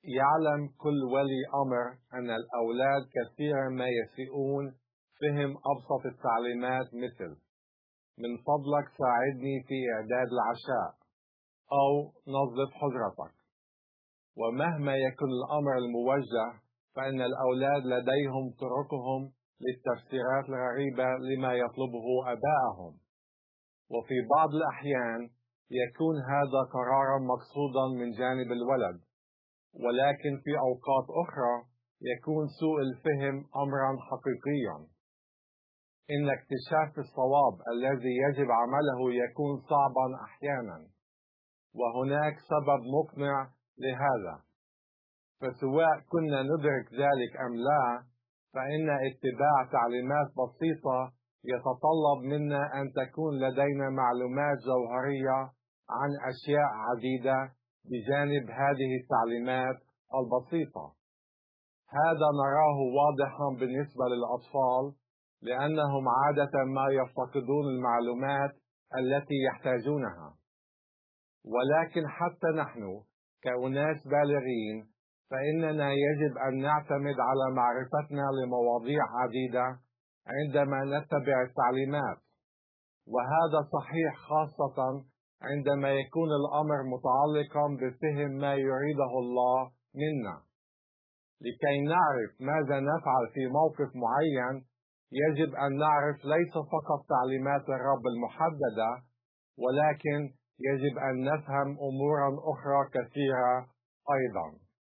يعلم كل ولي أمر أن الأولاد كثيرا ما يسيئون فهم أبسط التعليمات، مثل: من فضلك ساعدني في إعداد العشاء، أو نظف حجرتك. ومهما يكن الأمر الموجه، فإن الأولاد لديهم طرقهم للتفسيرات الغريبة لما يطلبه آبائهم، وفي بعض الأحيان يكون هذا قرارا مقصودا من جانب الولد، ولكن في أوقات أخرى يكون سوء الفهم أمرا حقيقيا. إن اكتشاف الصواب الذي يجب عمله يكون صعبا أحيانا، وهناك سبب مقنع لهذا. فسواء كنا ندرك ذلك أم لا، فإن اتباع تعليمات بسيطة يتطلب منا أن تكون لدينا معلومات جوهرية عن أشياء عديدة بجانب هذه التعليمات البسيطة. هذا نراه واضحا بالنسبة للأطفال، لأنهم عادة ما يفتقدون المعلومات التي يحتاجونها. ولكن حتى نحن كأناس بالغين، فإننا يجب أن نعتمد على معرفتنا لمواضيع عديدة عندما نتبع التعليمات، وهذا صحيح خاصة عندما يكون الأمر متعلقا بفهم ما يريده الله منا. لكي نعرف ماذا نفعل في موقف معين، يجب أن نعرف ليس فقط تعليمات الرب المحددة، ولكن يجب أن نفهم أمورا أخرى كثيرة أيضا.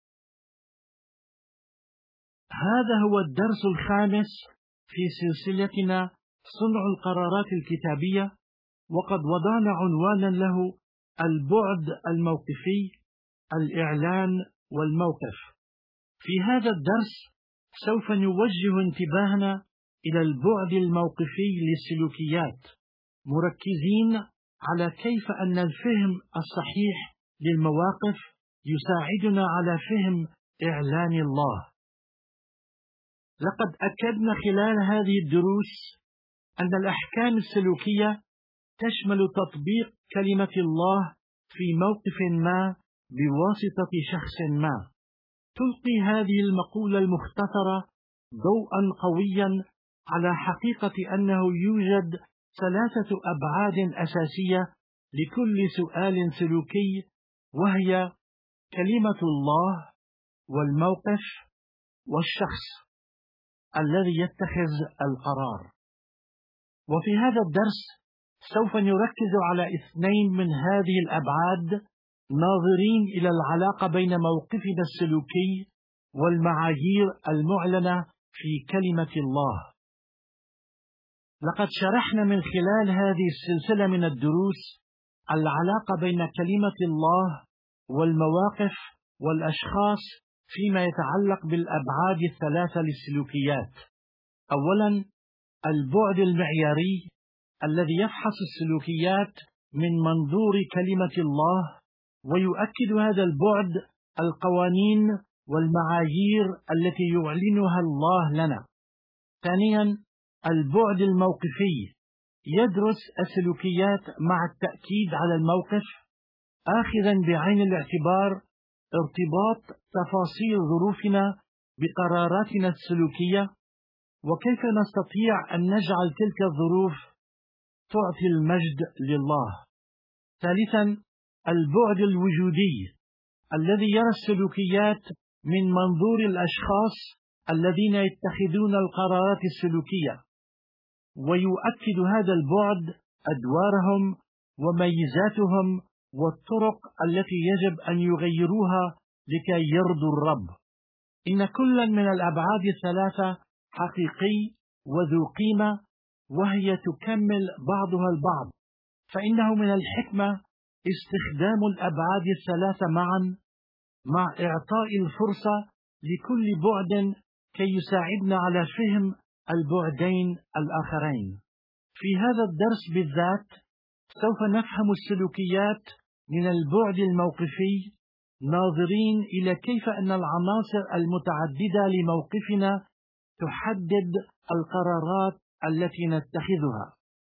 هذا هو الدرس الخامس في سلسلتنا صنع القرارات الكتابية، وقد وضعنا عنوانا له: البعد الموقفي، الإعلان والموقف. في هذا الدرس سوف نوجه انتباهنا إلى البعد الموقفي للسلوكيات، مركزين على كيف أن الفهم الصحيح للمواقف يساعدنا على فهم إعلان الله. لقد أكدنا خلال هذه الدروس أن الأحكام السلوكية تشمل تطبيق كلمة الله في موقف ما بواسطة شخص ما. تلقي هذه المقولة المختصرة ضوءا قويا على حقيقة أنه يوجد 3 أبعاد أساسية لكل سؤال سلوكي، وهي كلمة الله، والموقف، والشخص الذي يتخذ القرار. وفي هذا الدرس سوف نركز على 2 من هذه الأبعاد، ناظرين إلى العلاقة بين موقفنا السلوكي والمعايير المعلنة في كلمة الله. لقد شرحنا من خلال هذه السلسلة من الدروس العلاقة بين كلمة الله والمواقف والأشخاص فيما يتعلق بالأبعاد 3 للسلوكيات. أولا، البعد المعياري الذي يفحص السلوكيات من منظور كلمة الله، ويؤكد هذا البعد القوانين والمعايير التي يعلنها الله لنا. ثانيا، البعد الموقفي يدرس السلوكيات مع التأكيد على الموقف، آخذا بعين الاعتبار ارتباط تفاصيل ظروفنا بقراراتنا السلوكية، وكيف نستطيع أن نجعل تلك الظروف تعطي المجد لله. ثالثا، البعد الوجودي الذي يرى السلوكيات من منظور الأشخاص الذين يتخذون القرارات السلوكية، ويؤكد هذا البعد أدوارهم وميزاتهم والطرق التي يجب أن يغيروها لكي يرضوا الرب. إن كل من الأبعاد 3 حقيقي وذو قيمة، وهي تكمل بعضها البعض، فإنه من الحكمة استخدام الأبعاد 3 معا، مع إعطاء الفرصة لكل بعد كي يساعدنا على فهم البعدين الآخرين. في هذا الدرس بالذات سوف نفهم السلوكيات من البعد الموقفي، ناظرين إلى كيف أن العناصر المتعددة لموقفنا تحدد القرارات التي نتخذها.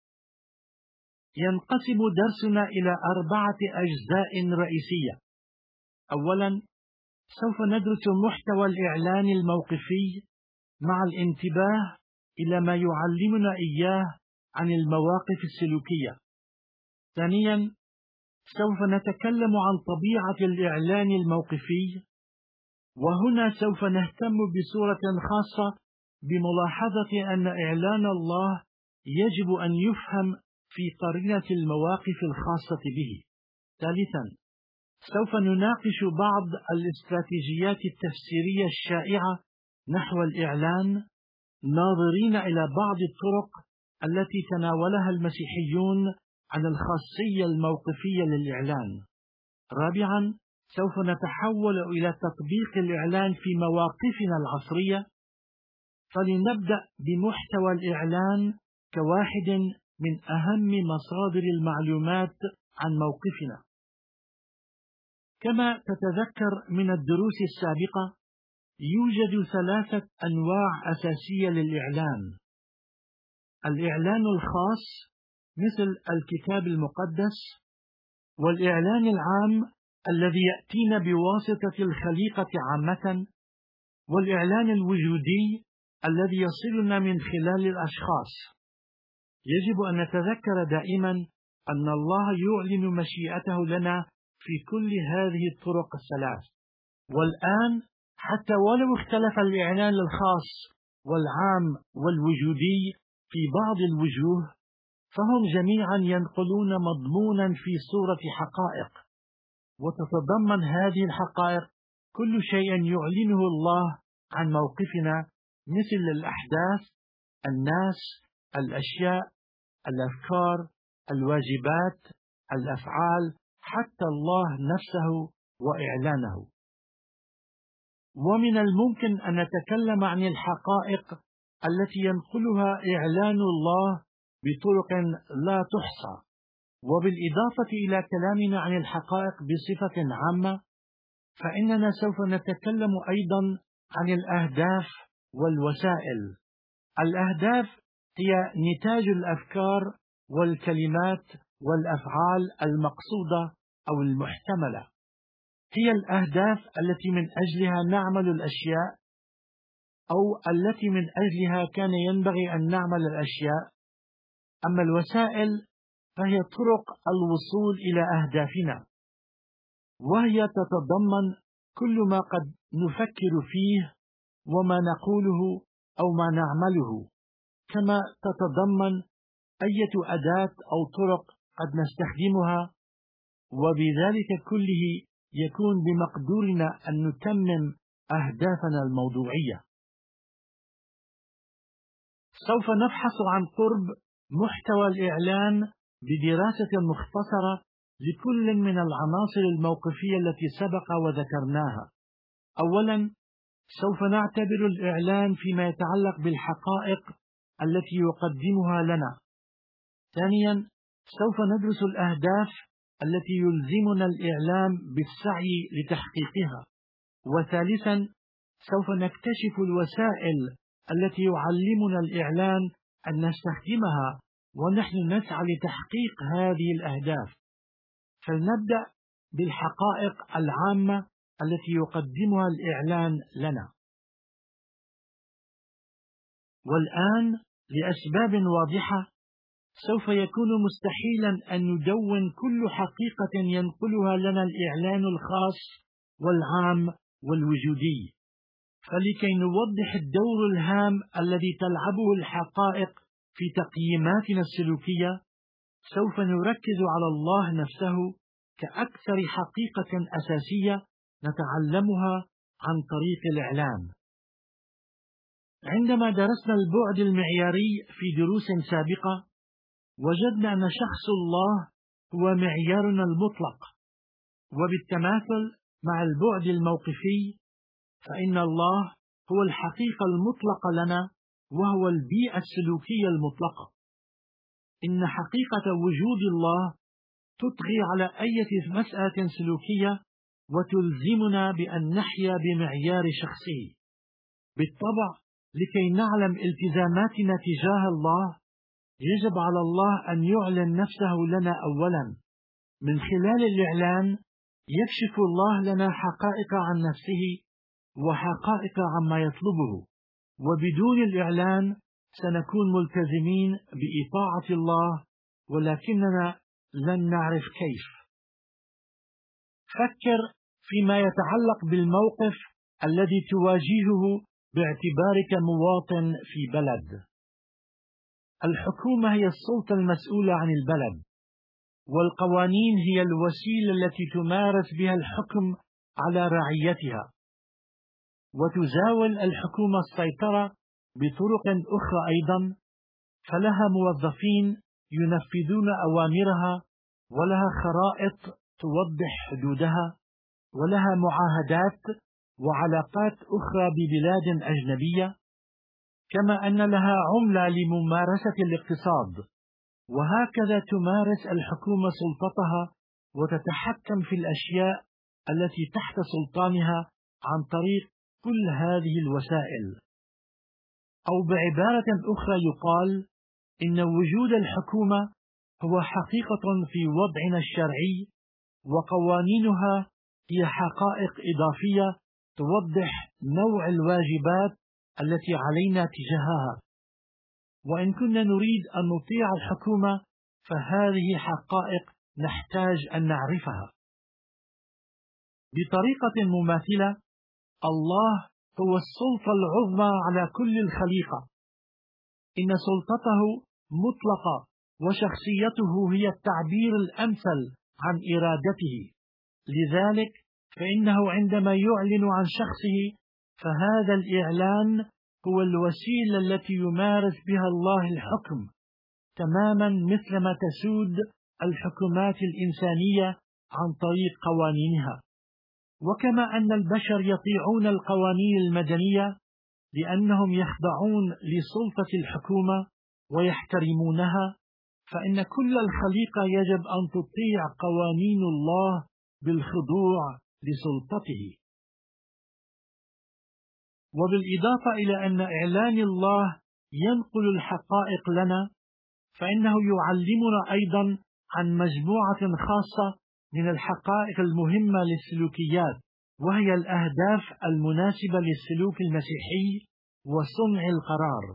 ينقسم درسنا إلى 4 أجزاء رئيسية. أولا، سوف ندرس محتوى الإعلان الموقفي مع الانتباه إلى ما يعلمنا إياه عن المواقف السلوكية. ثانيا، سوف نتكلم عن طبيعة الإعلان الموقفي، وهنا سوف نهتم بصورة خاصة بملاحظة أن إعلان الله يجب أن يفهم في قرينة المواقف الخاصة به. ثالثا، سوف نناقش بعض الاستراتيجيات التفسيرية الشائعة نحو الإعلان، ناظرين إلى بعض الطرق التي تناولها المسيحيون عن الخاصية الموقفية للإعلان. رابعا، سوف نتحول إلى تطبيق الإعلان في مواقفنا العصرية، فلنبدأ بمحتوى الإعلان كواحد من أهم مصادر المعلومات عن موقفنا. كما تتذكر من الدروس السابقة، يوجد 3 أنواع أساسية للإعلان: الإعلان الخاص مثل الكتاب المقدس، والإعلان العام الذي يأتينا بواسطة الخليقة عامة، والإعلان الوجودي الذي يصلنا من خلال الأشخاص. يجب أن نتذكر دائما أن الله يعلن مشيئته لنا في كل هذه الطرق ال3. والآن حتى ولو اختلف الإعلان الخاص والعام والوجودي في بعض الوجوه، فهم جميعا ينقلون مضمونا في صورة حقائق، وتتضمن هذه الحقائق كل شيء يعلنه الله عن موقفنا، مثل الأحداث، الناس، الأشياء، الأفكار، الواجبات، الأفعال، حتى الله نفسه وإعلانه. ومن الممكن أن نتكلم عن الحقائق التي ينقلها إعلان الله بطرق لا تحصى. وبالإضافة إلى كلامنا عن الحقائق بصفة عامة، فإننا سوف نتكلم أيضا عن الأهداف والوسائل. الأهداف هي نتاج الأفكار والكلمات والأفعال المقصودة أو المحتملة. هي الأهداف التي من أجلها نعمل الأشياء، أو التي من أجلها كان ينبغي أن نعمل الأشياء. أما الوسائل فهي طرق الوصول إلى أهدافنا، وهي تتضمن كل ما قد نفكر فيه وما نقوله أو ما نعمله، كما تتضمن أية أداة أو طرق قد نستخدمها، وبذلك كله يكون بمقدورنا أن نتمم أهدافنا الموضوعية. سوف نبحث عن قرب محتوى الإعلان بدراسة مختصرة لكل من العناصر الموقفية التي سبق وذكرناها. أولا، سوف نعتبر الإعلان فيما يتعلق بالحقائق التي يقدمها لنا. ثانيا، سوف ندرس الأهداف التي يلزمنا الإعلام بالسعي لتحقيقها. وثالثا، سوف نكتشف الوسائل التي يعلمنا الإعلان أن نستخدمها ونحن نسعى لتحقيق هذه الأهداف. فلنبدأ بالحقائق العامة التي يقدمها الإعلان لنا. والآن لأسباب واضحة سوف يكون مستحيلا أن ندون كل حقيقة ينقلها لنا الإعلان الخاص والعام والوجودي. فلكي نوضح الدور الهام الذي تلعبه الحقائق في تقييماتنا السلوكية، سوف نركز على الله نفسه كأكثر حقيقة أساسية نتعلمها عن طريق الإعلان. عندما درسنا البعد المعياري في دروس سابقة، وجدنا أن شخص الله هو معيارنا المطلق، وبالتماثل مع البعد الموقفي فإن الله هو الحقيقة المطلقة لنا، وهو البيئة السلوكية المطلقة. إن حقيقة وجود الله تطغي على أي مسألة سلوكية وتلزمنا بأن نحيا بمعيار شخصي. بالطبع، لكي نعلم التزاماتنا تجاه الله، يجب على الله أن يعلن نفسه لنا أولا من خلال الإعلان، يكشف الله لنا حقائق عن نفسه وحقائق عما يطلبه، وبدون الإعلان سنكون ملتزمين بإطاعة الله ولكننا لن نعرف كيف. فكر فيما يتعلق بالموقف الذي تواجهه باعتبارك مواطن في بلد. الحكومة هي السلطة المسؤولة عن البلد، والقوانين هي الوسيلة التي تمارس بها الحكم على رعيتها، وتزاول الحكومة السيطرة بطرق أخرى أيضا، فلها موظفين ينفذون أوامرها، ولها خرائط توضح حدودها، ولها معاهدات وعلاقات أخرى ببلاد أجنبية، كما أن لها عملة لممارسة الاقتصاد. وهكذا تمارس الحكومة سلطتها وتتحكم في الأشياء التي تحت سلطانها عن طريق كل هذه الوسائل. أو بعبارة أخرى يقال إن وجود الحكومة هو حقيقة في وضعنا الشرعي، وقوانينها هي حقائق إضافية توضح نوع الواجبات التي علينا تجاهها. وإن كنا نريد أن نطيع الحكومة فهذه حقائق نحتاج أن نعرفها. بطريقة مماثلة، الله هو السلطة العظمى على كل الخليقة. إن سلطته مطلقة، وشخصيته هي التعبير الأمثل عن إرادته. لذلك فإنه عندما يعلن عن شخصه فهذا الإعلان هو الوسيلة التي يمارس بها الله الحكم، تماما مثلما تسود الحكومات الإنسانية عن طريق قوانينها. وكما أن البشر يطيعون القوانين المدنية لأنهم يخضعون لسلطة الحكومة ويحترمونها، فإن كل الخليقة يجب أن تطيع قوانين الله بالخضوع لسلطته. وبالإضافة إلى أن إعلان الله ينقل الحقائق لنا، فإنه يعلمنا أيضا عن مجموعة خاصة من الحقائق المهمة للسلوكيات، وهي الأهداف المناسبة للسلوك المسيحي وصنع القرار.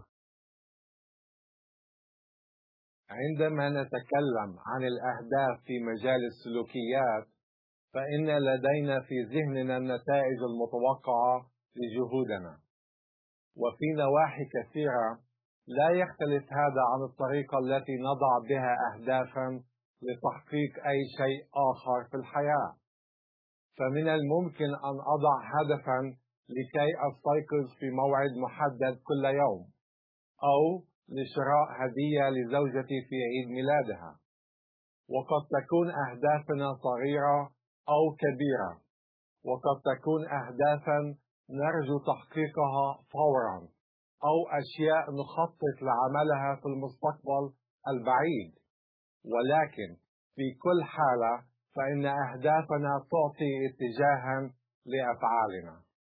عندما نتكلم عن الأهداف في مجال السلوكيات، فإن لدينا في ذهننا النتائج المتوقعة لجهودنا، وفي نواحي كثيرة لا يختلف هذا عن الطريقة التي نضع بها أهدافا لتحقيق أي شيء آخر في الحياة. فمن الممكن أن أضع هدفا لكي أستيقظ في موعد محدد كل يوم، أو لشراء هدية لزوجتي في عيد ميلادها، وقد تكون أهدافنا صغيرة أو كبيرة، وقد تكون أهدافا نرجو تحقيقها فورا، أو أشياء نخطط لعملها في المستقبل البعيد. ولكن في كل حالة فإن أهدافنا تعطي اتجاها لأفعالنا.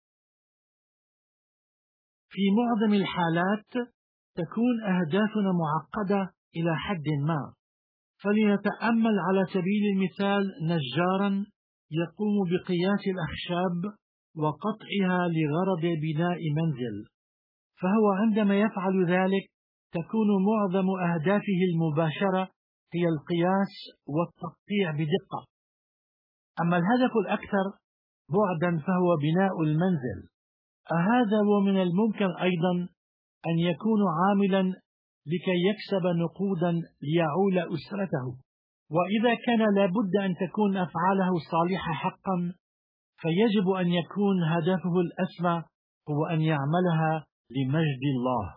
في معظم الحالات تكون أهدافنا معقدة إلى حد ما، فلنتأمل على سبيل المثال نجارا يقوم بقياس الأخشاب وقطعها لغرض بناء منزل، فهو عندما يفعل ذلك تكون معظم أهدافه المباشرة هي القياس والتقطيع بدقة. أما الهدف الأكثر بعدا فهو بناء المنزل. هذا ومن الممكن أيضا أن يكون عاملا لكي يكسب نقودا ليعول أسرته، وإذا كان لابد أن تكون أفعاله صالحة حقا فيجب أن يكون هدفه الأسمى هو أن يعملها لمجد الله.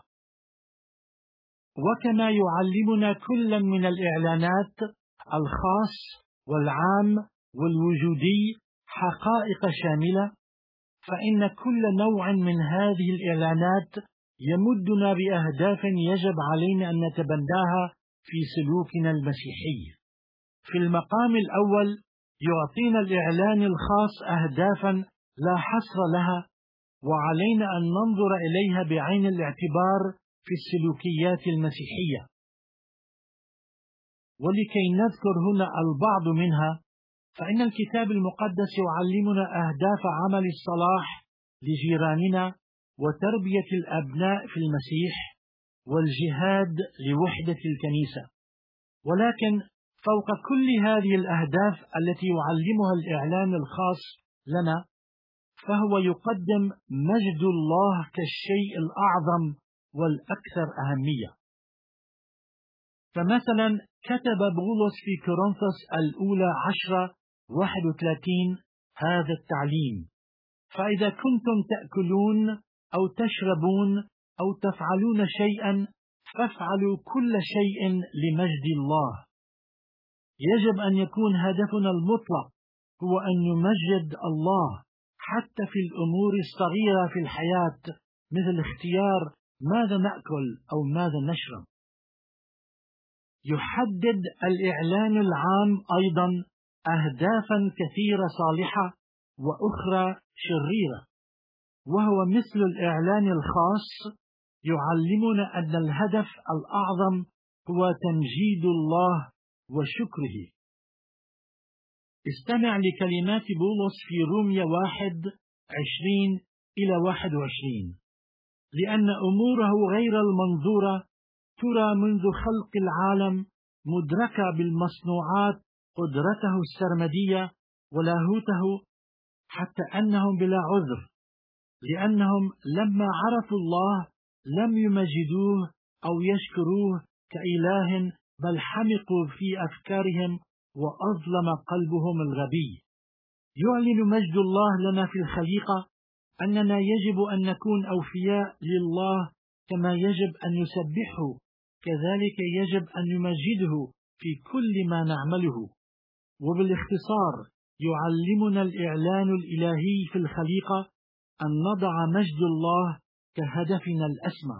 وكما يعلمنا كل من الإعلانات الخاص والعام والوجودي حقائق شاملة، فإن كل نوع من هذه الإعلانات يمدنا بأهداف يجب علينا أن نتبناها في سلوكنا المسيحي. في المقام الأول يعطينا الإعلان الخاص أهدافا لا حصر لها، وعلينا أن ننظر إليها بعين الاعتبار في السلوكيات المسيحية. ولكي نذكر هنا البعض منها، فإن الكتاب المقدس يعلمنا أهداف عمل الصلاح لجيراننا وتربية الأبناء في المسيح والجهاد لوحدة الكنيسة. ولكن فوق كل هذه الأهداف التي يعلمها الإعلان الخاص لنا، فهو يقدم مجد الله كالشيء الأعظم والأكثر أهمية. فمثلا كتب بولس في كورنثوس الأولى 10:31 هذا التعليم: فإذا كنتم تأكلون أو تشربون أو تفعلون شيئا فافعلوا كل شيء لمجد الله. يجب أن يكون هدفنا المطلق هو أن نمجد الله حتى في الأمور الصغيرة في الحياة، مثل اختيار ماذا نأكل أو ماذا نشرب. يحدد الإعلان العام أيضا أهدافا كثيرة صالحة وأخرى شريرة، وهو مثل الإعلان الخاص يعلمنا أن الهدف الأعظم هو تمجيد الله وشكره. استمع لكلمات بولس في رومية 1:20-21: لأن أموره غير المنظورة ترى منذ خلق العالم، مدركة بالمصنوعات قدرته السرمدية ولاهوته، حتى أنهم بلا عذر، لأنهم لما عرفوا الله لم يمجدوه أو يشكروه كإله، بل حمقوا في أفكارهم وأظلم قلبهم الغبي. يعلن مجد الله لنا في الخليقة أننا يجب أن نكون أوفياء لله كما يجب أن نسبحه، كذلك يجب أن نمجده في كل ما نعمله. وبالاختصار يعلمنا الإعلان الإلهي في الخليقة أن نضع مجد الله كهدفنا الأسمى.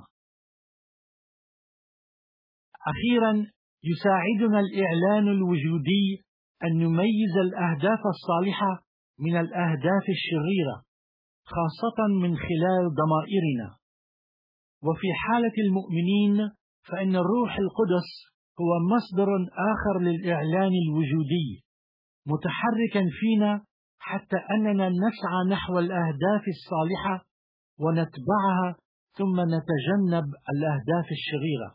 أخيرا يساعدنا الإعلان الوجودي أن نميز الأهداف الصالحة من الأهداف الشريرة، خاصة من خلال ضمائرنا. وفي حالة المؤمنين فإن الروح القدس هو مصدر آخر للإعلان الوجودي، متحركا فينا حتى أننا نسعى نحو الأهداف الصالحة ونتبعها ثم نتجنب الأهداف الشريرة.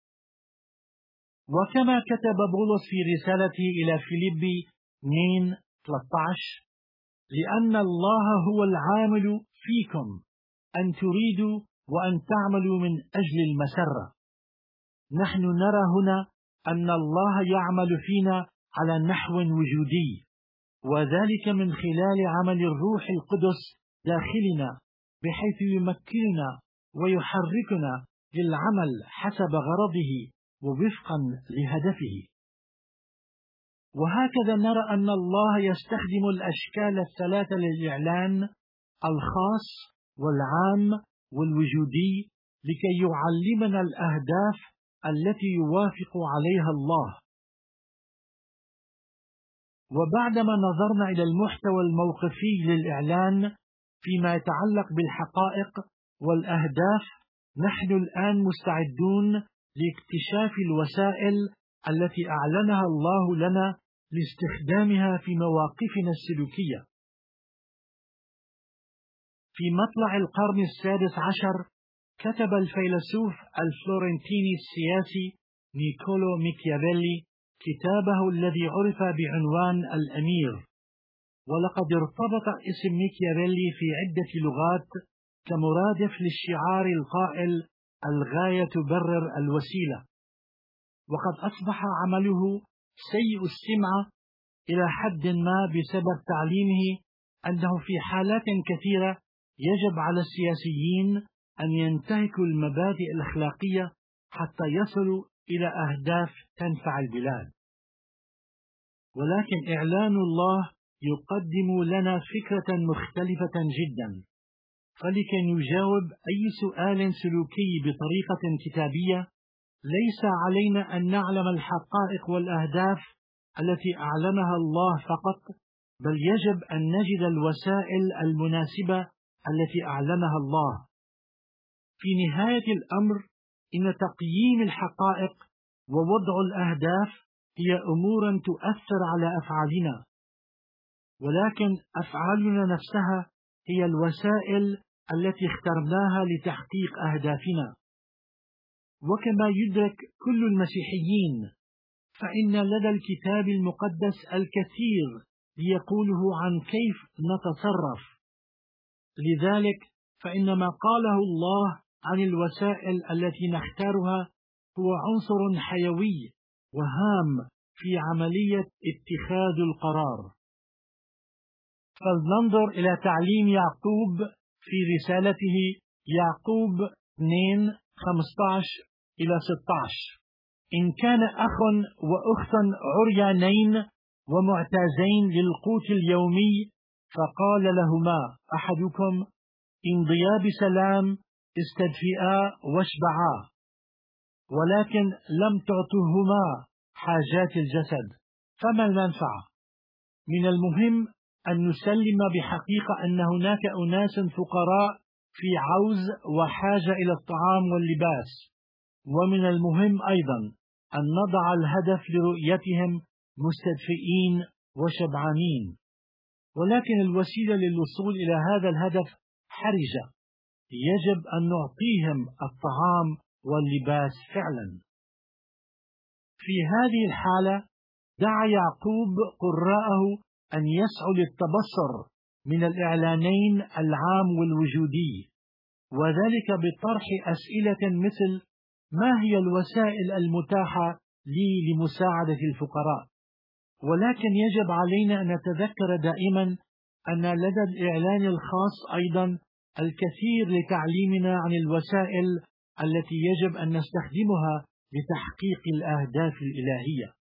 وكما كتب بولس في رسالته إلى فيليبي 2:13: لأن الله هو العامل فيكم أن تريدوا وأن تعملوا من أجل المسرة. نحن نرى هنا أن الله يعمل فينا على نحو وجودي، وذلك من خلال عمل الروح القدس داخلنا، بحيث يمكننا ويحركنا للعمل حسب غرضه ووفقا لهدفه. وهكذا نرى أن الله يستخدم الأشكال الثلاثة للإعلان: الخاص والعام والوجودي، لكي يعلمنا الأهداف التي يوافق عليها الله. وبعدما نظرنا إلى المحتوى الموقفي للإعلان فيما يتعلق بالحقائق والأهداف، نحن الآن مستعدون لاكتشاف الوسائل التي أعلنها الله لنا لاستخدامها في مواقفنا السلوكية. في مطلع القرن 16 كتب الفيلسوف الفلورنتيني السياسي نيكولو ميكيافيلي كتابه الذي عرف بعنوان الأمير. ولقد ارتبط اسم ميكيافيلي في عدة لغات كمرادف للشعار القائل: الغاية تبرر الوسيلة. وقد أصبح عمله سيء السمعة إلى حد ما بسبب تعليمه أنه في حالات كثيرة يجب على السياسيين أن ينتهكوا المبادئ الأخلاقية حتى يصلوا إلى أهداف تنفع البلاد. ولكن إعلان الله يقدم لنا فكرة مختلفة جدا. فلكي نجاوب أي سؤال سلوكي بطريقة كتابية، ليس علينا أن نعلم الحقائق والأهداف التي أعلنها الله فقط، بل يجب أن نجد الوسائل المناسبة التي أعلنها الله. في نهاية الأمر إن تقييم الحقائق ووضع الأهداف هي أمور تؤثر على أفعالنا، ولكن أفعالنا نفسها هي الوسائل التي اخترناها لتحقيق أهدافنا. وكما يدرك كل المسيحيين، فإن لدى الكتاب المقدس الكثير ليقوله عن كيف نتصرف. لذلك فإن ما قاله الله عن الوسائل التي نختارها هو عنصر حيوي وهام في عملية اتخاذ القرار. فلننظر إلى تعليم يعقوب في رسالته يعقوب 2:15-16: إن كان أخ وأخت عريانين ومعتازين للقوت اليومي، فقال لهما أحدكم: امضيا بسلام، استدفئا واشبعا، ولكن لم تعطوهما حاجات الجسد، فما المنفعة؟ من المهم أن نسلم بحقيقة أن هناك أناس فقراء في عوز وحاجة إلى الطعام واللباس، ومن المهم أيضا أن نضع الهدف لرؤيتهم مستدفئين وشبعانين. ولكن الوسيلة للوصول إلى هذا الهدف حرجة، يجب أن نعطيهم الطعام واللباس فعلا. في هذه الحالة دعا يعقوب قراءه أن يسعوا للتبصر من الإعلانين العام والوجودي، وذلك بطرح أسئلة مثل: ما هي الوسائل المتاحة لي لمساعدة الفقراء؟ ولكن يجب علينا أن نتذكر دائما أن لدى الإعلان الخاص أيضا الكثير لتعليمنا عن الوسائل التي يجب أن نستخدمها لتحقيق الأهداف الإلهية.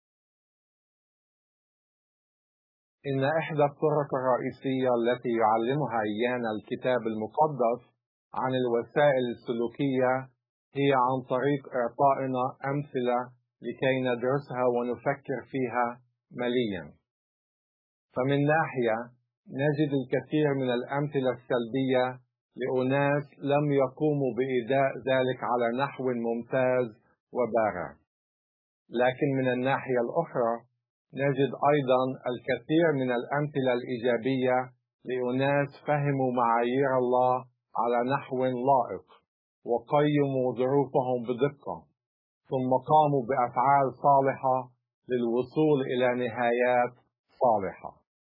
إن إحدى الطرق الرئيسية التي يعلمها إيانا الكتاب المقدس عن الوسائل السلوكية هي عن طريق إعطائنا أمثلة لكي ندرسها ونفكر فيها مليا. فمن ناحية نجد الكثير من الأمثلة السلبية لأناس لم يقوموا بإداء ذلك على نحو ممتاز وبارع، لكن من الناحية الأخرى نجد أيضا الكثير من الأمثلة الإيجابية لأناس فهموا معايير الله على نحو لائق وقيموا ظروفهم بدقة، ثم قاموا بأفعال صالحة للوصول إلى نهايات صالحة.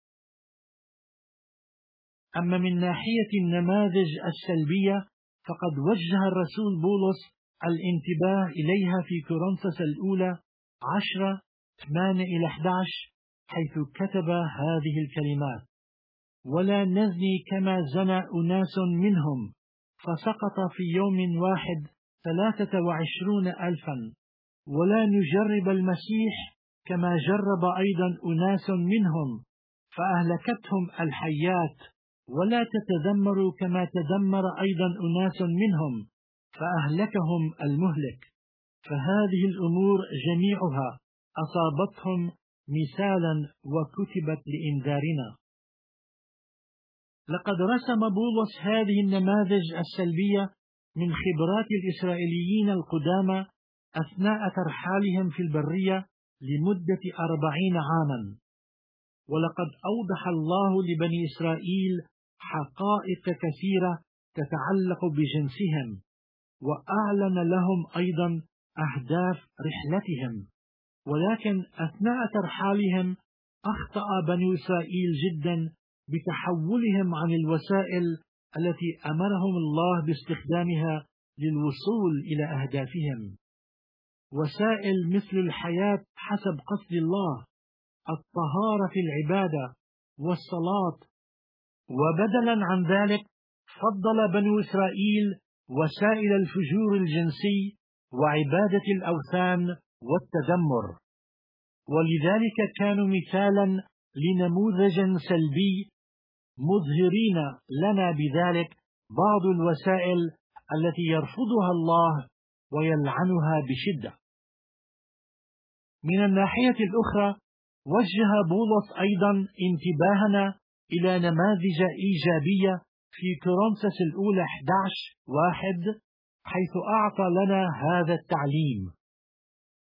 أما من ناحية النماذج السلبية فقد وجه الرسول بولس الانتباه إليها في كورنثوس الأولى 10:8-11، حيث كتب هذه الكلمات: ولا نزني كما زنى أناس منهم، فسقط في يوم واحد 23,000. ولا نجرب المسيح كما جرب أيضا أناس منهم، فأهلكتهم الحيات. ولا تتذمروا كما تذمر أيضا أناس منهم، فأهلكهم المهلك. فهذه الأمور جميعها أصابتهم مثالا وكتبت لإنذارنا. لقد رسم بولس هذه النماذج السلبية من خبرات الإسرائيليين القدامى أثناء ترحالهم في البرية لمدة 40 عاما. ولقد أوضح الله لبني إسرائيل حقائق كثيرة تتعلق بجنسهم، وأعلن لهم أيضا أهداف رحلتهم. ولكن أثناء ترحالهم أخطأ بني إسرائيل جدا بتحولهم عن الوسائل التي أمرهم الله باستخدامها للوصول إلى أهدافهم. وسائل مثل الحياة حسب قصد الله، الطهارة في العبادة والصلاة. وبدلا عن ذلك فضل بنو إسرائيل وسائل الفجور الجنسي وعبادة الأوثان والتذمر، ولذلك كانوا مثالا لنموذج سلبي، مظهرين لنا بذلك بعض الوسائل التي يرفضها الله ويلعنها بشدة. من الناحية الأخرى وجه بولس أيضا انتباهنا إلى نماذج إيجابية في كورنثوس الأولى 11:1، حيث أعطى لنا هذا التعليم: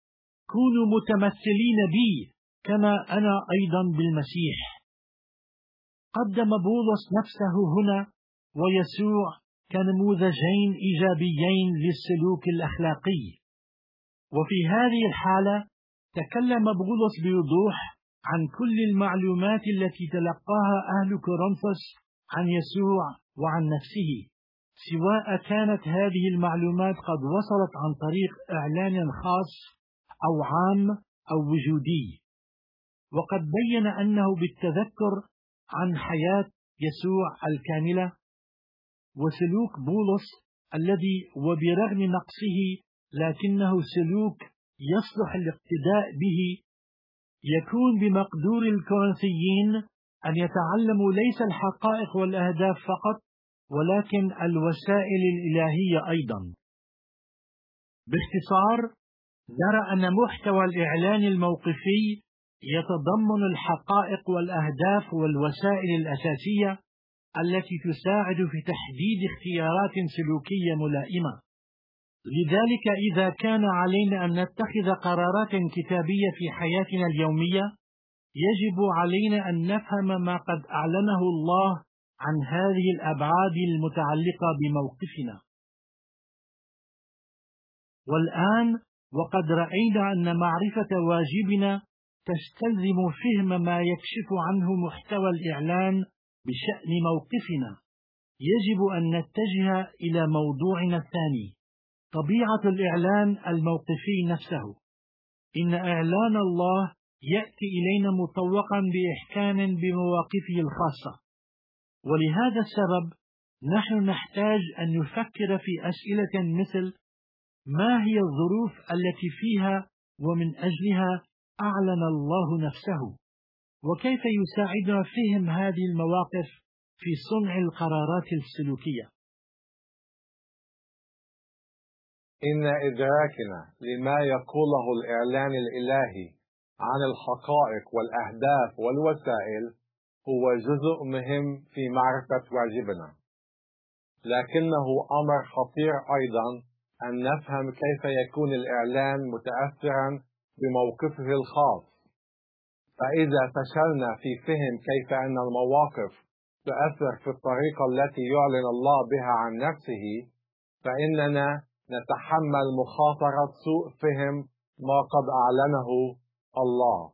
كونوا متمثلين بي كما أنا أيضا بالمسيح. قدم بولس نفسه هنا ويسوع كنموذجين إيجابيين للسلوك الأخلاقي. وفي هذه الحالة تكلم بولس بوضوح عن كل المعلومات التي تلقاها أهل كورنثوس عن يسوع وعن نفسه، سواء كانت هذه المعلومات قد وصلت عن طريق إعلان خاص أو عام أو وجودي. وقد بين أنه بالتذكر عن حياة يسوع الكاملة وسلوك بولس الذي وبرغم نقصه لكنه سلوك يصلح الاقتداء به، يكون بمقدور الكورنثيين أن يتعلموا ليس الحقائق والأهداف فقط ولكن الوسائل الإلهية أيضا. باختصار، نرى أن محتوى الإعلان الموقفي يتضمن الحقائق والأهداف والوسائل الأساسية التي تساعد في تحديد اختيارات سلوكية ملائمة. لذلك إذا كان علينا أن نتخذ قرارات كتابية في حياتنا اليومية، يجب علينا أن نفهم ما قد أعلنه الله عن هذه الأبعاد المتعلقة بموقفنا. والآن وقد رأينا أن معرفة واجبنا تستلزم فهم ما يكشف عنه محتوى الإعلان بشأن موقفنا. يجب أن نتجه إلى موضوعنا الثاني، طبيعة الإعلان الموقفي نفسه. إن إعلان الله يأتي إلينا مطوقا بإحكام بمواقفه الخاصة، ولهذا السبب نحن نحتاج أن نفكر في أسئلة مثل: ما هي الظروف التي فيها ومن أجلها أعلن الله نفسه؟ وكيف يساعدنا فهم هذه المواقف في صنع القرارات السلوكية؟ إن إدراكنا لما يقوله الإعلان الإلهي عن الحقائق والأهداف والوسائل هو جزء مهم في معرفة واجبنا، لكنه أمر خطير أيضا أن نفهم كيف يكون الإعلان متأثرا بموقفه الخاص. فإذا فشلنا في فهم كيف أن المواقف تؤثر في الطريقة التي يعلن الله بها عن نفسه، فإننا نتحمل مخاطرة سوء فهم ما قد أعلنه الله.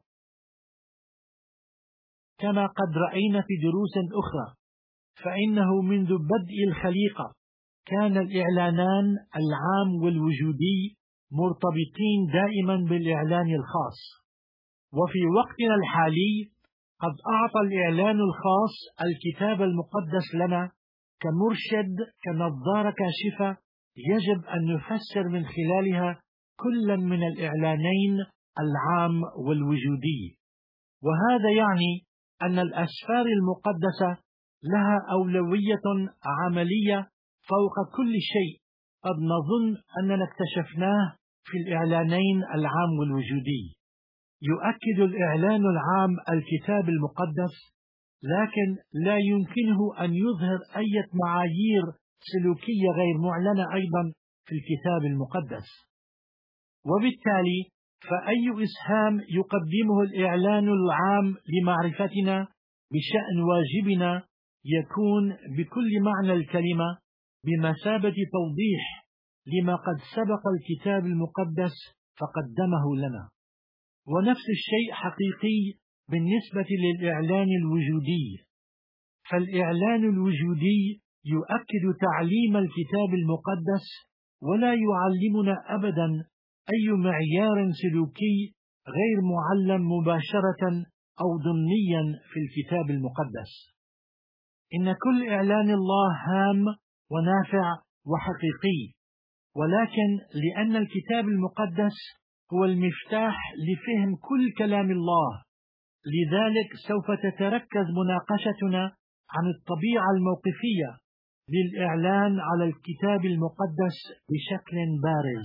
كما قد رأينا في دروس أخرى، فإنه منذ بدء الخليقة كان الإعلانان العام والوجودي مرتبطين دائما بالإعلان الخاص. وفي وقتنا الحالي قد أعطى الإعلان الخاص الكتاب المقدس لنا كمرشد، كنظارة كاشفة يجب أن نفسر من خلالها كلا من الإعلانين العام والوجودي. وهذا يعني أن الأسفار المقدسة لها أولوية عملية فوق كل شيء قد نظن أننا اكتشفناه في الإعلانين العام والوجودي. يؤكد الإعلان العام الكتاب المقدس، لكن لا يمكنه أن يظهر أي معايير سلوكية غير معلنة أيضا في الكتاب المقدس. وبالتالي فأي إسهام يقدمه الإعلان العام لمعرفتنا بشأن واجبنا يكون بكل معنى الكلمة بمثابة توضيح لما قد سبق الكتاب المقدس فقدمه لنا. ونفس الشيء حقيقي بالنسبة للإعلان الوجودي. فالإعلان الوجودي يؤكد تعليم الكتاب المقدس ولا يعلمنا أبدا أي معيار سلوكي غير معلم مباشرة أو ضمنيا في الكتاب المقدس. إن كل إعلان الله هام ونافع وحقيقي، ولكن لأن الكتاب المقدس هو المفتاح لفهم كل كلام الله، لذلك سوف تتركز مناقشتنا عن الطبيعة الموقفية للإعلان على الكتاب المقدس بشكل بارز.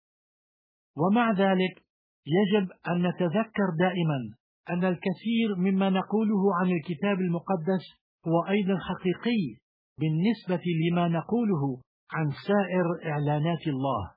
ومع ذلك يجب أن نتذكر دائما أن الكثير مما نقوله عن الكتاب المقدس هو أيضا حقيقي بالنسبة لما نقوله عن سائر إعلانات الله.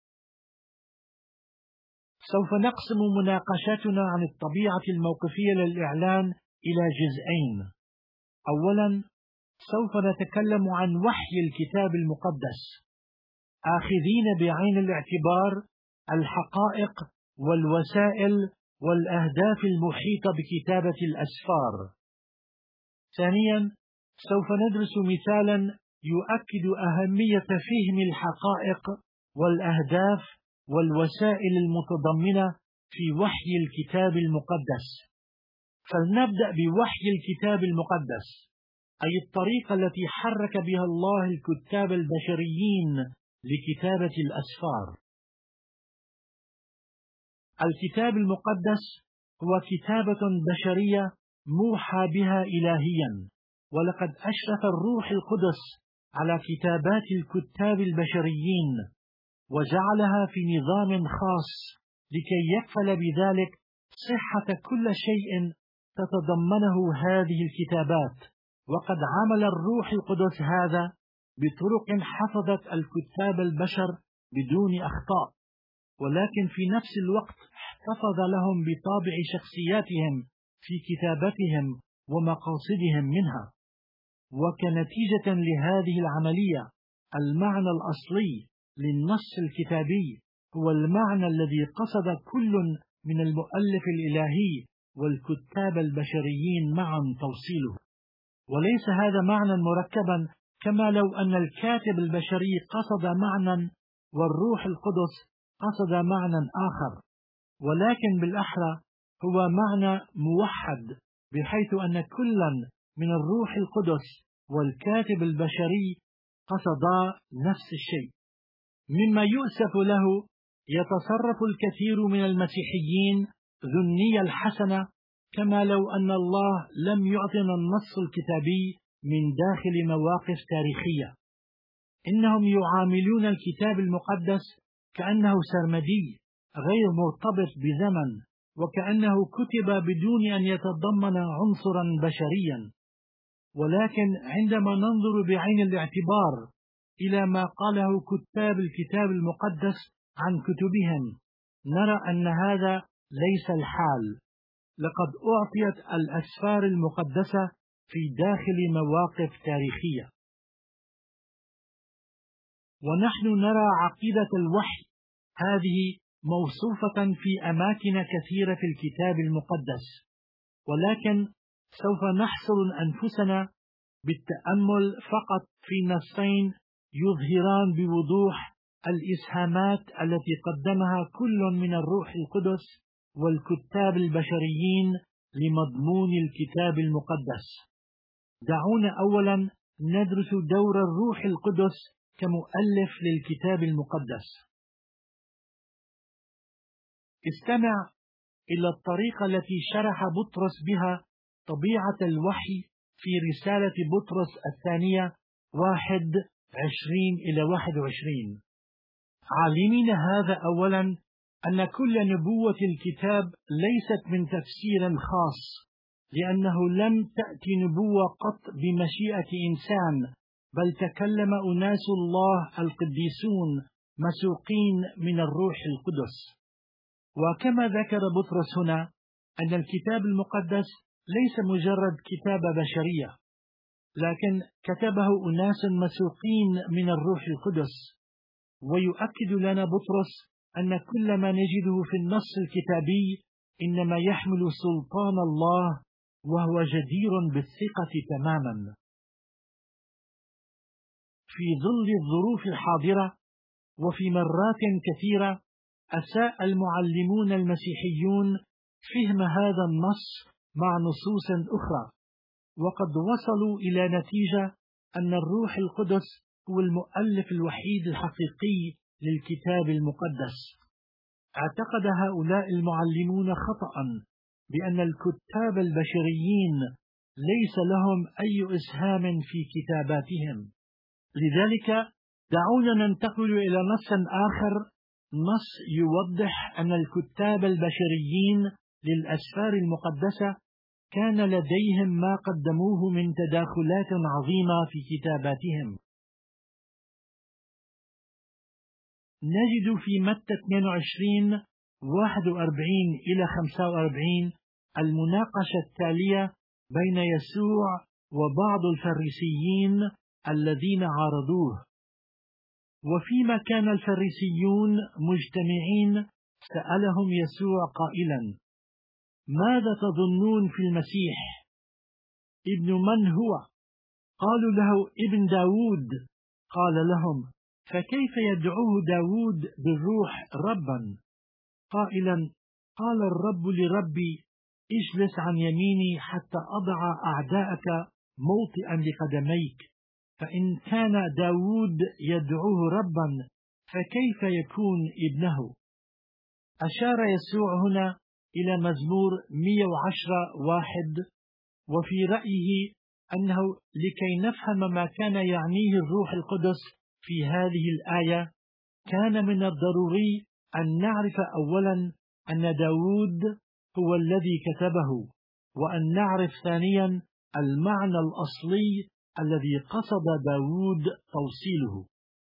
سوف نقسم مناقشتنا عن الطبيعة الموقفية للإعلان إلى جزئين. أولا، سوف نتكلم عن وحي الكتاب المقدس، آخذين بعين الاعتبار الحقائق والوسائل والأهداف المحيطة بكتابة الأسفار. ثانيا، سوف ندرس مثالا يؤكد أهمية فهم الحقائق والأهداف والوسائل المتضمنة في وحي الكتاب المقدس. فلنبدأ بوحي الكتاب المقدس، أي الطريقة التي حرك بها الله الكتاب البشريين لكتابة الأسفار. الكتاب المقدس هو كتابة بشرية موحى بها إلهيا، ولقد أشرف الروح القدس على كتابات الكتاب البشريين وجعلها في نظام خاص لكي يكفل بذلك صحة كل شيء تتضمنه هذه الكتابات. وقد عمل الروح القدس هذا بطرق حفظت الكتاب البشر بدون أخطاء، ولكن في نفس الوقت احتفظ لهم بطابع شخصياتهم في كتابتهم ومقاصدهم منها. وكنتيجة لهذه العملية، المعنى الأصلي للنص الكتابي هو المعنى الذي قصد كل من المؤلف الإلهي والكتاب البشريين معا توصيله، وليس هذا معنى مركبا كما لو أن الكاتب البشري قصد معنى والروح القدس قصد معنى آخر، ولكن بالأحرى هو معنى موحد، بحيث أن كلا من الروح القدس والكاتب البشري قصدا نفس الشيء. مما يؤسف له، يتصرف الكثير من المسيحيين ذو النية الحسنة كما لو أن الله لم يعطنا النص الكتابي من داخل مواقف تاريخية. إنهم يعاملون الكتاب المقدس كأنه سرمدي غير مرتبط بزمن، وكأنه كتب بدون أن يتضمن عنصرا بشريا. ولكن عندما ننظر بعين الاعتبار إلى ما قاله كتاب الكتاب المقدس عن كتبهم، نرى أن هذا ليس الحال. لقد أعطيت الأسفار المقدسة في داخل مواقف تاريخية، ونحن نرى عقيدة الوحي هذه موصوفة في أماكن كثيرة في الكتاب المقدس، ولكن سوف نحصر أنفسنا بالتأمل فقط في نصين يظهران بوضوح الإسهامات التي قدمها كل من الروح القدس والكتاب البشريين لمضمون الكتاب المقدس. دعونا أولا ندرس دور الروح القدس كمؤلف للكتاب المقدس. استمع إلى الطريقة التي شرح بطرس بها طبيعة الوحي في رسالة بطرس الثانية 1:20-21. عالمين هذا أولا أن كل نبوة الكتاب ليست من تفسير خاص، لأنه لم تأتي نبوة قط بمشيئة إنسان، بل تكلم أناس الله القديسون مسوقين من الروح القدس. وكما ذكر بطرس هنا أن الكتاب المقدس ليس مجرد كتابة بشرية، لكن كتبه أناس مسوقين من الروح القدس. ويؤكد لنا بطرس أن كل ما نجده في النص الكتابي إنما يحمل سلطان الله، وهو جدير بالثقة تماما. في ظل الظروف الحاضرة وفي مرات كثيرة أساء المعلمون المسيحيون فهم هذا النص مع نصوص أخرى، وقد وصلوا إلى نتيجة أن الروح القدس هو المؤلف الوحيد الحقيقي للكتاب المقدس. اعتقد هؤلاء المعلمون خطأ بأن الكتاب البشريين ليس لهم أي إسهام في كتاباتهم. لذلك دعونا ننتقل إلى نص آخر، نص يوضح أن الكتاب البشريين للأسفار المقدسة كان لديهم ما قدموه من تداخلات عظيمة في كتاباتهم. نجد في متى 22:41-45 المناقشة التالية بين يسوع وبعض الفريسيين الذين عارضوه. وفيما كان الفريسيون مجتمعين سألهم يسوع قائلا: ماذا تظنون في المسيح؟ ابن من هو؟ قالوا له: ابن داود. قال لهم: فكيف يدعوه داود بالروح ربا، قائلا: قال الرب لربي: اجلس عن يميني حتى أضع أعداءك موطئا لقدميك. فإن كان داود يدعوه ربا فكيف يكون ابنه؟ أشار يسوع هنا إلى مزمور 110:1، وفي رأيه أنه لكي نفهم ما كان يعنيه الروح القدس في هذه الآية كان من الضروري أن نعرف أولا أن داود هو الذي كتبه، وأن نعرف ثانيا المعنى الأصلي الذي قصد داود توصيله.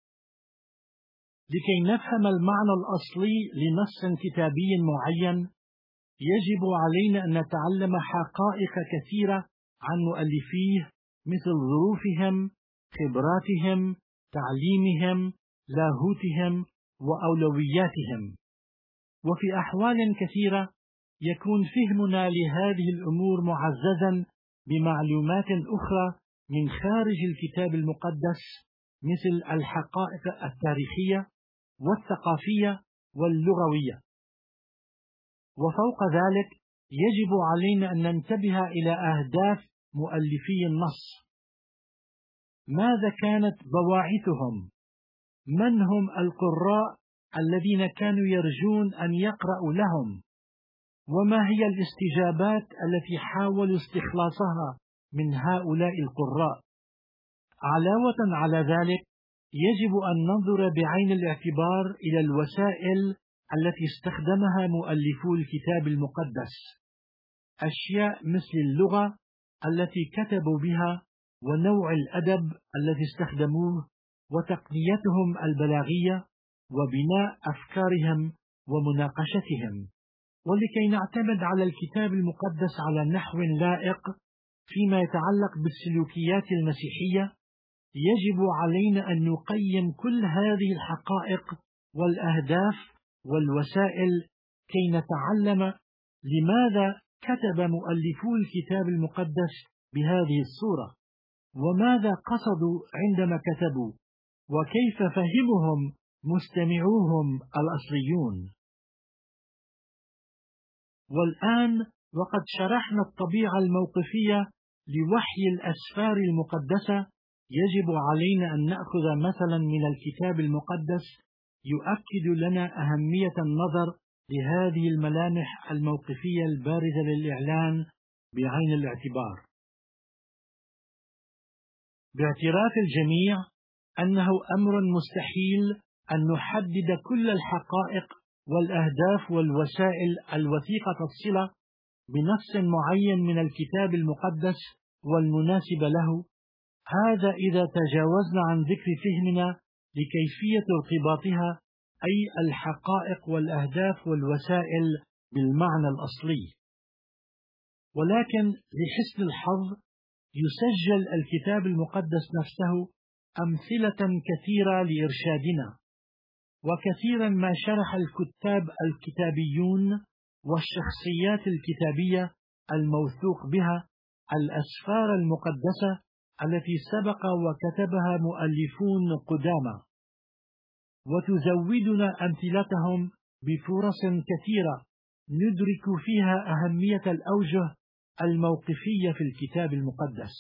لكي نفهم المعنى الأصلي لنص كتابي معين يجب علينا أن نتعلم حقائق كثيرة عن مؤلفيه، مثل ظروفهم، خبراتهم، تعليمهم، لاهوتهم، وأولوياتهم. وفي أحوال كثيرة يكون فهمنا لهذه الأمور معززا بمعلومات أخرى من خارج الكتاب المقدس، مثل الحقائق التاريخية والثقافية واللغوية. وفوق ذلك يجب علينا أن ننتبه إلى أهداف مؤلفي النص. ماذا كانت بواعثهم؟ من هم القراء الذين كانوا يرجون أن يقرأوا لهم؟ وما هي الاستجابات التي حاولوا استخلاصها من هؤلاء القراء؟ علاوة على ذلك يجب أن ننظر بعين الاعتبار إلى الوسائل التي استخدمها مؤلفو الكتاب المقدس، أشياء مثل اللغة التي كتبوا بها، ونوع الأدب الذي استخدموه، وتقنيتهم البلاغية، وبناء أفكارهم ومناقشتهم. ولكي نعتمد على الكتاب المقدس على نحو لائق فيما يتعلق بالسلوكيات المسيحية، يجب علينا أن نقيم كل هذه الحقائق والأهداف والوسائل كي نتعلم لماذا كتب مؤلفو الكتاب المقدس بهذه الصورة، وماذا قصدوا عندما كتبوا، وكيف فهمهم مستمعوهم الأصليون. والآن وقد شرحنا الطبيعة الموقفية لوحي الأسفار المقدسة، يجب علينا أن نأخذ مثلا من الكتاب المقدس يؤكد لنا أهمية النظر لهذه الملامح الموقفية البارزة للإعلان بعين الاعتبار. باعتراف الجميع أنه أمر مستحيل أن نحدد كل الحقائق والأهداف والوسائل الوثيقة الصلة بنص معين من الكتاب المقدس والمناسب له، هذا إذا تجاوزنا عن ذكر فهمنا لكيفية ارتباطها، أي الحقائق والأهداف والوسائل بالمعنى الأصلي. ولكن لحسن الحظ يسجل الكتاب المقدس نفسه أمثلة كثيرة لإرشادنا، وكثيرا ما شرح الكتاب الكتابيون والشخصيات الكتابية الموثوق بها الأسفار المقدسة التي سبق وكتبها مؤلفون قدامى، وتزودنا أمثلتهم بفرص كثيرة ندرك فيها أهمية الأوجه الموقفية في الكتاب المقدس.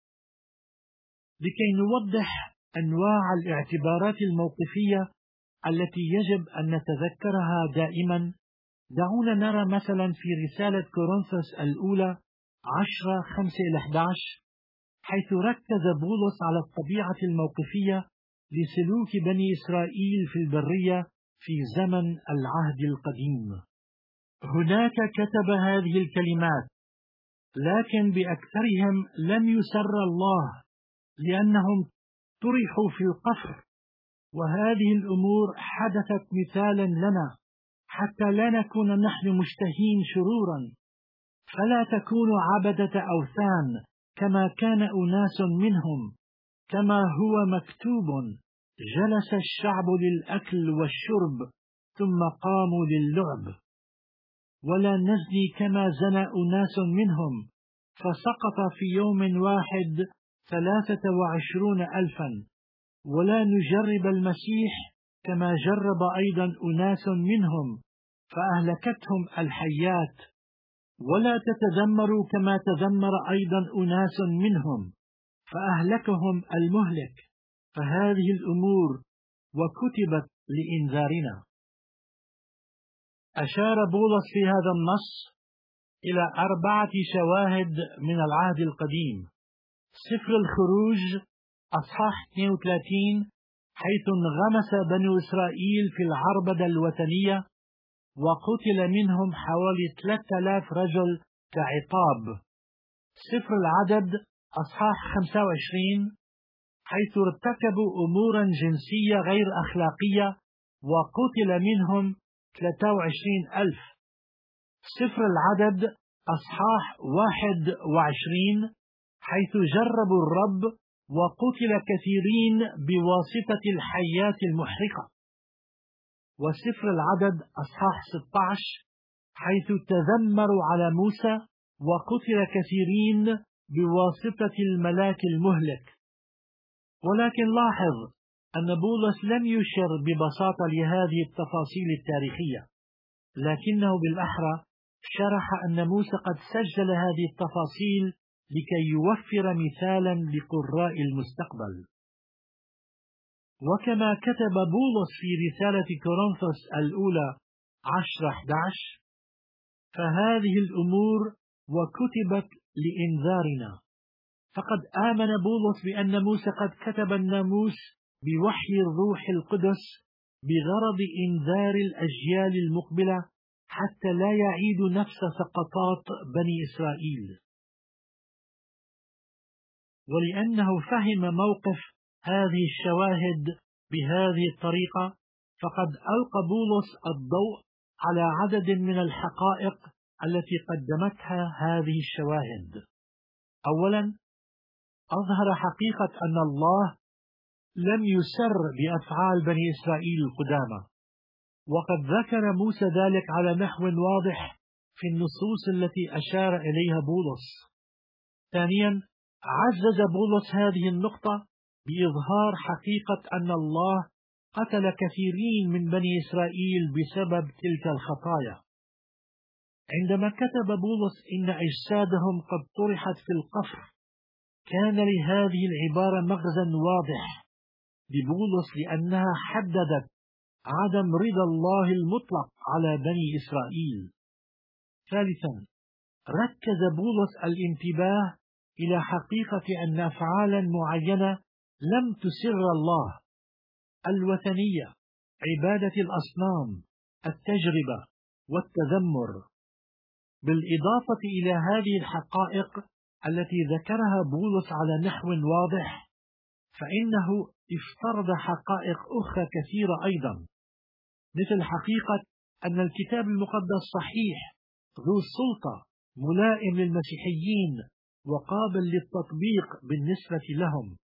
لكي نوضح أنواع الاعتبارات الموقفية التي يجب أن نتذكرها دائما، دعونا نرى مثلا في رسالة كورنثوس الأولى 10:5-11، حيث ركز بولس على الطبيعة الموقفية لسلوك بني إسرائيل في البرية في زمن العهد القديم. هناك كتب هذه الكلمات، لكن بأكثرهم لم يسر الله لأنهم طرحوا في القفر، وهذه الأمور حدثت مثالا لنا حتى لا نكون نحن مشتهين شرورا. فلا تكونوا عبدة أوثان كما كان أناس منهم، كما هو مكتوب: جلس الشعب للأكل والشرب ثم قاموا للعب. ولا نزني كما زنى أناس منهم، فسقط في يوم واحد 23,000. ولا نجرب المسيح كما جرب أيضا أناس منهم، فأهلكتهم الحيات. ولا تتذمروا كما تذمر أيضا أناس منهم، فأهلكهم المهلك. فهذه الأمور وكتبت لإنذارنا. أشار بولس في هذا النص إلى 4 شواهد من العهد القديم. سفر الخروج أصحاح 32، حيث انغمس بنو إسرائيل في العربدة الوثنية وقتل منهم حوالي 3000 رجل كعقاب. سفر العدد أصحاح 25، حيث ارتكبوا أمورا جنسية غير أخلاقية وقتل منهم 23,000. سفر العدد أصحاح 21، حيث جربوا الرب وقتل كثيرين بواسطة الحيات المحرقة. وسفر العدد أصحاح 16، حيث تذمروا على موسى وقتل كثيرين بواسطة الملاك المهلك. ولكن لاحظ أن بولس لم يشر ببساطة لهذه التفاصيل التاريخية، لكنه بالأحرى شرح أن موسى قد سجل هذه التفاصيل لكي يوفر مثالا لقراء المستقبل. وكما كتب بولس في رسالة كورنثوس الأولى 10:11: فهذه الأمور وكتبت لإنذارنا. فقد آمن بولس بأن موسى قد كتب الناموس بوحي الروح القدس بغرض إنذار الأجيال المقبلة حتى لا يعيد نفس سقطات بني إسرائيل. ولأنه فهم موقف هذه الشواهد بهذه الطريقة، فقد ألقى بولس الضوء على عدد من الحقائق التي قدمتها هذه الشواهد. أولا، أظهر حقيقة أن الله لم يسر بأفعال بني إسرائيل القدامى، وقد ذكر موسى ذلك على نحو واضح في النصوص التي أشار إليها بولس. ثانيا، عزز بولس هذه النقطة بإظهار حقيقة أن الله قتل كثيرين من بني إسرائيل بسبب تلك الخطايا. عندما كتب بولس إن أجسادهم قد طرحت في القفر، كان لهذه العبارة مغزى واضح لبولس، لأنها حددت عدم رضا الله المطلق على بني إسرائيل. ثالثا، ركز بولس الانتباه إلى حقيقة أن أفعالا معينة لم تسر الله: الوثنية، عبادة الأصنام، التجربة، والتذمر. بالإضافة إلى هذه الحقائق التي ذكرها بولس على نحو واضح، فإنه افترض حقائق أخرى كثيرة أيضا، مثل حقيقة أن الكتاب المقدس صحيح، ذو السلطة، ملائم للمسيحيين، وقابل للتطبيق بالنسبة لهم.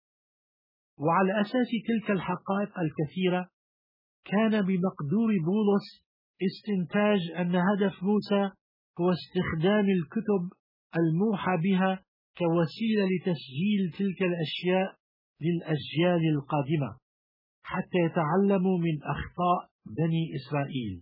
وعلى أساس تلك الحقائق الكثيرة، كان بمقدور بولس استنتاج أن هدف موسى هو استخدام الكتب الموحى بها كوسيلة لتسجيل تلك الأشياء للأجيال القادمة حتى يتعلموا من أخطاء بني إسرائيل.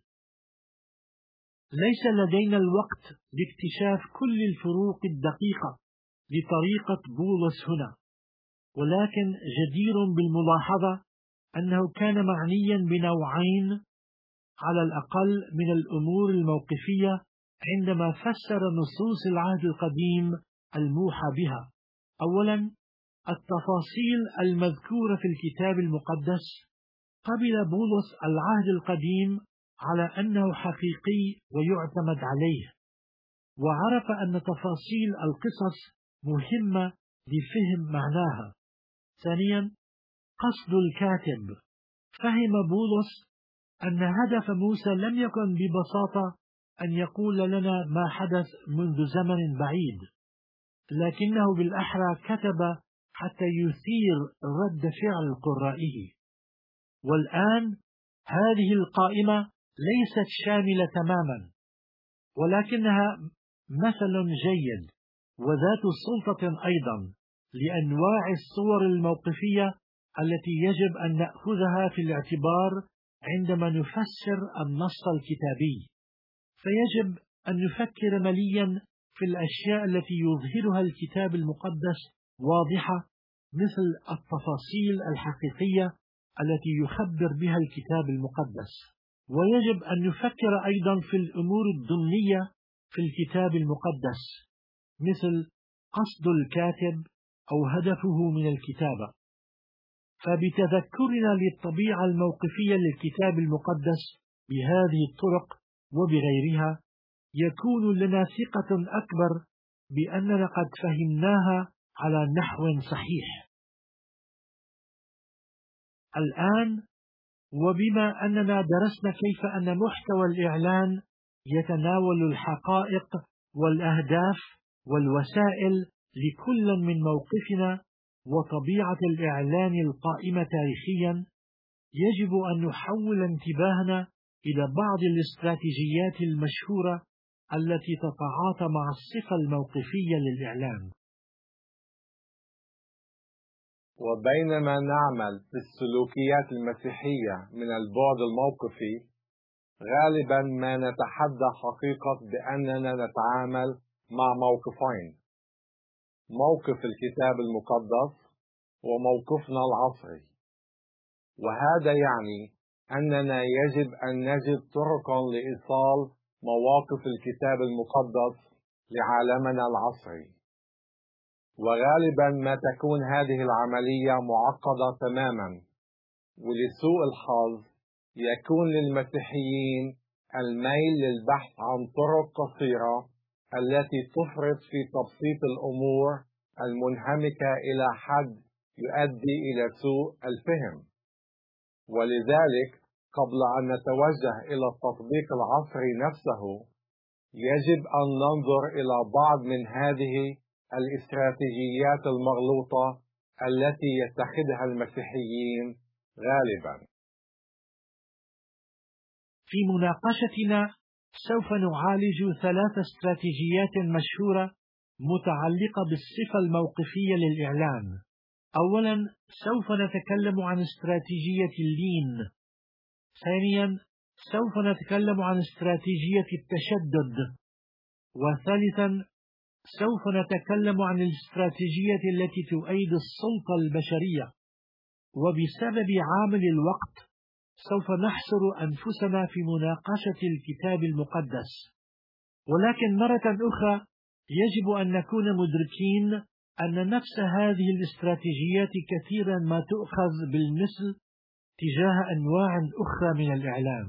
ليس لدينا الوقت لاكتشاف كل الفروق الدقيقة لطريقة بولس هنا، ولكن جدير بالملاحظة أنه كان معنيا بنوعين على الأقل من الأمور الموقفية عندما فسر نصوص العهد القديم الموحى بها. أولا، التفاصيل المذكورة في الكتاب المقدس. قبل بولس العهد القديم على أنه حقيقي ويعتمد عليه، وعرف أن تفاصيل القصص مهمة لفهم معناها. ثانيا، قصد الكاتب. فهم بولس أن هدف موسى لم يكن ببساطة أن يقول لنا ما حدث منذ زمن بعيد، لكنه بالأحرى كتب حتى يثير رد فعل قرائه. والآن هذه القائمة ليست شاملة تماما، ولكنها مثل جيد وذات سلطة أيضا لأنواع الصور الموقفية التي يجب أن نأخذها في الاعتبار عندما نفسر النص الكتابي. فيجب أن نفكر مليا في الأشياء التي يظهرها الكتاب المقدس واضحة، مثل التفاصيل الحقيقية التي يخبر بها الكتاب المقدس. ويجب أن نفكر أيضا في الأمور الضمنية في الكتاب المقدس، مثل قصد الكاتب أو هدفه من الكتابة. فبتذكرنا للطبيعة الموقفية للكتاب المقدس بهذه الطرق وبغيرها، يكون لنا ثقة أكبر بأننا قد فهمناها على نحو صحيح. الآن، وبما أننا درسنا كيف أن محتوى الإعلان يتناول الحقائق والأهداف والوسائل لكل من موقفنا وطبيعة الإعلان القائمة تاريخيا، يجب أن نحول انتباهنا إلى بعض الاستراتيجيات المشهورة التي تتعاطى مع الصفة الموقفية للإعلان. وبينما نعمل بالسلوكيات المسيحية من البعد الموقفي، غالبا ما نتحدى حقيقة بأننا نتعامل مع موقفين: موقف الكتاب المقدس وموقفنا العصري. وهذا يعني أننا يجب أن نجد طرقا لإيصال مواقف الكتاب المقدس لعالمنا العصري. وغالبا ما تكون هذه العملية معقدة تماما، ولسوء الحظ يكون للمسيحيين الميل للبحث عن طرق قصيرة التي تفرط في تبسيط الأمور المنهمكة إلى حد يؤدي إلى سوء الفهم. ولذلك قبل أن نتوجه إلى التطبيق العصري نفسه، يجب أن ننظر إلى بعض من هذه الاستراتيجيات المغلوطة التي يتخذها المسيحيين غالبا. في مناقشتنا سوف نعالج 3 استراتيجيات مشهورة متعلقة بالصفة الموقفية للإعلان. أولا، سوف نتكلم عن استراتيجية اللين. ثانيا، سوف نتكلم عن استراتيجية التشدد. وثالثا، سوف نتكلم عن الاستراتيجية التي تؤيد السلطة البشرية. وبسبب عامل الوقت سوف نحصر أنفسنا في مناقشة الكتاب المقدس، ولكن مرة أخرى يجب أن نكون مدركين أن نفس هذه الاستراتيجيات كثيرا ما تؤخذ بالمثل تجاه أنواع أخرى من الإعلام.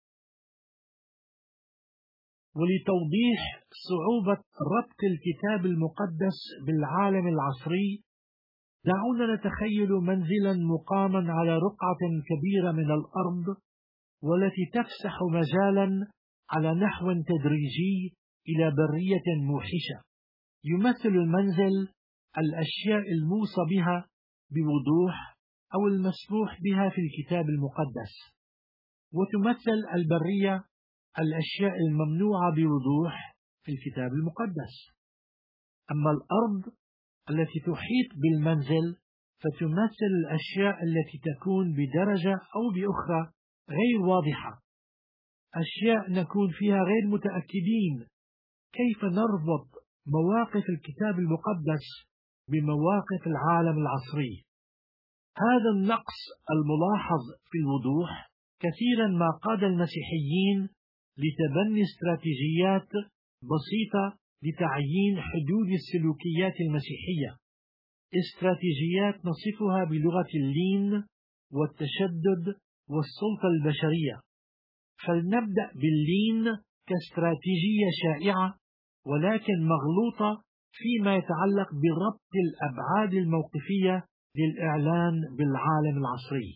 ولتوضيح صعوبة ربط الكتاب المقدس بالعالم العصري، دعونا نتخيل منزلا مقاما على رقعة كبيرة من الأرض، والتي تفسح مجالا على نحو تدريجي إلى برية موحشة. يمثل المنزل الأشياء الموصى بها بوضوح أو المسموح بها في الكتاب المقدس، وتمثل البرية الأشياء الممنوعة بوضوح في الكتاب المقدس. أما الأرض التي تحيط بالمنزل فتمثل الأشياء التي تكون بدرجة أو بأخرى غير واضحة، أشياء نكون فيها غير متأكدين كيف نربط مواقف الكتاب المقدس بمواقف العالم العصري. هذا النقص الملاحظ في الوضوح كثيرا ما قاد المسيحيين لتبني استراتيجيات بسيطة لتعيين حدود السلوكيات المسيحية، استراتيجيات نصفها بلغة اللين والتشدد والسلطة البشرية. فلنبدأ باللين كاستراتيجية شائعة ولكن مغلوطة فيما يتعلق بربط الأبعاد الموقفية للإعلان بالعالم العصري.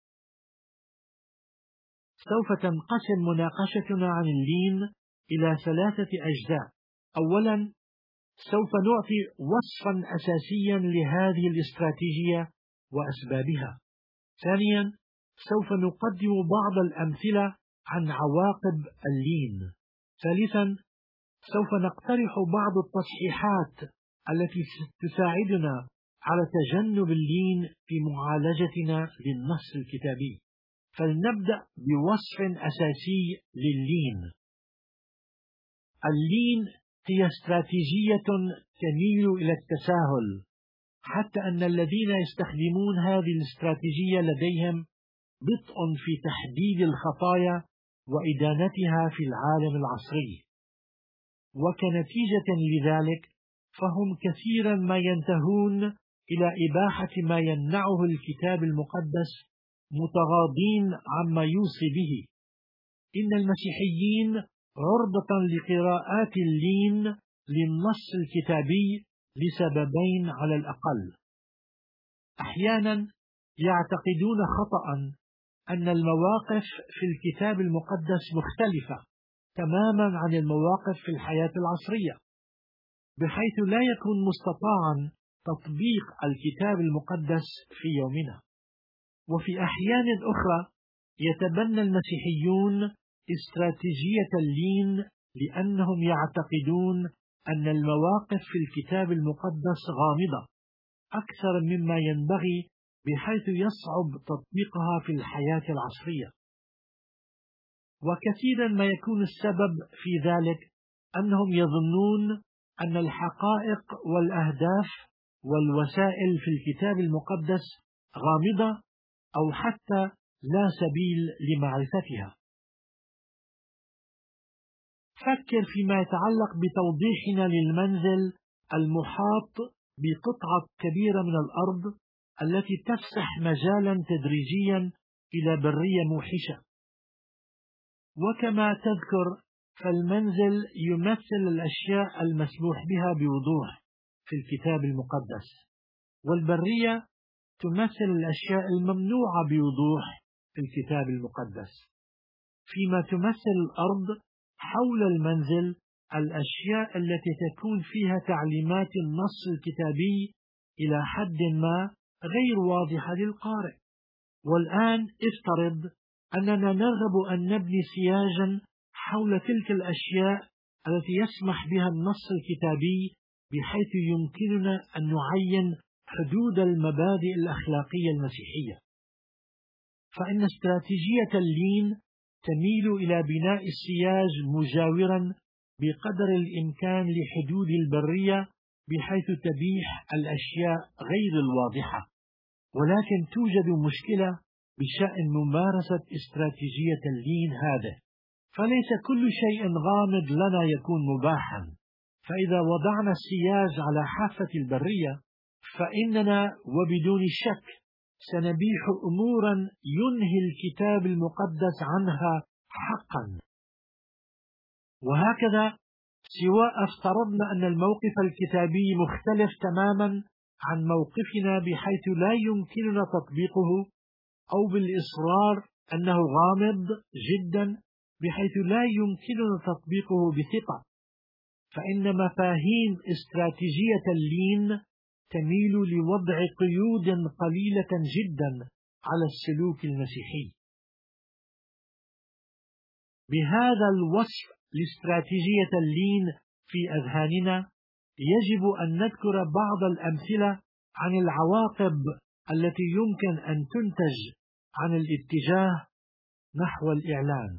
سوف تنقسم مناقشتنا عن اللين إلى 3 أجزاء. أولا، سوف نعطي وصفا أساسيا لهذه الاستراتيجية وأسبابها. ثانيا، سوف نقدم بعض الأمثلة عن عواقب اللين. ثالثا، سوف نقترح بعض التصحيحات التي تساعدنا على تجنب اللين في معالجتنا للنص الكتابي. فلنبدأ بوصف أساسي لللين. اللين هي استراتيجية تميل إلى التساهل، حتى أن الذين يستخدمون هذه الاستراتيجية لديهم بطء في تحديد الخطايا وإدانتها في العالم العصري، وكنتيجة لذلك فهم كثيرا ما ينتهون إلى إباحة ما يمنعه الكتاب المقدس متغاضين عما يوصي به. إن المسيحيين عرضة لقراءات اللين للنص الكتابي لسببين على الأقل. أحيانا يعتقدون خطأ أن المواقف في الكتاب المقدس مختلفة تماما عن المواقف في الحياة العصرية، بحيث لا يكون مستطاعا تطبيق الكتاب المقدس في يومنا. وفي أحيان أخرى يتبنى المسيحيون استراتيجية اللين لأنهم يعتقدون أن المواقف في الكتاب المقدس غامضة أكثر مما ينبغي، بحيث يصعب تطبيقها في الحياة العصرية. وكثيرا ما يكون السبب في ذلك أنهم يظنون أن الحقائق والأهداف والوسائل في الكتاب المقدس غامضة أو حتى لا سبيل لمعرفتها. فكر فيما يتعلق بتوضيحنا للمنزل المحاط بقطعة كبيرة من الأرض التي تفسح مجالا تدريجيا إلى برية موحشة. وكما تذكر، فالمنزل يمثل الأشياء المسموح بها بوضوح في الكتاب المقدس، والبرية تمثل الأشياء الممنوعة بوضوح في الكتاب المقدس، فيما تمثل الأرض حول المنزل الأشياء التي تكون فيها تعليمات النص الكتابي إلى حد ما غير واضحة للقارئ. والآن افترض أننا نرغب أن نبني سياجا حول تلك الأشياء التي يسمح بها النص الكتابي، بحيث يمكننا أن نعين حدود المبادئ الأخلاقية المسيحية. فإن استراتيجية اللين تميل إلى بناء السياج مجاورا بقدر الإمكان لحدود البرية، بحيث تبيح الأشياء غير الواضحة. ولكن توجد مشكلة بشأن ممارسة استراتيجية اللين هذا، فليس كل شيء غامض لنا يكون مباحا. فإذا وضعنا السياج على حافة البرية، فإننا وبدون شك سنبيح أمورا ينهي الكتاب المقدس عنها حقا. وهكذا، سواء افترضنا أن الموقف الكتابي مختلف تماما عن موقفنا بحيث لا يمكننا تطبيقه، أو بالإصرار أنه غامض جدا بحيث لا يمكننا تطبيقه بثقة، فإن مفاهيم استراتيجية اللين تميل لوضع قيود قليلة جدا على السلوك المسيحي. بهذا الوصف لاستراتيجية اللين في أذهاننا، يجب أن نذكر بعض الأمثلة عن العواقب التي يمكن أن تنتج عن الاتجاه نحو الإعلان.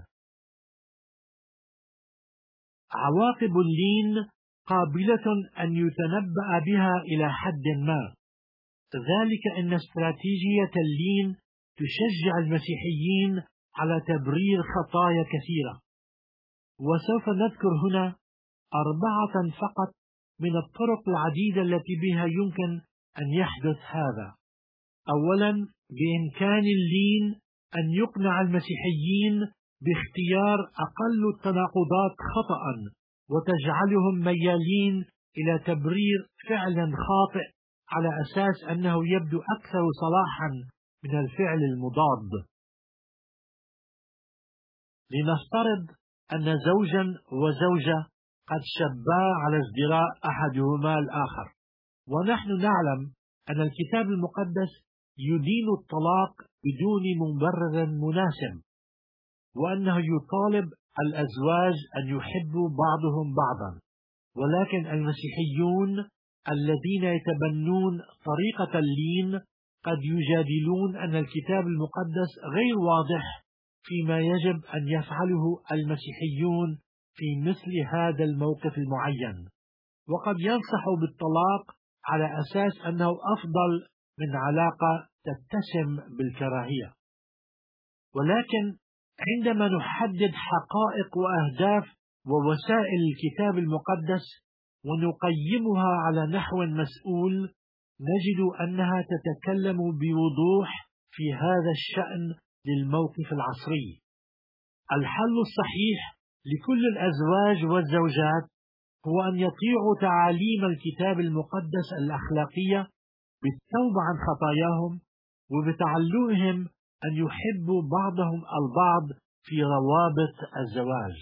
عواقب اللين قابلة أن يتنبأ بها إلى حد ما، ذلك أن استراتيجية اللين تشجع المسيحيين على تبرير خطايا كثيرة. وسوف نذكر هنا 4 فقط من الطرق العديدة التي بها يمكن أن يحدث هذا. أولا، بإمكان اللين أن يقنع المسيحيين باختيار أقل التناقضات خطأ، وتجعلهم ميالين إلى تبرير فعل خاطئ على أساس أنه يبدو أكثر صلاحا من الفعل المضاد. لنفترض أن زوجا وزوجة قد شبا على ازدراء أحدهما الآخر. ونحن نعلم أن الكتاب المقدس يدين الطلاق بدون مبرر مناسب، وأنه يطالب الأزواج أن يحبوا بعضهم بعضا. ولكن المسيحيون الذين يتبنون طريقة اللين قد يجادلون أن الكتاب المقدس غير واضح فيما يجب أن يفعله المسيحيون في مثل هذا الموقف المعين، وقد ينصحوا بالطلاق على أساس أنه أفضل من علاقة تتسم بالكراهية. ولكن عندما نحدد حقائق وأهداف ووسائل الكتاب المقدس ونقيمها على نحو مسؤول، نجد أنها تتكلم بوضوح في هذا الشأن للموقف العصري. الحل الصحيح لكل الأزواج والزوجات هو أن يطيعوا تعاليم الكتاب المقدس الأخلاقية بالتوبة عن خطاياهم وبتعلمهم أن يحبوا بعضهم البعض في روابط الزواج.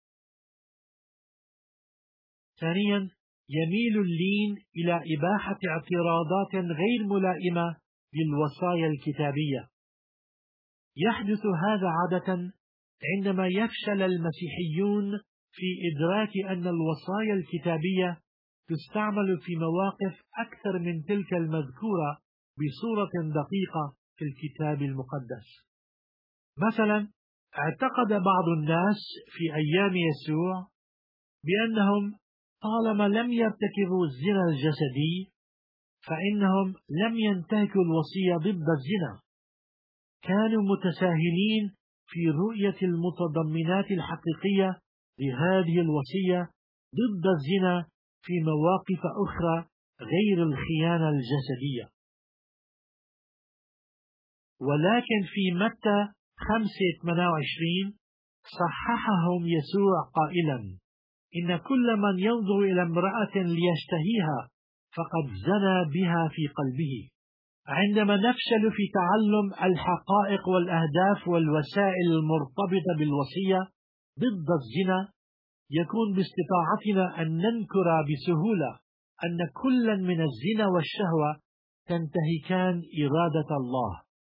ثانيا، يميل اللين إلى إباحة اعتراضات غير ملائمة للوصايا الكتابية. يحدث هذا عادة عندما يفشل المسيحيون في إدراك أن الوصايا الكتابية تستعمل في مواقف أكثر من تلك المذكورة بصورة دقيقة في الكتاب المقدس. مثلا، اعتقد بعض الناس في أيام يسوع بأنهم طالما لم يرتكبوا الزنا الجسدي فإنهم لم ينتهكوا الوصية ضد الزنا. كانوا متساهلين في رؤية المتضمنات الحقيقية لهذه الوصية ضد الزنا في مواقف أخرى غير الخيانة الجسدية. ولكن في متى 5:28 صححهم يسوع قائلا: إن كل من ينظر إلى امرأة ليشتهيها فقد زنى بها في قلبه. عندما نفشل في تعلم الحقائق والأهداف والوسائل المرتبطة بالوصية ضد الزنا، يكون باستطاعتنا أن ننكر بسهولة أن كلا من الزنا والشهوة تنتهكان إرادة الله.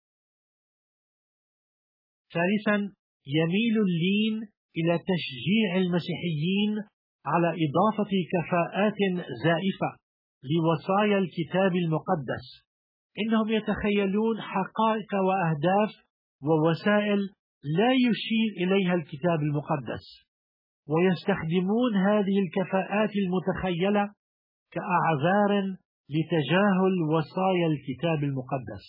ثالثا، يميل اللين إلى تشجيع المسيحيين على إضافة كفاءات زائفة لوصايا الكتاب المقدس. إنهم يتخيلون حقائق وأهداف ووسائل لا يشير إليها الكتاب المقدس، ويستخدمون هذه الكفاءات المتخيلة كأعذار لتجاهل وصايا الكتاب المقدس.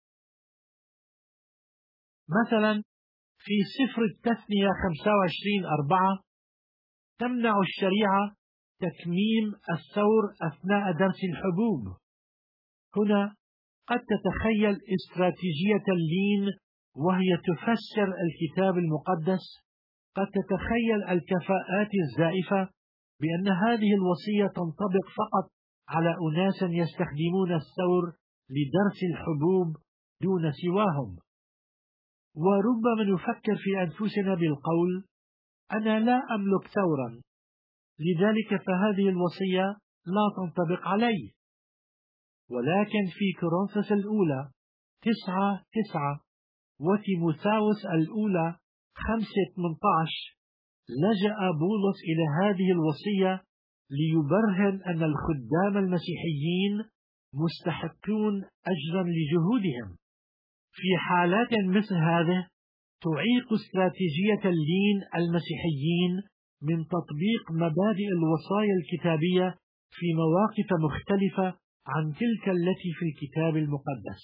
مثلا، في سفر التثنية 25:4 تمنع الشريعة تكميم الثور أثناء درس الحبوب. هنا قد تتخيل استراتيجية اللين وهي تفسر الكتاب المقدس، قد تتخيل الكفاءات الزائفة بأن هذه الوصية تنطبق فقط على أناس يستخدمون الثور لدرس الحبوب دون سواهم. وربما نفكر في أنفسنا بالقول: أنا لا أملك ثورا، لذلك فهذه الوصية لا تنطبق علي. ولكن في كورنثوس الأولى 9:9 وتيموثاوس الأولى 5:18 لجأ بولس إلى هذه الوصية ليبرهن أن الخدام المسيحيين مستحقون أجرا لجهودهم. في حالات مثل هذه تعيق استراتيجية اللين المسيحيين من تطبيق مبادئ الوصايا الكتابية في مواقف مختلفة عن تلك التي في الكتاب المقدس.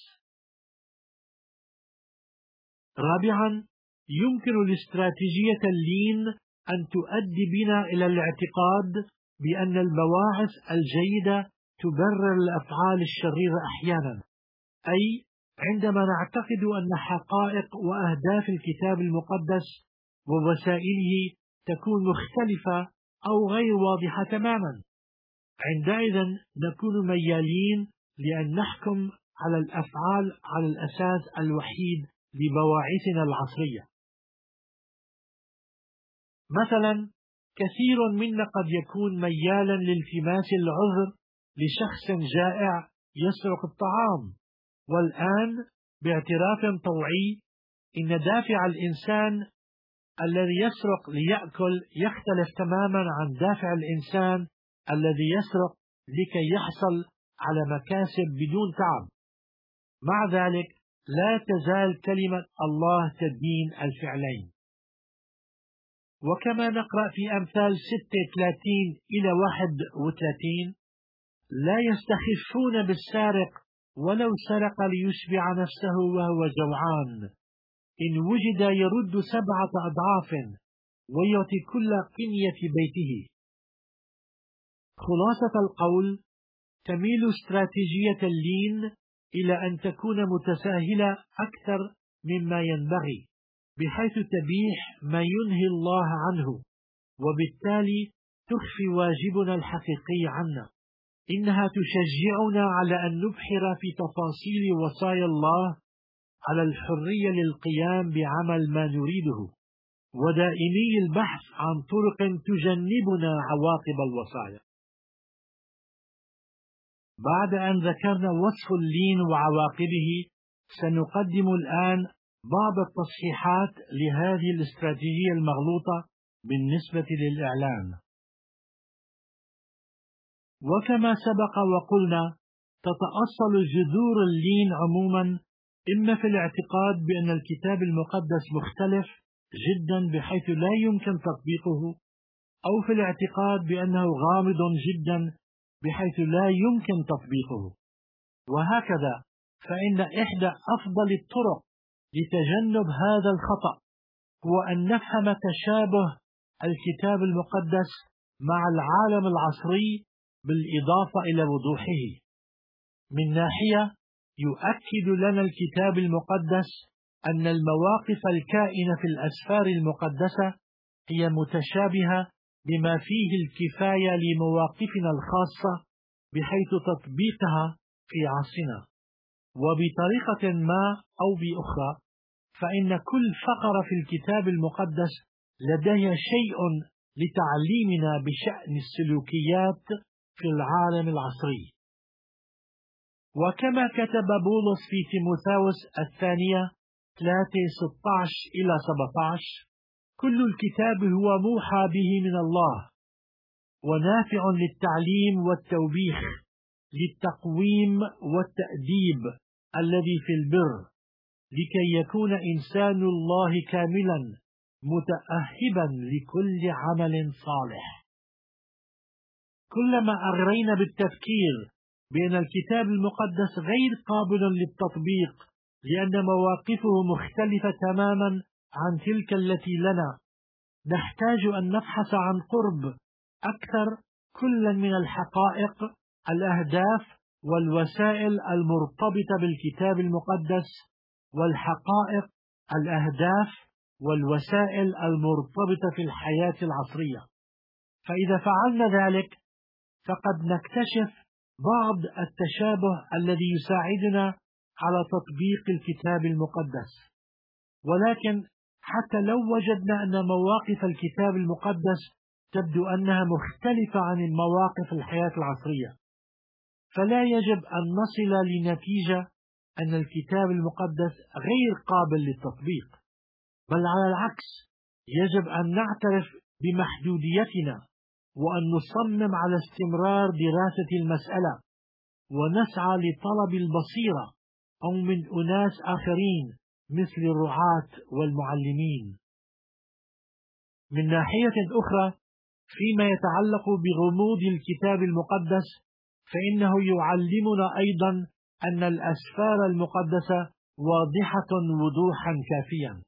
رابعا، يمكن لاستراتيجية اللين أن تؤدي بنا إلى الاعتقاد بأن البواعث الجيدة تبرر الأفعال الشريرة أحيانا، أي عندما نعتقد أن حقائق وأهداف الكتاب المقدس ووسائله تكون مختلفة أو غير واضحة تماما، عندئذ نكون ميالين لأن نحكم على الأفعال على الأساس الوحيد لبواعثنا العصرية. مثلا، كثير منا قد يكون ميالا لالتماس العذر لشخص جائع يسرق الطعام، والآن باعتراف طوعي إن دافع الإنسان الذي يسرق ليأكل يختلف تماما عن دافع الإنسان الذي يسرق لكي يحصل على مكاسب بدون تعب. مع ذلك لا تزال كلمة الله تدين الفعلين. وكما نقرأ في أمثال 36 إلى 31: لا يستخفون بالسارق ولو سرق ليشبع نفسه وهو جوعان، إن وجد يرد 7 أضعاف ويعطي كل قنية بيته. خلاصة القول: تميل استراتيجية اللين إلى أن تكون متساهلة أكثر مما ينبغي، بحيث تبيح ما ينهي الله عنه، وبالتالي تخفي واجبنا الحقيقي عنا. إنها تشجعنا على أن نبحر في تفاصيل وصايا الله، على الحرية للقيام بعمل ما نريده، ودائمي البحث عن طرق تجنبنا عواقب الوصايا. بعد أن ذكرنا وصف اللين وعواقبه، سنقدم الآن بعض التصحيحات لهذه الاستراتيجية المغلوطة بالنسبة للإعلان. وكما سبق وقلنا، تتأصل جذور اللين عموما إما في الاعتقاد بأن الكتاب المقدس مختلف جدا بحيث لا يمكن تطبيقه، أو في الاعتقاد بأنه غامض جدا بحيث لا يمكن تطبيقه. وهكذا فإن إحدى أفضل الطرق لتجنب هذا الخطأ هو أن نفهم تشابه الكتاب المقدس مع العالم العصري بالإضافة إلى وضوحه. من ناحية، يؤكد لنا الكتاب المقدس أن المواقف الكائنة في الأسفار المقدسة هي متشابهة بما فيه الكفاية لمواقفنا الخاصة، بحيث تطبيقها في عصرنا. وبطريقة ما أو بأخرى، فإن كل فقرة في الكتاب المقدس لديها شيء لتعليمنا بشأن السلوكيات في العالم العصري. وكما كتب بولس في تيموثاوس الثانية 3:16-17: كل الكتاب هو موحى به من الله، ونافع للتعليم والتوبيخ، للتقويم والتأديب الذي في البر، لكي يكون إنسان الله كاملا متأهبا لكل عمل صالح. كلما أغرينا بالتفكير بأن الكتاب المقدس غير قابل للتطبيق لأن مواقفه مختلفة تماما عن تلك التي لنا، نحتاج أن نبحث عن قرب أكثر كلا من الحقائق، الأهداف والوسائل المرتبطة بالكتاب المقدس، والحقائق، الأهداف والوسائل المرتبطة في الحياة العصرية. فإذا فعلنا ذلك فقد نكتشف بعض التشابه الذي يساعدنا على تطبيق الكتاب المقدس. ولكن حتى لو وجدنا أن مواقف الكتاب المقدس تبدو أنها مختلفة عن المواقف الحياة العصرية، فلا يجب أن نصل لنتيجة أن الكتاب المقدس غير قابل للتطبيق، بل على العكس يجب أن نعترف بمحدوديتنا، وأن نصمم على استمرار دراسة المسألة، ونسعى لطلب البصيرة أو من أناس آخرين مثل الرعاة والمعلمين. من ناحية أخرى، فيما يتعلق بغموض الكتاب المقدس، فإنه يعلمنا أيضا أن الأسفار المقدسة واضحة وضوحا كافيا.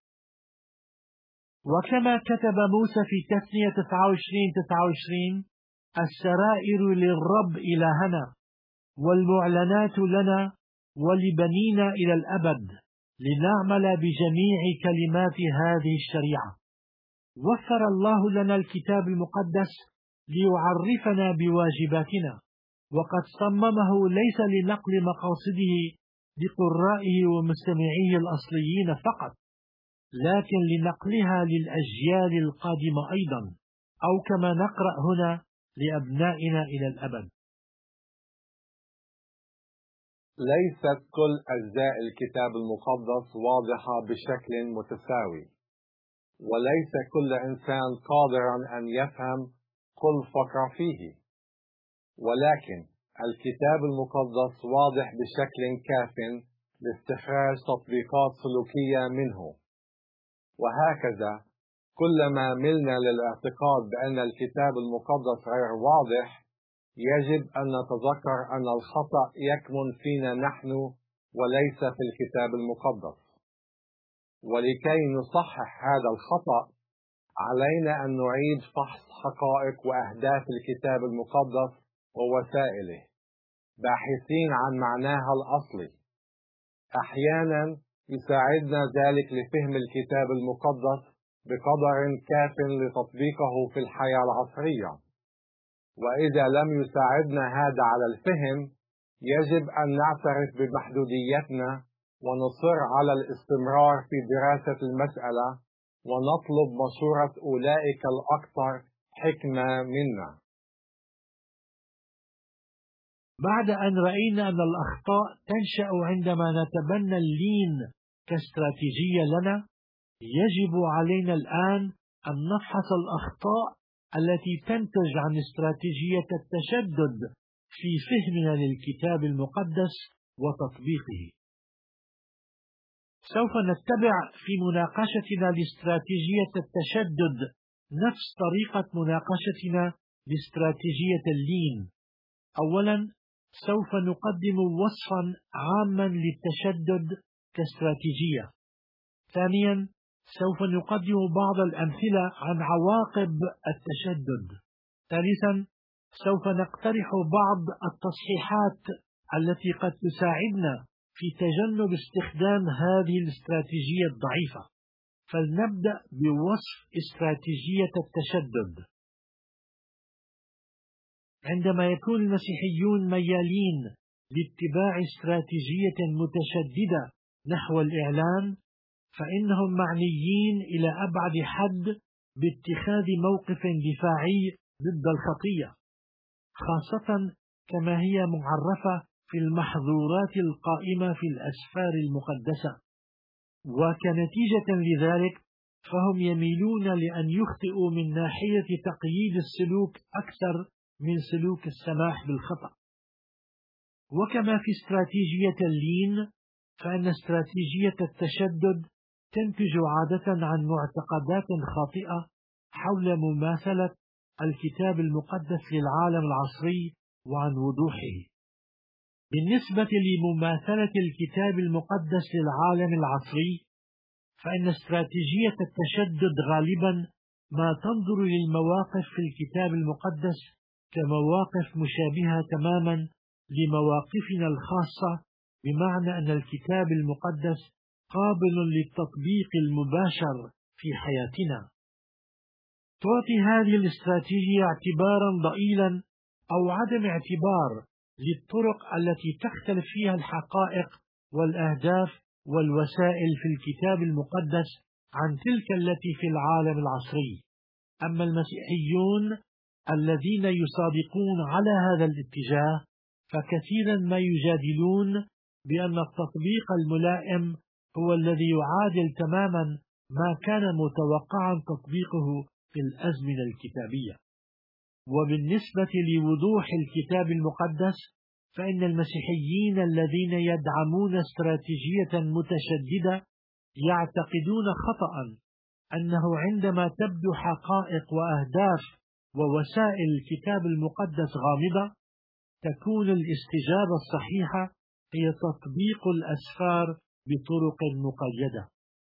وكما كتب موسى في تثنية 29:29: السرائر للرب إلهنا، والمعلنات لنا ولبنينا إلى الأبد، لنعمل بجميع كلمات هذه الشريعة. وفر الله لنا الكتاب المقدس ليعرفنا بواجباتنا، وقد صممه ليس لنقل مقاصده لقرائه ومستمعيه الأصليين فقط، لكن لنقلها للأجيال القادمة أيضا، أو كما نقرأ هنا لأبنائنا إلى الأبد. ليست كل أجزاء الكتاب المقدس واضحة بشكل متساوي، وليس كل إنسان قادرا أن يفهم كل فقرة فيه، ولكن الكتاب المقدس واضح بشكل كاف لاستخراج تطبيقات سلوكية منه. وهكذا كلما ملنا للاعتقاد بأن الكتاب المقدس غير واضح، يجب أن نتذكر أن الخطأ يكمن فينا نحن وليس في الكتاب المقدس. ولكي نصحح هذا الخطأ، علينا أن نعيد فحص حقائق وأهداف الكتاب المقدس ووسائله، باحثين عن معناها الأصلي. أحيانا يساعدنا ذلك لفهم الكتاب المقدس بقدر كاف لتطبيقه في الحياة العصرية. وإذا لم يساعدنا هذا على الفهم، يجب أن نعترف بمحدوديتنا ونصر على الاستمرار في دراسة المسألة ونطلب مشورة أولئك الأكثر حكمة منا. بعد أن رأينا أن الأخطاء تنشأ عندما نتبنى اللين كاستراتيجية لنا، يجب علينا الآن أن نفحص الأخطاء التي تنتج عن استراتيجية التشدد في فهمنا للكتاب المقدس وتطبيقه. سوف نتبع في مناقشتنا لاستراتيجية التشدد نفس طريقة مناقشتنا لاستراتيجية اللين. أولا، سوف نقدم وصفا عاما للتشدد كاستراتيجية. ثانيا، سوف نقدم بعض الأمثلة عن عواقب التشدد. ثالثا، سوف نقترح بعض التصحيحات التي قد تساعدنا في تجنب استخدام هذه الاستراتيجية الضعيفة. فلنبدأ بوصف استراتيجية التشدد. عندما يكون المسيحيون ميالين لاتباع استراتيجية متشددة نحو الإعلان، فإنهم معنيين إلى أبعد حد باتخاذ موقف دفاعي ضد الخطية، خاصة كما هي معرفة في المحظورات القائمة في الأسفار المقدسة. وكنتيجة لذلك فهم يميلون لأن يخطئوا من ناحية تقييد السلوك أكثر من سلوك السماح بالخطأ. وكما في استراتيجية اللين، فإن استراتيجية التشدد تنتج عادة عن معتقدات خاطئة حول مماثلة الكتاب المقدس للعالم العصري وعن وضوحه. بالنسبة لمماثلة الكتاب المقدس للعالم العصري، فإن استراتيجية التشدد غالبا ما تنظر للمواقف في الكتاب المقدس كمواقف مشابهة تماما لمواقفنا الخاصة، بمعنى أن الكتاب المقدس قابل للتطبيق المباشر في حياتنا. تعطي هذه الاستراتيجية اعتبارا ضئيلا أو عدم اعتبار للطرق التي تختلف فيها الحقائق والأهداف والوسائل في الكتاب المقدس عن تلك التي في العالم العصري. أما المسيحيون الذين يصادقون على هذا الاتجاه، فكثيرا ما يجادلون بأن التطبيق الملائم هو الذي يعادل تماما ما كان متوقعا تطبيقه في الأزمنة الكتابية. وبالنسبة لوضوح الكتاب المقدس، فإن المسيحيين الذين يدعمون استراتيجية متشددة يعتقدون خطأ أنه عندما تبدو حقائق وأهداف ووسائل الكتاب المقدس غامضة، تكون الاستجابة الصحيحة هي تطبيق الأسفار بطرق مقيدة.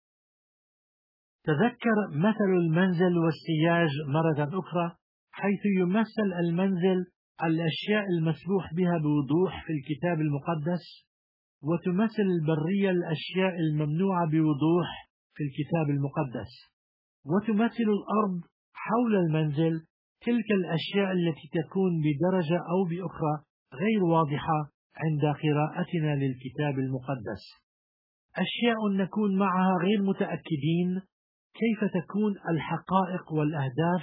تذكر مثل المنزل والسياج مرة أخرى، حيث يمثل المنزل الأشياء المسموح بها بوضوح في الكتاب المقدس، وتمثل البرية الأشياء الممنوعة بوضوح في الكتاب المقدس، وتمثل الأرض حول المنزل تلك الأشياء التي تكون بدرجة أو بأخرى غير واضحة عند قراءتنا للكتاب المقدس. أشياء نكون معها غير متأكدين كيف تكون الحقائق والأهداف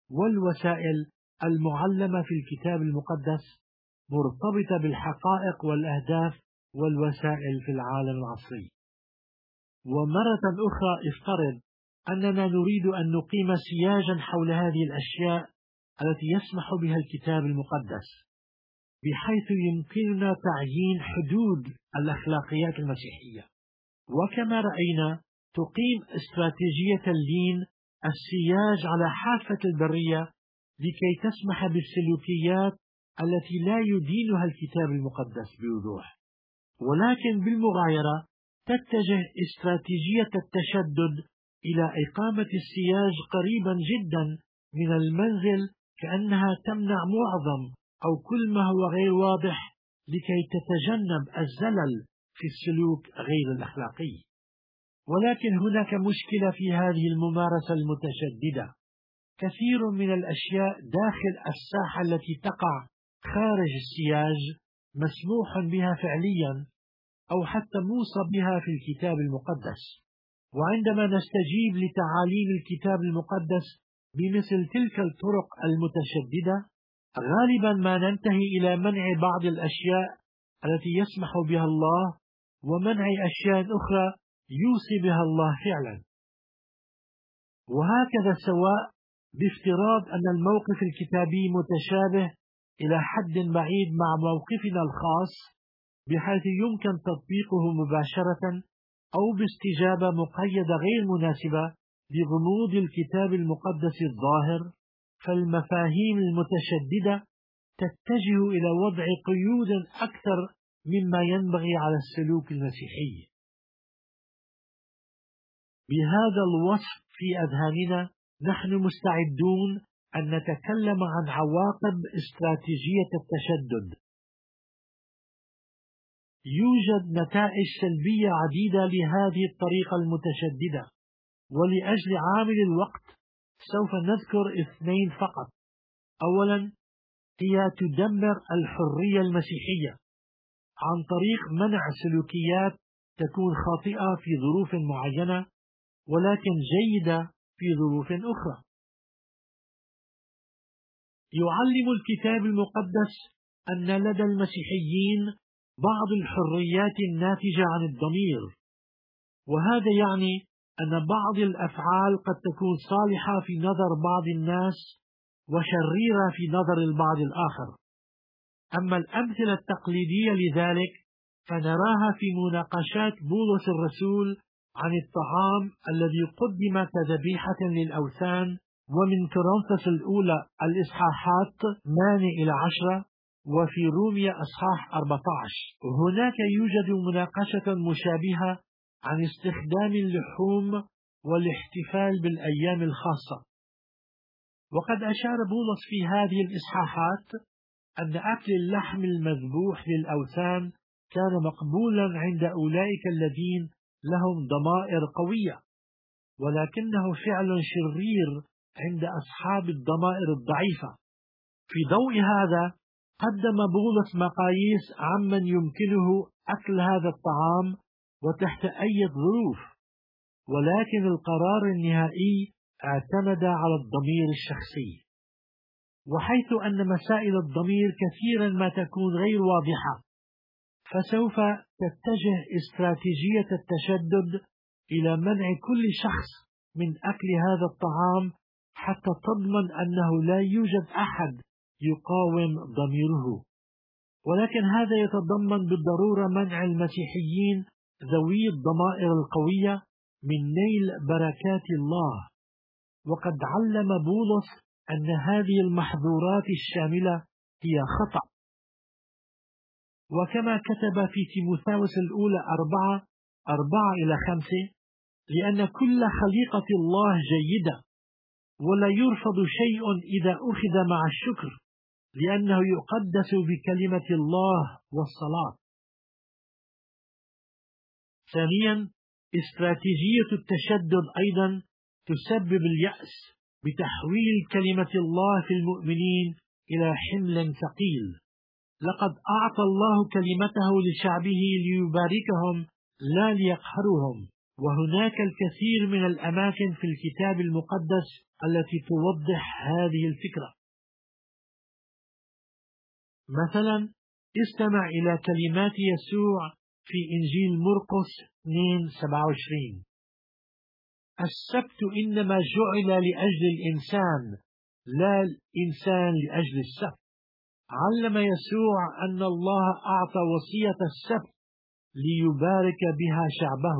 والوسائل المعلمة في الكتاب المقدس مرتبطة بالحقائق والأهداف والوسائل في العالم العصري. ومرة أخرى افترض أننا نريد أن نقيم سياجا حول هذه الأشياء التي يسمح بها الكتاب المقدس، بحيث يمكننا تعيين حدود الأخلاقيات المسيحية. وكما رأينا، تقيم استراتيجية اللين السياج على حافة البرية لكي تسمح بالسلوكيات التي لا يدينها الكتاب المقدس بوضوح، ولكن بالمغايرة تتجه استراتيجية التشدد إلى إقامة السياج قريبا جدا من المنزل، كأنها تمنع معظم أو كل ما هو غير واضح لكي تتجنب الزلل في السلوك غير الأخلاقي. ولكن هناك مشكلة في هذه الممارسة المتشددة. كثير من الأشياء داخل الساحة التي تقع خارج السياج مسموح بها فعليا أو حتى موصى بها في الكتاب المقدس. وعندما نستجيب لتعاليم الكتاب المقدس بمثل تلك الطرق المتشددة، غالبا ما ننتهي إلى منع بعض الأشياء التي يسمح بها الله ومنع أشياء أخرى يوصي بها الله فعلا. وهكذا سواء بافتراض أن الموقف الكتابي متشابه إلى حد بعيد مع موقفنا الخاص بحيث يمكن تطبيقه مباشرة، أو باستجابة مقيدة غير مناسبة لغموض الكتاب المقدس الظاهر، فالمفاهيم المتشددة تتجه إلى وضع قيود أكثر مما ينبغي على السلوك المسيحي. بهذا الوصف في أذهاننا، نحن مستعدون أن نتكلم عن عواقب استراتيجية التشدد. يوجد نتائج سلبية عديدة لهذه الطريقة المتشددة، ولأجل عامل الوقت سوف نذكر 2 فقط. أولا، هي تدمر الحرية المسيحية عن طريق منع سلوكيات تكون خاطئة في ظروف معينة ولكن جيدة في ظروف أخرى. يعلم الكتاب المقدس أن لدى المسيحيين بعض الحريات الناتجة عن الضمير، وهذا يعني أن بعض الأفعال قد تكون صالحة في نظر بعض الناس وشريرة في نظر البعض الآخر. أما الأمثلة التقليدية لذلك فنراها في مناقشات بولس الرسول عن الطعام الذي قدم كذبيحة للأوثان، ومن كورنثوس الأولى الإصحاحات 8-10، وفي روميا أصحاح 14. هناك يوجد مناقشة مشابهة عن استخدام اللحوم والاحتفال بالأيام الخاصة. وقد أشار بولس في هذه الإصحاحات أن أكل اللحم المذبوح للأوثان كان مقبولا عند أولئك الذين لهم ضمائر قوية، ولكنه فعل شرير عند أصحاب الضمائر الضعيفة. في ضوء هذا قدم بولس مقاييس عمن يمكنه أكل هذا الطعام وتحت أي ظروف، ولكن القرار النهائي اعتمد على الضمير الشخصي. وحيث أن مسائل الضمير كثيرا ما تكون غير واضحة، فسوف تتجه استراتيجية التشدد إلى منع كل شخص من أكل هذا الطعام حتى تضمن أنه لا يوجد أحد يقاوم ضميره. ولكن هذا يتضمن بالضرورة منع المسيحيين ذوي الضمائر القوية من نيل بركات الله. وقد علم بولس أن هذه المحظورات الشاملة هي خطأ. وكما كتب في تيموثاوس الأولى 4:4-5: لأن كل خليقة الله جيدة، ولا يرفض شيء إذا أخذ مع الشكر، لأنه يقدس بكلمة الله والصلاة. ثانيا، استراتيجية التشدد أيضا تسبب اليأس بتحويل كلمة الله في المؤمنين إلى حمل ثقيل. لقد أعطى الله كلمته لشعبه ليباركهم لا ليقهرهم، وهناك الكثير من الأماكن في الكتاب المقدس التي توضح هذه الفكرة. مثلا استمع إلى كلمات يسوع في إنجيل مرقس 2:27: السبت إنما جعل لأجل الإنسان، لا الإنسان لأجل السبت. علم يسوع أن الله أعطى وصية السبت ليبارك بها شعبه.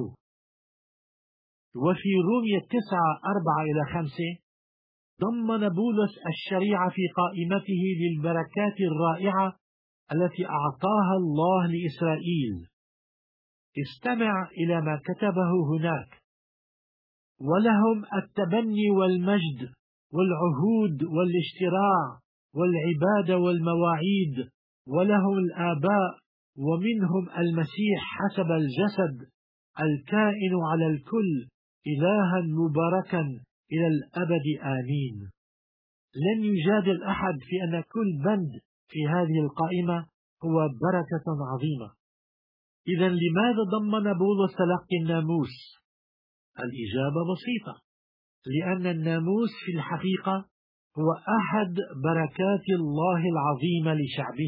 وفي رومية 9:4-5 ضمن بولس الشريعة في قائمته للبركات الرائعة التي أعطاها الله لإسرائيل. استمع إلى ما كتبه هناك: ولهم التبني والمجد والعهود والاشتراع والعبادة والمواعيد، ولهم الآباء، ومنهم المسيح حسب الجسد، الكائن على الكل، إلها مباركا إلى الأبد آمين. لن يجادل أحد في أن كل بند في هذه القائمة هو بركة عظيمة. إذن لماذا ضمن بولس تلقي الناموس؟ الإجابة بسيطة: لأن الناموس في الحقيقة هو أحد بركات الله العظيمة لشعبه.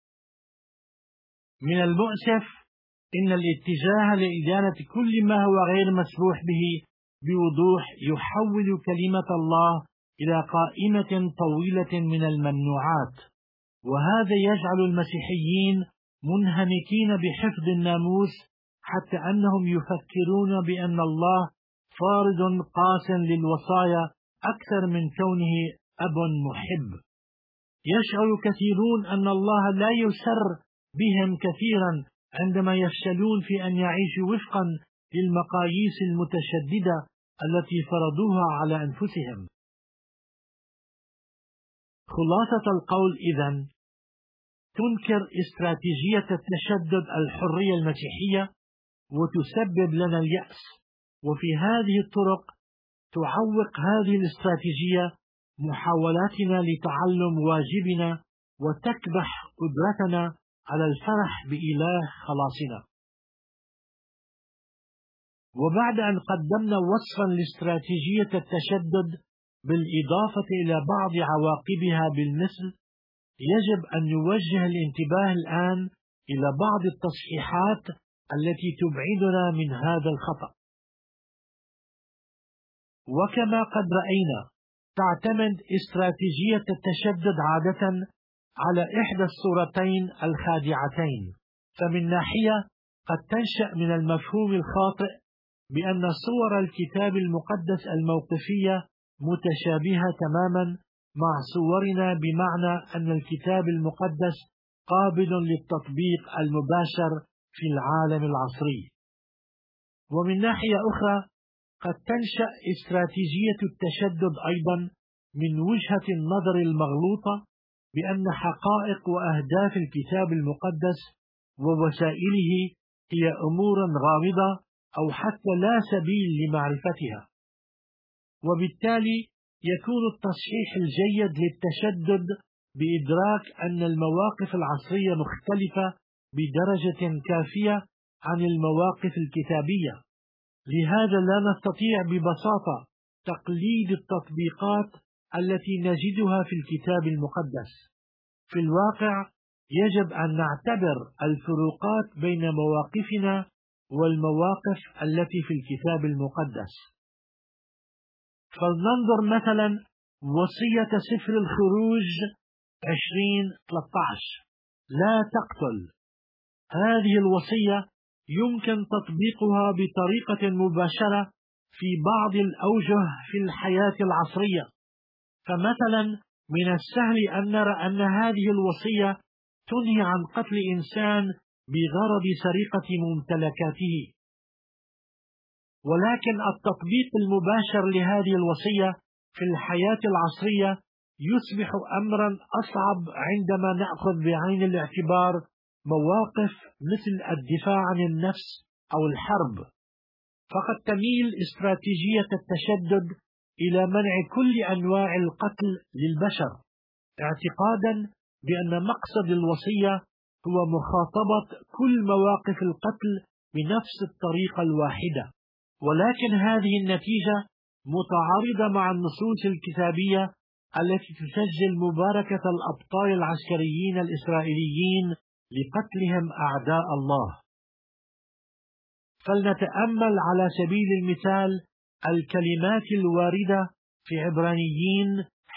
من المؤسف إن الاتجاه لإدانة كل ما هو غير مسموح به بوضوح يحول كلمة الله إلى قائمة طويلة من الممنوعات، وهذا يجعل المسيحيين منهمكين بحفظ الناموس، حتى أنهم يفكرون بأن الله فارض قاس للوصايا أكثر من كونه أب محب. يشعر كثيرون أن الله لا يسر بهم كثيرا عندما يفشلون في أن يعيشوا وفقا للمقاييس المتشددة التي فرضوها على أنفسهم. خلاصة القول إذن: تنكر استراتيجية التشدد الحرية المسيحية وتسبب لنا اليأس، وفي هذه الطرق تعوق هذه الاستراتيجية محاولاتنا لتعلم واجبنا وتكبح قدرتنا على الفرح بإله خلاصنا. وبعد أن قدمنا وصفا لاستراتيجية التشدد بالإضافة إلى بعض عواقبها بالمثل، يجب أن نوجه الانتباه الآن إلى بعض التصحيحات التي تبعدنا من هذا الخطأ. وكما قد رأينا، تعتمد استراتيجية التشدد عادة على إحدى الصورتين الخادعتين. فمن ناحية قد تنشأ من المفهوم الخاطئ بأن صور الكتاب المقدس الموقفية متشابهة تماما مع صورنا، بمعنى أن الكتاب المقدس قابل للتطبيق المباشر في العالم العصري. ومن ناحية أخرى قد تنشأ استراتيجية التشدد أيضا من وجهة النظر المغلوطة بأن حقائق وأهداف الكتاب المقدس ووسائله هي أمور غامضة أو حتى لا سبيل لمعرفتها. وبالتالي يكون التصحيح الجيد للتشدد بإدراك أن المواقف العصرية مختلفة بدرجة كافية عن المواقف الكتابية. لهذا لا نستطيع ببساطة تقليد التطبيقات التي نجدها في الكتاب المقدس. في الواقع يجب أن نعتبر الفروقات بين مواقفنا والمواقف التي في الكتاب المقدس. فلننظر مثلا وصية سفر الخروج 20:13: لا تقتل. هذه الوصية يمكن تطبيقها بطريقة مباشرة في بعض الأوجه في الحياة العصرية. فمثلا من السهل أن نرى أن هذه الوصية تنهي عن قتل إنسان بغرض سرقة ممتلكاته، ولكن التطبيق المباشر لهذه الوصية في الحياة العصرية يصبح أمرا أصعب عندما نأخذ بعين الاعتبار مواقف مثل الدفاع عن النفس أو الحرب. فقد تميل استراتيجية التشدد إلى منع كل أنواع القتل للبشر، اعتقادا بأن مقصد الوصية هو مخاطبة كل مواقف القتل بنفس الطريقة الواحدة. ولكن هذه النتيجة متعارضة مع النصوص الكتابية التي تسجل مباركة الأبطال العسكريين الإسرائيليين لقتلهم أعداء الله. فلنتأمل على سبيل المثال الكلمات الواردة في عبرانيين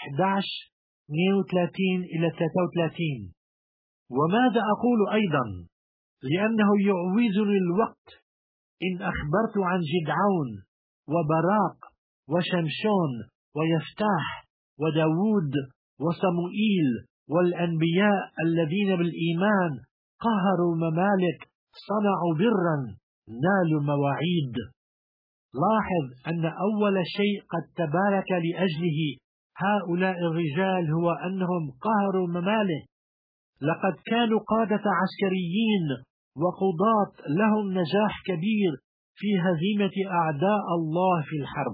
11:32-33. وماذا أقول أيضا؟ لأنه يعوزني الوقت إن أخبرت عن جدعون وبراق وشمشون ويفتاح وداود وصموئيل والأنبياء الذين بالإيمان قهروا ممالك، صنعوا برا، نالوا مواعيد. لاحظ أن أول شيء قد تبارك لأجله هؤلاء الرجال هو أنهم قهروا ممالك. لقد كانوا قادة عسكريين وقضاة لهم نجاح كبير في هزيمة أعداء الله في الحرب.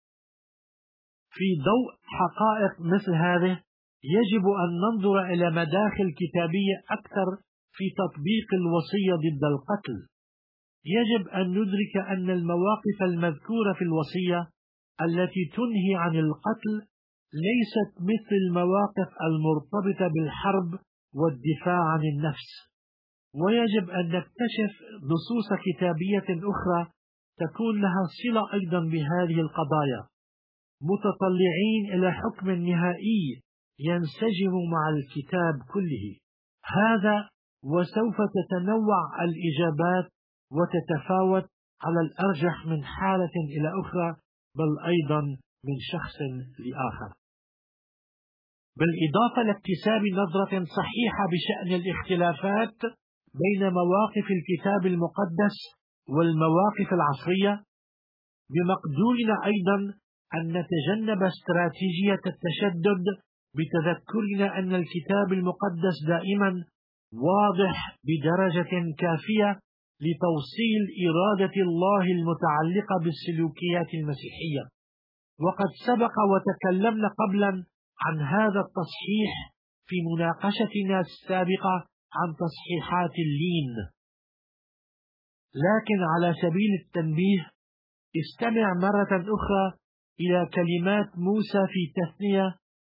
في ضوء حقائق مثل هذه يجب أن ننظر إلى مداخل كتابية أكثر في تطبيق الوصية ضد القتل. يجب أن ندرك أن المواقف المذكورة في الوصية التي تنهي عن القتل ليست مثل المواقف المرتبطة بالحرب والدفاع عن النفس. ويجب أن نكتشف نصوص كتابية أخرى تكون لها صلة أيضا بهذه القضايا، متطلعين إلى حكم نهائي ينسجم مع الكتاب كله. هذا وسوف تتنوع الإجابات وتتفاوت على الأرجح من حالة إلى أخرى، بل أيضا من شخص لآخر. بالإضافة لاكتساب نظرة صحيحة بشأن الاختلافات بين مواقف الكتاب المقدس والمواقف العصرية، بمقدورنا أيضا أن نتجنب استراتيجية التشدد بتذكرنا أن الكتاب المقدس دائما واضح بدرجة كافية لتوصيل إرادة الله المتعلقة بالسلوكيات المسيحية. وقد سبق وتكلمنا قبلا عن هذا التصحيح في مناقشتنا السابقة عن تصحيحات اللين. لكن على سبيل التنبيه استمع مرة أخرى إلى كلمات موسى في تثنية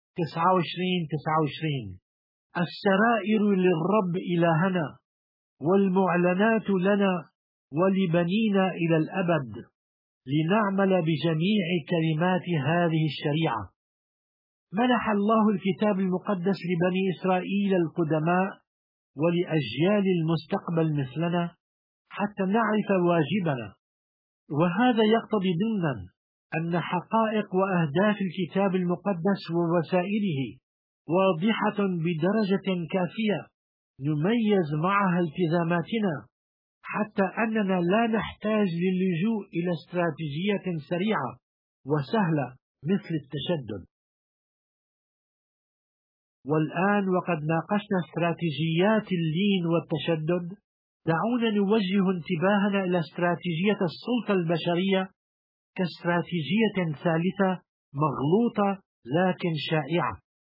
29:29: السرائر للرب إلهنا والمعلنات لنا ولبنينا إلى الأبد، لنعمل بجميع كلمات هذه الشريعة. منح الله الكتاب المقدس لبني إسرائيل القدماء ولأجيال المستقبل مثلنا حتى نعرف واجبنا، وهذا يقتضي ضمنا أن حقائق وأهداف الكتاب المقدس ووسائله واضحة بدرجة كافية نميز معها التزاماتنا، حتى أننا لا نحتاج للجوء إلى استراتيجية سريعة وسهلة مثل التشدد. والآن وقد ناقشنا استراتيجيات اللين والتشدد، دعونا نوجه انتباهنا إلى استراتيجية السلطة البشرية كاستراتيجية ثالثة مغلوطة لكن شائعة.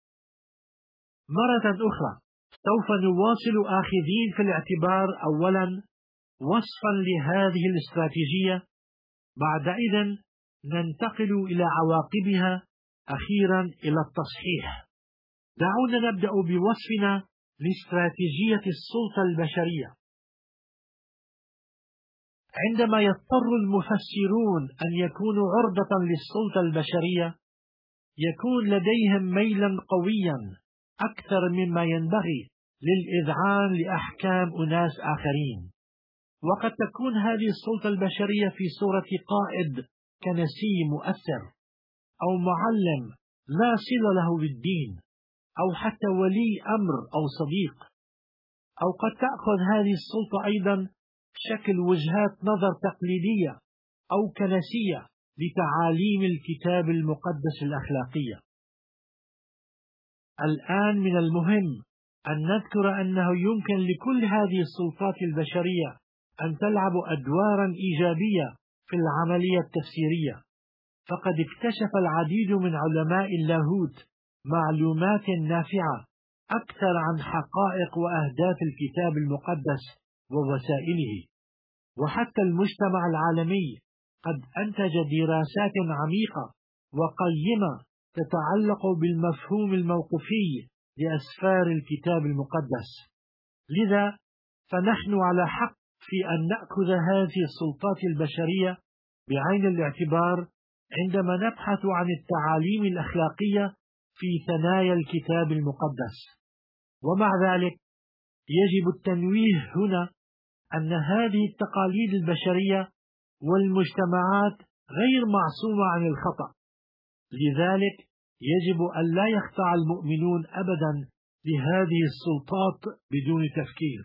مرة أخرى سوف نواصل آخذين في الاعتبار أولا وصفا لهذه الاستراتيجية، بعدئذ ننتقل إلى عواقبها، أخيرا إلى التصحيح. دعونا نبدأ بوصفنا لاستراتيجية السلطة البشرية. عندما يضطر المفسرون أن يكونوا عرضة للسلطة البشرية، يكون لديهم ميلا قويا أكثر مما ينبغي للإذعان لأحكام أناس آخرين. وقد تكون هذه السلطة البشرية في صورة قائد كنسي مؤثر، أو معلم لا صلة له بالدين، أو حتى ولي أمر أو صديق. أو قد تأخذ هذه السلطة أيضا شكل وجهات نظر تقليدية أو كنسية لتعاليم الكتاب المقدس الأخلاقية. الآن من المهم أن نذكر أنه يمكن لكل هذه السلطات البشرية أن تلعب أدوارا إيجابية في العملية التفسيرية. فقد اكتشف العديد من علماء اللاهوت معلومات نافعة أكثر عن حقائق وأهداف الكتاب المقدس ووسائله. وحتى المجتمع العالمي قد أنتج دراسات عميقة وقيمة تتعلق بالمفهوم الموقوفي لأسفار الكتاب المقدس. لذا فنحن على حق في أن نأخذ هذه السلطات البشرية بعين الاعتبار عندما نبحث عن التعاليم الأخلاقية في ثنايا الكتاب المقدس. ومع ذلك يجب التنويه هنا أن هذه التقاليد البشرية والمجتمعات غير معصومة عن الخطأ، لذلك يجب أن لا يخضع المؤمنون أبدا لهذه السلطات بدون تفكير.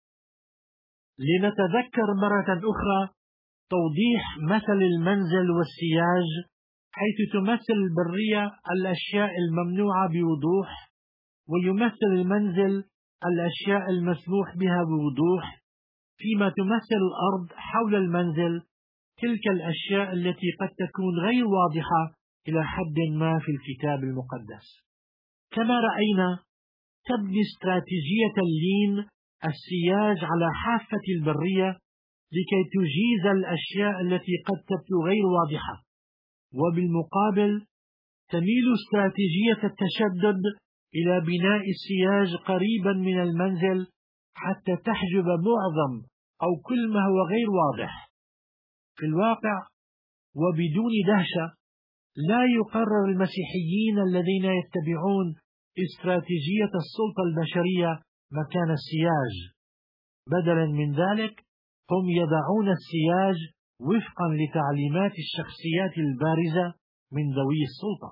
لنتذكر مرة أخرى توضيح مثل المنزل والسياج، حيث تمثل البرية الأشياء الممنوعة بوضوح، ويمثل المنزل الأشياء المسموح بها بوضوح، فيما تمثل الأرض حول المنزل تلك الأشياء التي قد تكون غير واضحة إلى حد ما في الكتاب المقدس. كما رأينا تبني استراتيجية اللين السياج على حافة البرية لكي تجيز الأشياء التي قد تبدو غير واضحة، وبالمقابل تميل استراتيجية التشدد إلى بناء السياج قريبا من المنزل حتى تحجب معظم أو كل ما هو غير واضح. في الواقع وبدون دهشة لا يقرر المسيحيين الذين يتبعون استراتيجية السلطة البشرية مكان السياج، بدلا من ذلك هم يضعون السياج وفقا لتعليمات الشخصيات البارزة من ذوي السلطة.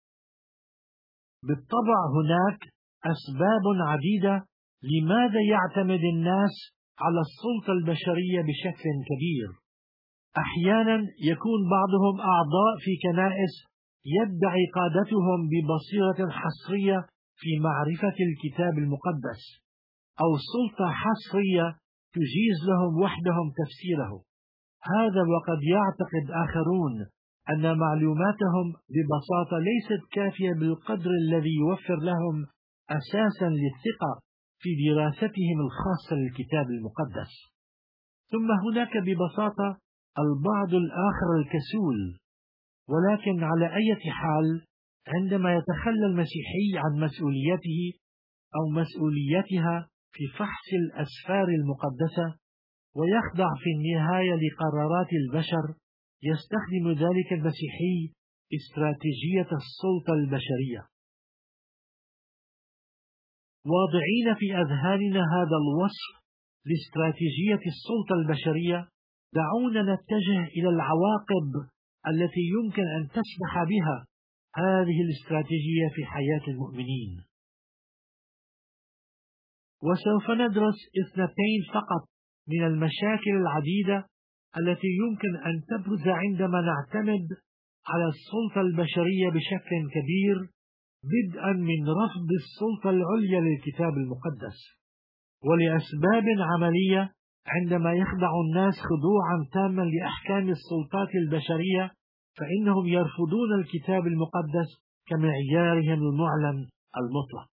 بالطبع هناك أسباب عديدة لماذا يعتمد الناس على السلطة البشرية بشكل كبير. أحيانا يكون بعضهم أعضاء في كنائس يدعي قادتهم ببصيرة حصرية في معرفة الكتاب المقدس، أو سلطة حصرية تجيز لهم وحدهم تفسيره. هذا وقد يعتقد آخرون أن معلوماتهم ببساطة ليست كافية بالقدر الذي يوفر لهم أساسا للثقة في دراستهم الخاصة للكتاب المقدس. ثم هناك ببساطة البعض الآخر الكسول. ولكن على أي حال عندما يتخلى المسيحي عن مسؤوليته أو مسؤوليتها في فحص الأسفار المقدسة ويخضع في النهاية لقرارات البشر، يستخدم ذلك المسيحي استراتيجية السلطة البشرية. واضعين في أذهاننا هذا الوصف لاستراتيجية السلطة البشرية، دعونا نتجه إلى العواقب التي يمكن أن تسمح بها هذه الاستراتيجية في حياة المؤمنين. وسوف ندرس 2 فقط من المشاكل العديدة التي يمكن أن تبرز عندما نعتمد على السلطة البشرية بشكل كبير، بدءا من رفض السلطة العليا للكتاب المقدس. ولأسباب عملية عندما يخضع الناس خضوعا تاما لأحكام السلطات البشرية فإنهم يرفضون الكتاب المقدس كمعيارهم المعلن المطلق.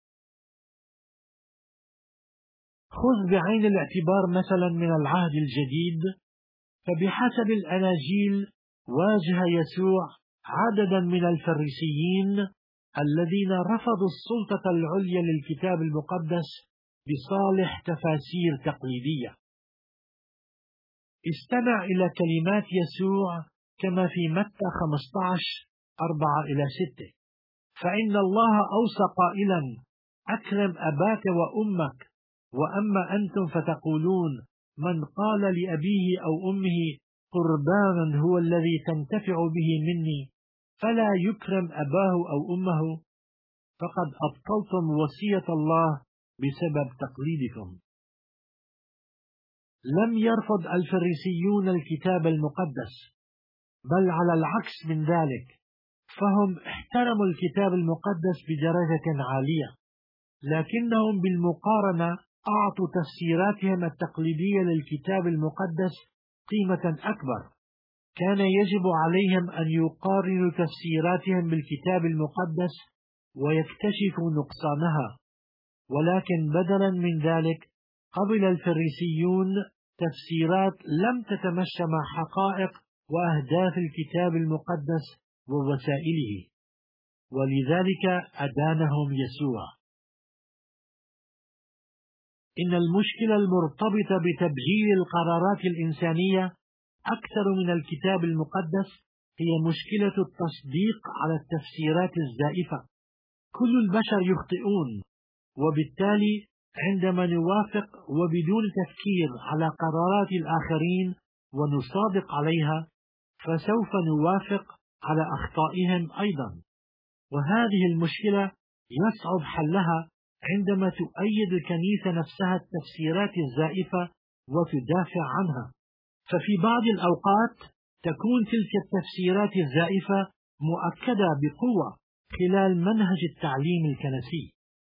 خذ بعين الاعتبار مثلا من العهد الجديد، فبحسب الأناجيل واجه يسوع عددا من الفريسيين الذين رفضوا السلطة العليا للكتاب المقدس بصالح تفاسير تقليدية. استمع إلى كلمات يسوع كما في متى 15:4-6: فإن الله أوصى قائلا: أكرم أباك وأمك، وأما أنتم فتقولون من قال لأبيه أو أمه قربانا هو الذي تنتفع به مني فلا يكرم أباه أو أمه، فقد أبطلتم وصية الله بسبب تقليدكم. لم يرفض الفريسيون الكتاب المقدس، بل على العكس من ذلك، فهم احترموا الكتاب المقدس بدرجة عالية، لكنهم بالمقارنة أعطوا تفسيراتهم التقليدية للكتاب المقدس قيمة أكبر. كان يجب عليهم أن يقارنوا تفسيراتهم بالكتاب المقدس ويكتشفوا نقصانها، ولكن بدلا من ذلك قبل الفريسيون تفسيرات لم تتمشى مع حقائق وأهداف الكتاب المقدس ووسائله، ولذلك أدانهم يسوع. إن المشكلة المرتبطة بتبجيل القرارات الإنسانية أكثر من الكتاب المقدس هي مشكلة التصديق على التفسيرات الزائفة. كل البشر يخطئون، وبالتالي عندما نوافق وبدون تفكير على قرارات الآخرين ونصادق عليها، فسوف نوافق على أخطائهم أيضا. وهذه المشكلة يصعب حلها عندما تؤيد الكنيسة نفسها التفسيرات الزائفة وتدافع عنها. ففي بعض الأوقات تكون تلك التفسيرات الزائفة مؤكدة بقوة خلال منهج التعليم الكنسي.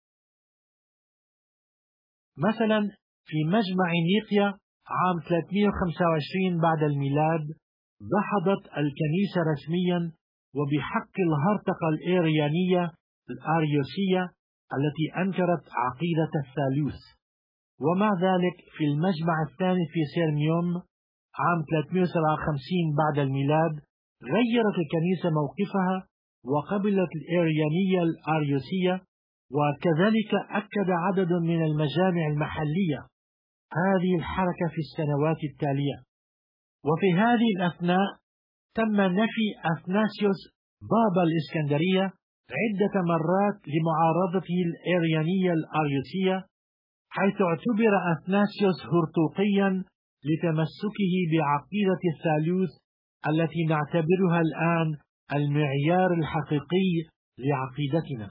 مثلا في مجمع نيقيا عام 325 بعد الميلاد دحضت الكنيسة رسميا وبحق الهرطقة الإيريانية الأريوسية التي أنكرت عقيدة الثالوث. ومع ذلك في المجمع الثاني في سيرميوم عام 357 بعد الميلاد غيرت الكنيسة موقفها وقبلت الإيريانية الأريوسية، وكذلك أكد عدد من المجامع المحلية هذه الحركة في السنوات التالية. وفي هذه الأثناء تم نفي أثناسيوس بابا الإسكندرية عدة مرات لمعارضته الإيريانية الأريوسية، حيث اعتبر أثناسيوس هرطوقيا لتمسكه بعقيدة الثالوث التي نعتبرها الآن المعيار الحقيقي لعقيدتنا.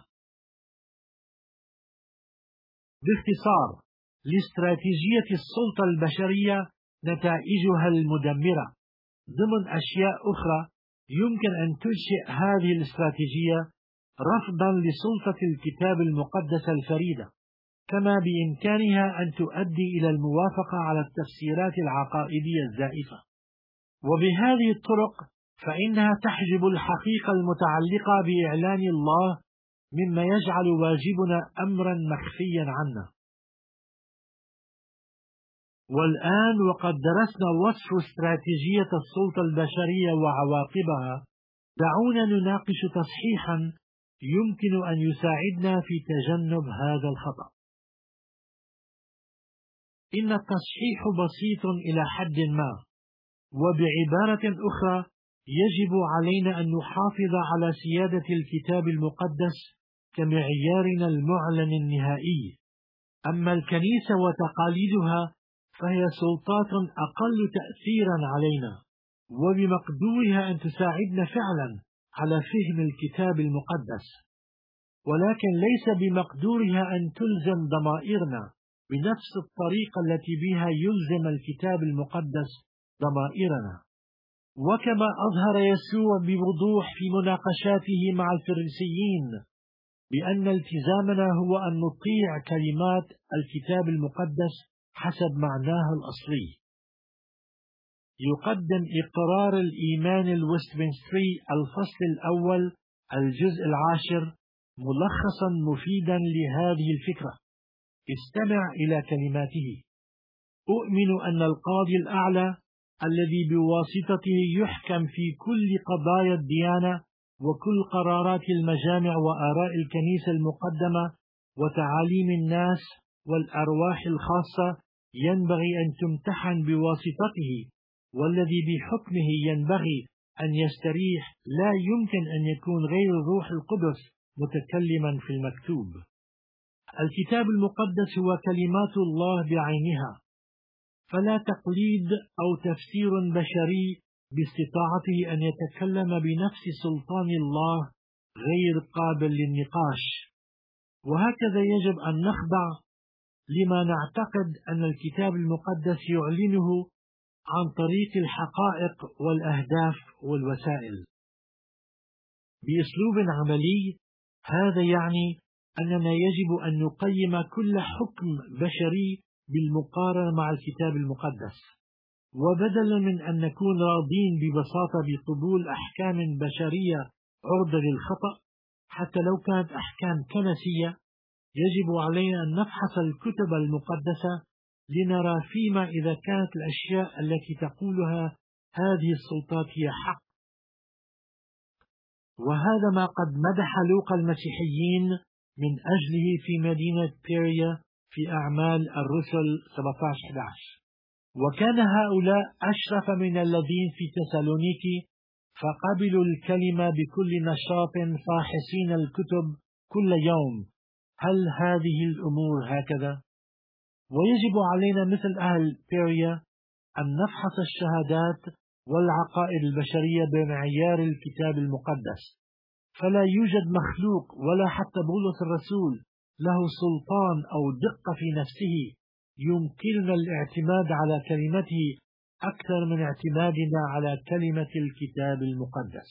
باختصار، لاستراتيجية السلطة البشرية نتائجها المدمرة. ضمن أشياء أخرى يمكن أن تنشئ هذه الاستراتيجية رفضا لسلطة الكتاب المقدس الفريدة، كما بإمكانها أن تؤدي إلى الموافقة على التفسيرات العقائدية الزائفة. وبهذه الطرق فإنها تحجب الحقيقة المتعلقة بإعلان الله، مما يجعل واجبنا أمرا مخفيا عنا. والآن وقد درسنا وصف استراتيجية السلطة البشرية وعواقبها، دعونا نناقش تصحيحا يمكن أن يساعدنا في تجنب هذا الخطأ. إن التصحيح بسيط إلى حد ما، وبعبارة أخرى يجب علينا أن نحافظ على سيادة الكتاب المقدس كمعيارنا المعلن النهائي. أما الكنيسة وتقاليدها فهي سلطات أقل تأثيرا علينا، وبمقدورها أن تساعدنا فعلا على فهم الكتاب المقدس، ولكن ليس بمقدورها أن تلزم ضمائرنا بنفس الطريقة التي بها يلزم الكتاب المقدس ضمائرنا. وكما أظهر يسوع بوضوح في مناقشاته مع الفريسيين بأن التزامنا هو أن نطيع كلمات الكتاب المقدس حسب معناه الأصلي. يقدم إقرار الإيمان الوستمنستري الفصل الأول الجزء 10 ملخصا مفيدا لهذه الفكرة. استمع إلى كلماته: أؤمن أن القاضي الأعلى الذي بواسطته يحكم في كل قضايا الديانة وكل قرارات المجامع وآراء الكنيسة المقدمة وتعاليم الناس والأرواح الخاصة ينبغي أن تمتحن بواسطته، والذي بحكمه ينبغي أن يستريح لا يمكن أن يكون غير الروح القدس متكلما في المكتوب. الكتاب المقدس هو كلمات الله بعينها، فلا تقليد أو تفسير بشري باستطاعته أن يتكلم بنفس سلطان الله غير قابل للنقاش. وهكذا يجب أن نخضع لما نعتقد أن الكتاب المقدس يعلنه عن طريق الحقائق والأهداف والوسائل. بأسلوب عملي، هذا يعني أننا يجب أن نقيم كل حكم بشري بالمقارنة مع الكتاب المقدس، وبدلا من أن نكون راضين ببساطة بقبول أحكام بشرية عرضة للخطأ حتى لو كانت أحكام كنسية، يجب علينا أن نفحص الكتب المقدسة لنرى فيما إذا كانت الأشياء التي تقولها هذه السلطات هي حق. وهذا ما قد مدح لوقا المسيحيين من أجله في مدينة بيريا في أعمال الرسل 17-11. وكان هؤلاء أشرف من الذين في تسالونيكي، فقبلوا الكلمة بكل نشاط فاحصين الكتب كل يوم. هل هذه الأمور هكذا؟ ويجب علينا مثل أهل بيريا أن نفحص الشهادات والعقائد البشرية بمعيار الكتاب المقدس، فلا يوجد مخلوق ولا حتى بولس الرسول له سلطان أو دقة في نفسه يمكننا الاعتماد على كلمته أكثر من اعتمادنا على كلمة الكتاب المقدس.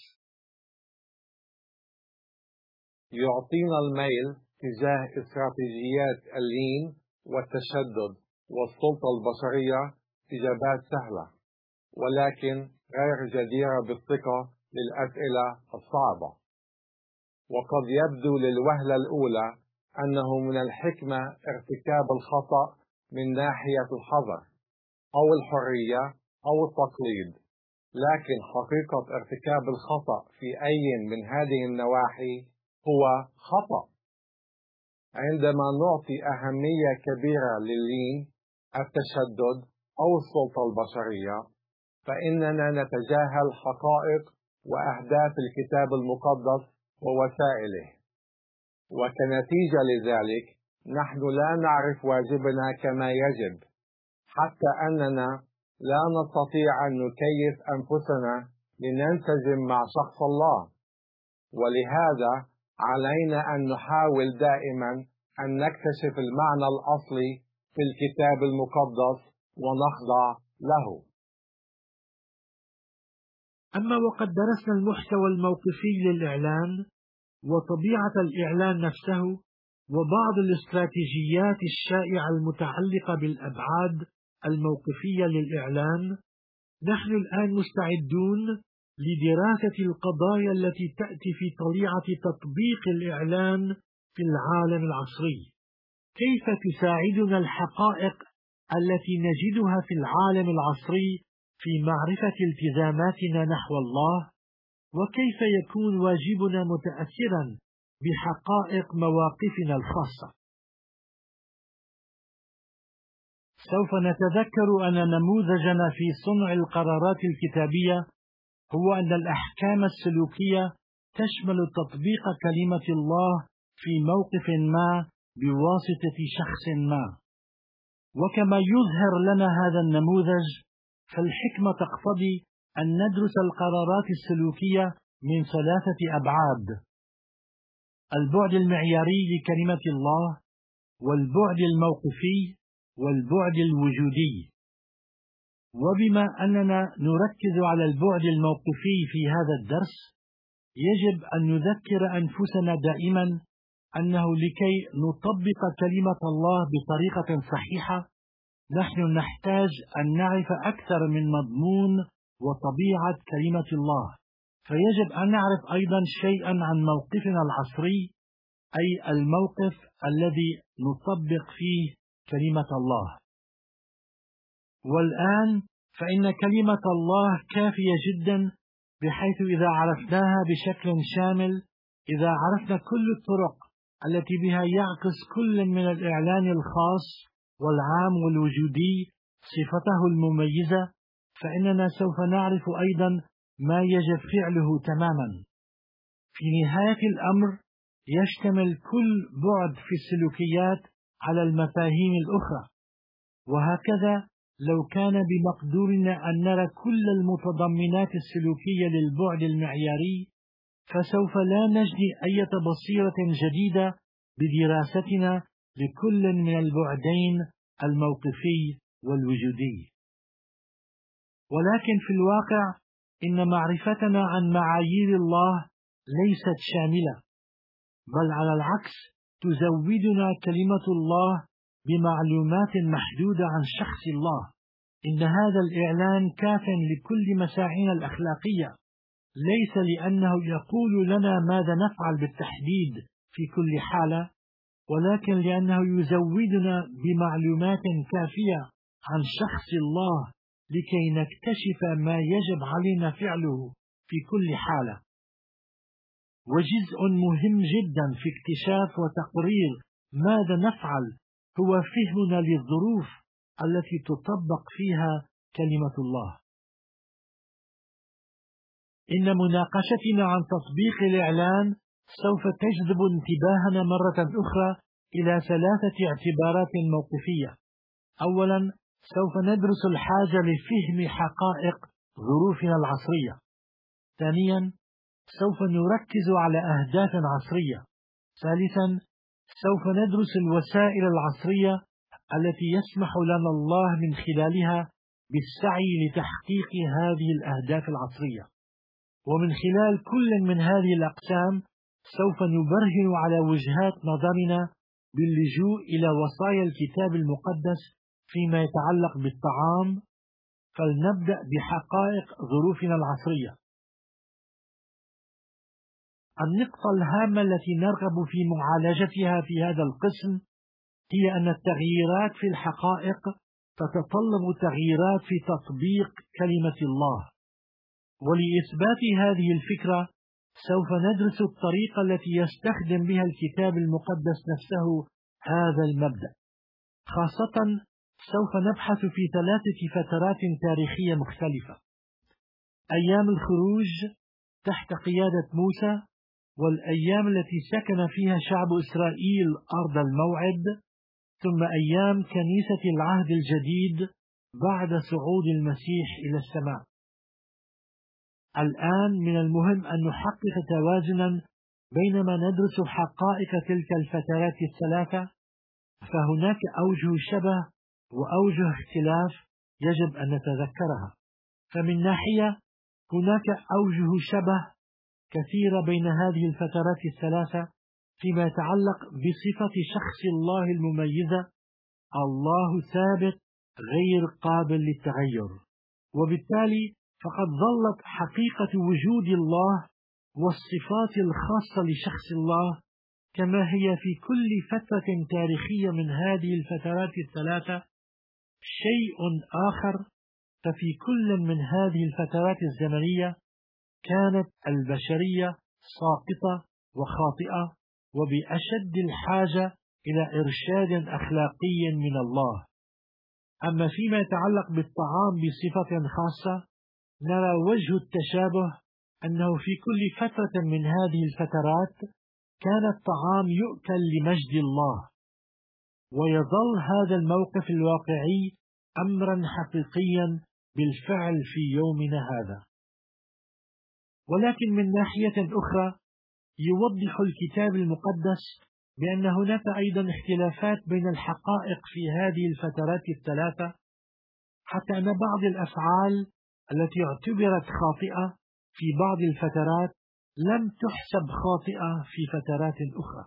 يعطينا الميل تجاه استراتيجيات اللين والتشدد والسلطة البشرية إجابات سهلة، ولكن غير جديرة بالثقة للأسئلة الصعبة. وقد يبدو للوهلة الأولى أنه من الحكمة ارتكاب الخطأ من ناحية الحذر أو الحرية أو التقليد، لكن حقيقة ارتكاب الخطأ في أي من هذه النواحي هو خطأ. عندما نعطي أهمية كبيرة لللين، التشدد أو السلطة البشرية، فإننا نتجاهل حقائق وأهداف الكتاب المقدس ووسائله، وكنتيجة لذلك نحن لا نعرف واجبنا كما يجب، حتى أننا لا نستطيع أن نكيف أنفسنا لننسجم مع شخص الله. ولهذا علينا أن نحاول دائما أن نكتشف المعنى الأصلي في الكتاب المقدس ونخضع له. أما وقد درسنا المحتوى الموقفي للإعلان وطبيعة الإعلان نفسه وبعض الاستراتيجيات الشائعة المتعلقة بالأبعاد الموقفية للإعلان، نحن الآن مستعدون لدراسة القضايا التي تأتي في طليعة تطبيق الإعلان في العالم العصري. كيف تساعدنا الحقائق التي نجدها في العالم العصري في معرفة التزاماتنا نحو الله، وكيف يكون واجبنا متأثرا بحقائق مواقفنا الخاصة. سوف نتذكر أن نموذجنا في صنع القرارات الكتابية هو أن الأحكام السلوكية تشمل تطبيق كلمة الله في موقف ما بواسطة شخص ما. وكما يظهر لنا هذا النموذج، فالحكمة تقتضي أن ندرس القرارات السلوكية من 3 أبعاد: البعد المعياري لكلمة الله، والبعد الموقفي، والبعد الوجودي. وبما أننا نركز على البعد الموقفي في هذا الدرس، يجب أن نذكر أنفسنا دائما أنه لكي نطبق كلمة الله بطريقة صحيحة، نحن نحتاج أن نعرف أكثر من مضمون وطبيعة كلمة الله، فيجب أن نعرف أيضا شيئا عن موقفنا العصري، أي الموقف الذي نطبق فيه كلمة الله. والآن فإن كلمة الله كافية جدا، بحيث إذا عرفناها بشكل شامل، إذا عرفنا كل الطرق التي بها يعكس كل من الإعلان الخاص والعام والوجودي صفته المميزة، فإننا سوف نعرف أيضا ما يجب فعله تماما. في نهاية الأمر يشتمل كل بعد في السلوكيات على المفاهيم الأخرى، وهكذا لو كان بمقدورنا أن نرى كل المتضمنات السلوكية للبعد المعياري، فسوف لا نجني أي بصيرة جديدة بدراستنا لكل من البعدين الموقفي والوجودي. ولكن في الواقع إن معرفتنا عن معايير الله ليست شاملة، بل على العكس تزودنا كلمة الله بمعلومات محدودة عن شخص الله. إن هذا الإعلان كاف لكل مساعينا الأخلاقية، ليس لأنه يقول لنا ماذا نفعل بالتحديد في كل حالة، ولكن لأنه يزودنا بمعلومات كافية عن شخص الله لكي نكتشف ما يجب علينا فعله في كل حالة. وجزء مهم جدا في اكتشاف وتقرير ماذا نفعل هو فهمنا للظروف التي تطبق فيها كلمة الله. إن مناقشتنا عن تطبيق الإعلان سوف تجذب انتباهنا مرة أخرى إلى 3 اعتبارات موقفية. أولا، سوف ندرس الحاجة لفهم حقائق ظروفنا العصرية. ثانيا، سوف نركز على أهداف عصرية. ثالثا، سوف ندرس الوسائل العصرية التي يسمح لنا الله من خلالها بالسعي لتحقيق هذه الأهداف العصرية. ومن خلال كل من هذه الأقسام سوف نبرهن على وجهات نظرنا باللجوء إلى وصايا الكتاب المقدس فيما يتعلق بالطعام. فلنبدأ بحقائق ظروفنا العصرية. النقطة الهامة التي نرغب في معالجتها في هذا القسم هي أن التغييرات في الحقائق تتطلب تغييرات في تطبيق كلمة الله. ولإثبات هذه الفكرة سوف ندرس الطريقة التي يستخدم بها الكتاب المقدس نفسه هذا المبدأ. خاصة سوف نبحث في 3 فترات تاريخية مختلفة: أيام الخروج تحت قيادة موسى، والأيام التي سكن فيها شعب إسرائيل أرض الموعد، ثم أيام كنيسة العهد الجديد بعد صعود المسيح إلى السماء. الآن من المهم أن نحقق توازنا بينما ندرس حقائق تلك الفترات ال3، فهناك أوجه شبه وأوجه اختلاف يجب أن نتذكرها. فمن ناحية هناك أوجه شبه كثيرة بين هذه الفترات ال3 فيما يتعلق بصفة شخص الله المميزة: الله ثابت غير قابل للتغير. وبالتالي فقد ظلت حقيقة وجود الله والصفات الخاصة لشخص الله كما هي في كل فترة تاريخية من هذه الفترات ال3. شيء آخر، ففي كل من هذه الفترات الزمنية كانت البشرية ساقطة وخاطئة وبأشد الحاجة إلى إرشاد أخلاقي من الله. أما فيما يتعلق بالطعام بصفة خاصة نرى وجه التشابه أنه في كل فترة من هذه الفترات كان الطعام يؤكل لمجد الله، ويظل هذا الموقف الواقعي أمرا حقيقيا بالفعل في يومنا هذا. ولكن من ناحية أخرى يوضح الكتاب المقدس بأن هناك أيضا اختلافات بين الحقائق في هذه الفترات ال3، حتى أن بعض الأفعال التي اعتبرت خاطئة في بعض الفترات لم تحسب خاطئة في فترات أخرى.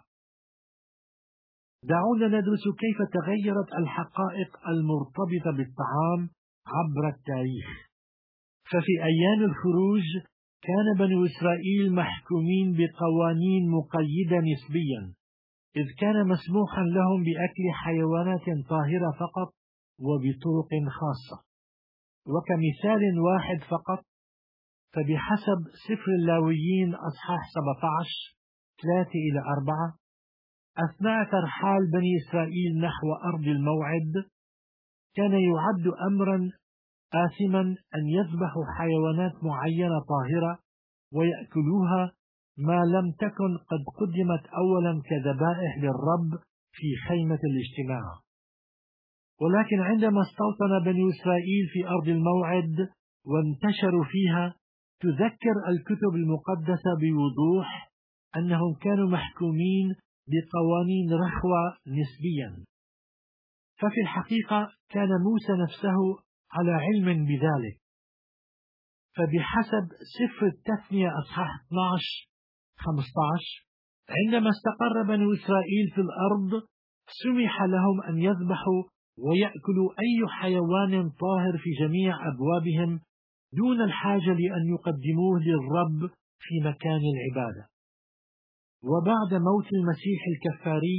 دعونا ندرس كيف تغيرت الحقائق المرتبطة بالطعام عبر التاريخ. ففي أيام الخروج كان بنو إسرائيل محكومين بقوانين مقيدة نسبيا، إذ كان مسموحا لهم بأكل حيوانات طاهرة فقط وبطرق خاصة. وكمثال واحد فقط، فبحسب سفر اللاويين أصحاح 17 3-4، أثناء ترحال بني إسرائيل نحو أرض الموعد كان يعد أمرا آثما أن يذبحوا حيوانات معينة طاهرة ويأكلوها ما لم تكن قد قدمت أولا كذبائح للرب في خيمة الاجتماع. ولكن عندما استوطن بني إسرائيل في أرض الموعد وانتشروا فيها، تذكر الكتب المقدسة بوضوح أنهم كانوا محكومين بقوانين رخوة نسبيا. ففي الحقيقة كان موسى نفسه على علم بذلك. فبحسب سفر التثنية أصحاح 12-15، عندما استقر بنو إسرائيل في الأرض سمح لهم أن يذبحوا ويأكلوا أي حيوان طاهر في جميع أبوابهم دون الحاجة لأن يقدموه للرب في مكان العبادة. وبعد موت المسيح الكفاري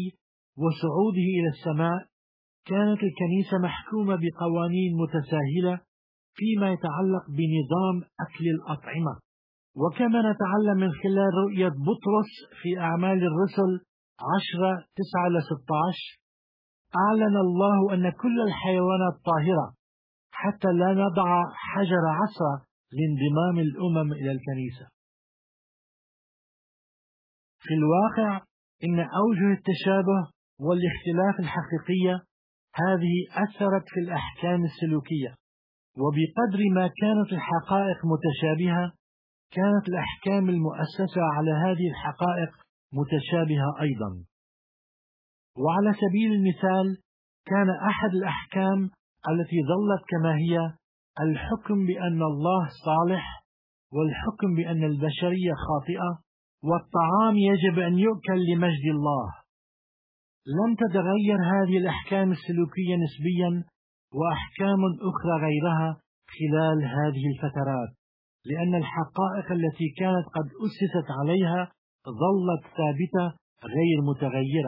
وصعوده إلى السماء كانت الكنيسة محكومة بقوانين متساهلة فيما يتعلق بنظام أكل الأطعمة. وكما نتعلم من خلال رؤية بطرس في أعمال الرسل 10:9-16، أعلن الله أن كل الحيوانات طاهرة حتى لا نضع حجر عثرة لانضمام الأمم إلى الكنيسة. في الواقع إن أوجه التشابه والاختلاف الحقيقية هذه أثرت في الأحكام السلوكية، وبقدر ما كانت الحقائق متشابهة كانت الأحكام المؤسسة على هذه الحقائق متشابهة أيضا. وعلى سبيل المثال كان أحد الأحكام التي ظلت كما هي الحكم بأن الله صالح، والحكم بأن البشرية خاطئة، والطعام يجب أن يؤكل لمجد الله. لم تتغير هذه الأحكام السلوكية نسبيا، وأحكام أخرى غيرها خلال هذه الفترات، لأن الحقائق التي كانت قد أسست عليها ظلت ثابتة غير متغيرة.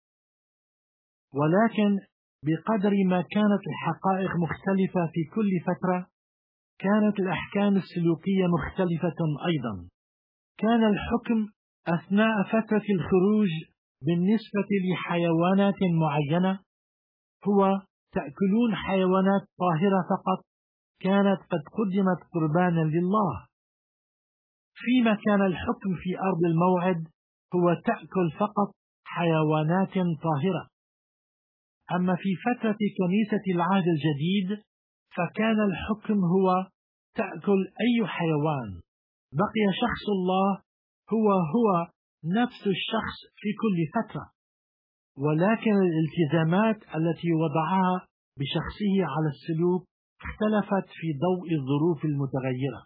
ولكن بقدر ما كانت الحقائق مختلفة في كل فترة كانت الأحكام السلوكية مختلفة أيضا. كان الحكم أثناء فترة الخروج بالنسبة لحيوانات معينة هو تأكلون حيوانات طاهرة فقط كانت قد قدمت قربانا لله، فيما كان الحكم في أرض الموعد هو تأكل فقط حيوانات طاهرة. أما في فترة كنيسة العهد الجديد فكان الحكم هو تأكل أي حيوان. بقي شخص الله هو نفس الشخص في كل فترة، ولكن الالتزامات التي وضعها بشخصه على السلوك اختلفت في ضوء الظروف المتغيرة.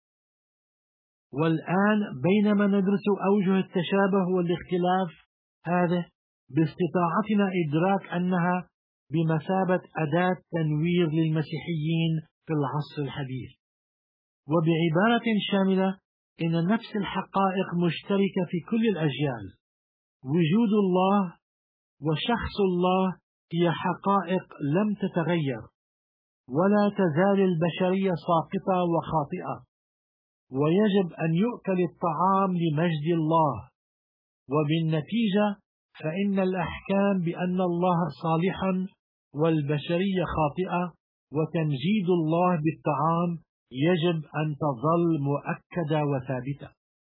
والآن بينما ندرس أوجه التشابه والاختلاف هذا باستطاعتنا إدراك أنها بمثابة أداة تنوير للمسيحيين في العصر الحديث. وبعبارة شاملة إن نفس الحقائق مشتركة في كل الأجيال. وجود الله وشخص الله هي حقائق لم تتغير، ولا تزال البشرية ساقطة وخاطئة، ويجب أن يؤكل الطعام لمجد الله. وبالنتيجة فإن الأحكام بأن الله صالحا والبشرية خاطئة وتمجيد الله بالطعام يجب أن تظل مؤكدة وثابتة.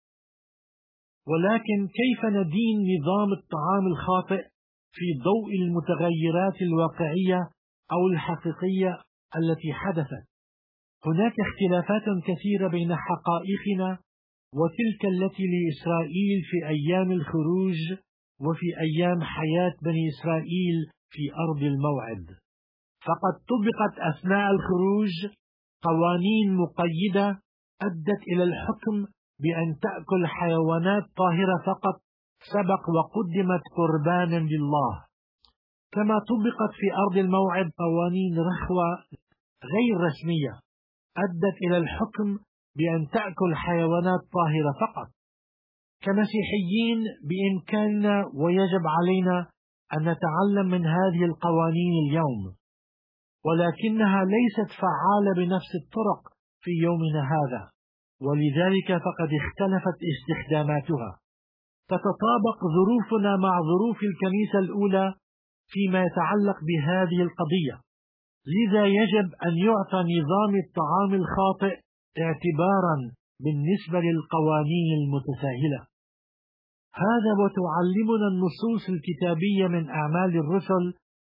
ولكن كيف ندين نظام الطعام الخاطئ في ضوء المتغيرات الواقعية أو الحقيقية التي حدثت؟ هناك اختلافات كثيرة بين حقائقنا وتلك التي لإسرائيل في أيام الخروج وفي أيام حياة بني إسرائيل في أرض الموعد. فقد طبقت أثناء الخروج قوانين مقيدة أدت إلى الحكم بأن تأكل حيوانات طاهرة فقط سبق وقدمت قربانا لله، كما طبقت في أرض الموعد قوانين رخوة غير رسمية أدت إلى الحكم بأن تأكل حيوانات طاهرة فقط. كمسيحيين بإمكاننا ويجب علينا أن نتعلم من هذه القوانين اليوم، ولكنها ليست فعالة بنفس الطرق في يومنا هذا، ولذلك فقد اختلفت استخداماتها. تتطابق ظروفنا مع ظروف الكنيسة الأولى فيما يتعلق بهذه القضية، لذا يجب أن يعطى نظام الطعام الخاطئ اعتبارا بالنسبة للقوانين المتساهلة. هذا وتعلمنا النصوص الكتابية من أعمال الرسل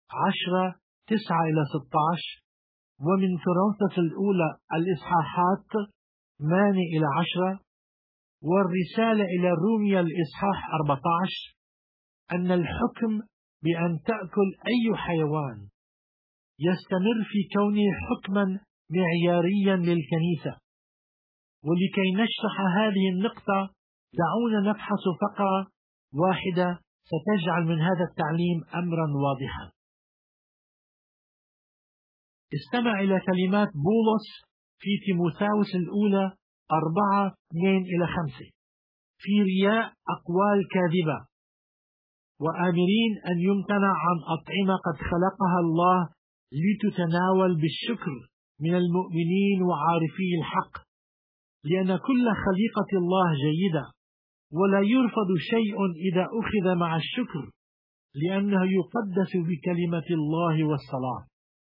10:9-16 ومن كورنثوس الأولى الإصحاحات 8-10 والرسالة إلى روميا الإصحاح 14 أن الحكم بأن تأكل أي حيوان يستمر في كونه حكما معياريا للكنيسة. ولكي نشرح هذه النقطة دعونا نبحث فقرة واحدة ستجعل من هذا التعليم أمرا واضحا. استمع إلى كلمات بولس في تيموثاوس الأولى 4:2-5 في رياء أقوال كاذبة، وآمرين أن يمتنع عن أطعمة قد خلقها الله لتتناول بالشكر من المؤمنين وعارفي الحق، لأن كل خليقة الله جيدة، ولا يرفض شيء إذا أخذ مع الشكر، لأنه يقدس بكلمة الله والصلاة.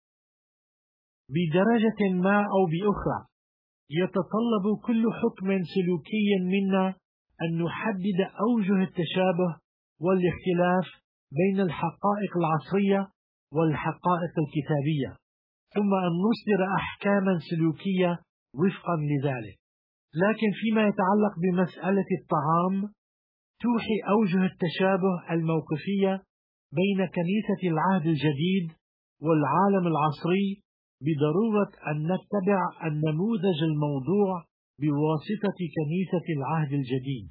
بدرجة ما أو بأخرى يتطلب كل حكم سلوكي منا أن نحدد أوجه التشابه والاختلاف بين الحقائق العصرية والحقائق الكتابية، ثم أن نصدر أحكاما سلوكية وفقا لذلك. لكن فيما يتعلق بمسألة الطعام، توحي أوجه التشابه الموقفية بين كنيسة العهد الجديد والعالم العصري بضرورة أن نتبع النموذج الموضوع بواسطة كنيسة العهد الجديد.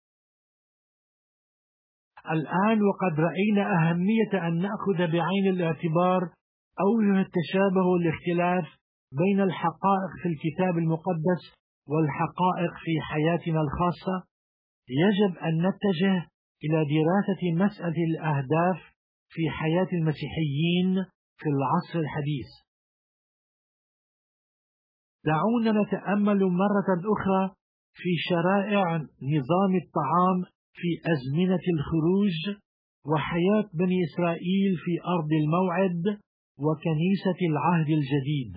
الآن وقد رأينا أهمية أن نأخذ بعين الاعتبار أوجه التشابه والاختلاف بين الحقائق في الكتاب المقدس والحقائق في حياتنا الخاصة، يجب أن نتجه إلى دراسة مسألة الأهداف في حياة المسيحيين في العصر الحديث. دعونا نتأمل مرة أخرى في شرائع نظام الطعام في أزمنة الخروج وحياة بني إسرائيل في أرض الموعد وكنيسة العهد الجديد.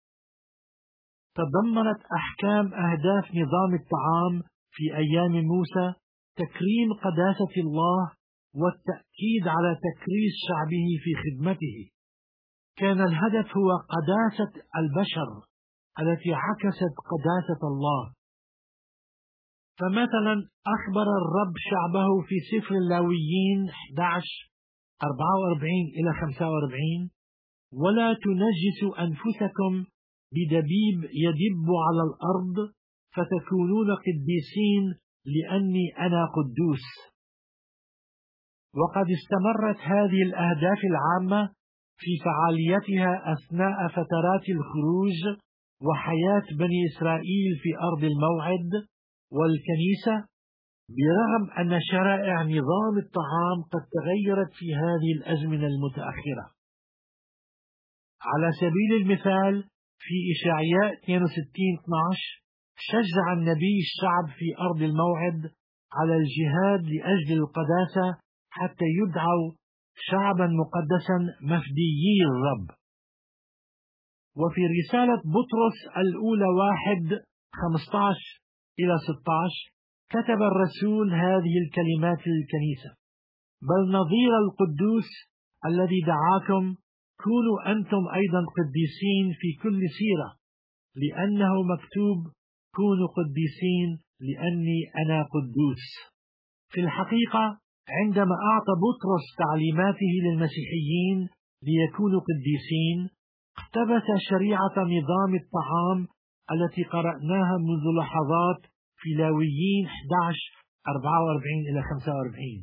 تضمنت أحكام أهداف نظام الطعام في أيام موسى تكريم قداسة الله والتأكيد على تكريس شعبه في خدمته. كان الهدف هو قداسة البشر التي عكست قداسة الله. فمثلا أخبر الرب شعبه في سفر اللاويين 11:44-45: ولا تنجسوا أنفسكم بدبيب يدب على الأرض فتكونون قديسين لأني أنا قدوس. وقد استمرت هذه الأهداف العامة في فعاليتها أثناء فترات الخروج وحياة بني إسرائيل في أرض الموعد والكنيسة، برغم أن شرائع نظام الطعام قد تغيرت في هذه الأزمنة المتأخرة. على سبيل المثال في إشعياء 62:12 شجع النبي الشعب في أرض الموعد على الجهاد لأجل القداسة حتى يدعوا شعبا مقدسا مفديي الرب. وفي رسالة بطرس الأولى 1:15-16 كتب الرسول هذه الكلمات للكنيسة: بل نظير القدوس الذي دعاكم كونوا أنتم أيضا قديسين في كل سيرة، لأنه مكتوب: كونوا قديسين لأني أنا قدوس. في الحقيقة عندما أعطى بطرس تعليماته للمسيحيين ليكونوا قديسين، اقتبس شريعة نظام الطعام التي قرأناها منذ لحظات في لاويين 11:44-45.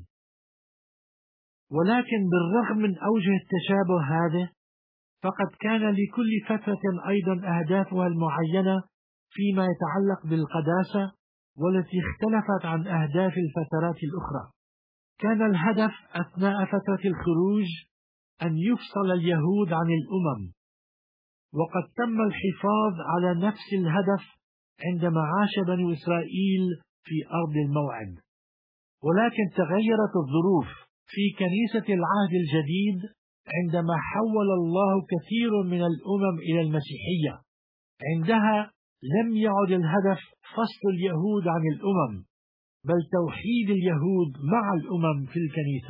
ولكن بالرغم من أوجه التشابه هذا، فقد كان لكل فترة أيضا أهدافها المعينة فيما يتعلق بالقداسة، والتي اختلفت عن أهداف الفترات الأخرى. كان الهدف أثناء فترة الخروج أن يفصل اليهود عن الأمم، وقد تم الحفاظ على نفس الهدف عندما عاش بنو إسرائيل في أرض الموعد. ولكن تغيرت الظروف في كنيسة العهد الجديد عندما حول الله كثير من الأمم إلى المسيحية. عندها لم يعد الهدف فصل اليهود عن الأمم، بل توحيد اليهود مع الأمم في الكنيسة.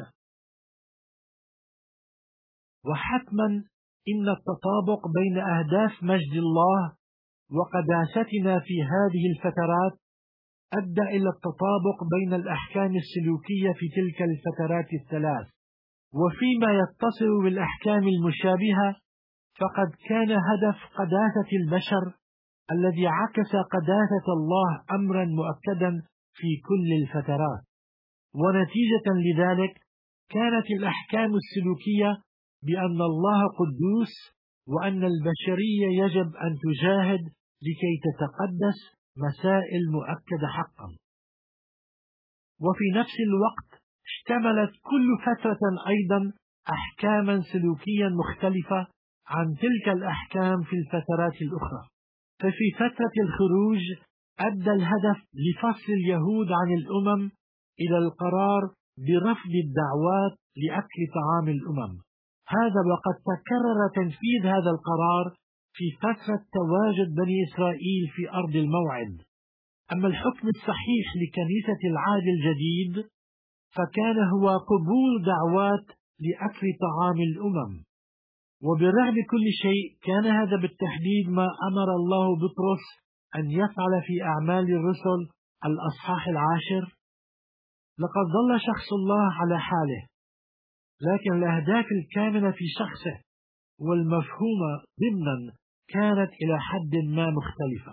وحتما إن التطابق بين أهداف مجد الله وقداستنا في هذه الفترات أدى إلى التطابق بين الأحكام السلوكية في تلك الفترات الثلاث. وفيما يتصل بالأحكام المشابهة، فقد كان هدف قداسة البشر الذي عكس قداسة الله أمرا مؤكدا في كل الفترات. ونتيجة لذلك كانت الأحكام السلوكية بأن الله قدوس وأن البشرية يجب أن تجاهد لكي تتقدس مسائل مؤكدة حقا. وفي نفس الوقت اشتملت كل فترة أيضا أحكاما سلوكيا مختلفة عن تلك الأحكام في الفترات الأخرى. ففي فترة الخروج أدى الهدف لفصل اليهود عن الأمم إلى القرار برفض الدعوات لأكل طعام الأمم. هذا وقد تكرر تنفيذ هذا القرار في فترة تواجد بني إسرائيل في أرض الموعد. أما الحكم الصحيح لكنيسة العهد الجديد فكان هو قبول دعوات لأكل طعام الأمم. وبرغم كل شيء كان هذا بالتحديد ما أمر الله بطرس أن يفعل في أعمال الرسل الأصحاح 10. لقد ظل شخص الله على حاله، لكن الأهداف الكامنة في شخصه والمفهومة ضمنا كانت إلى حد ما مختلفة.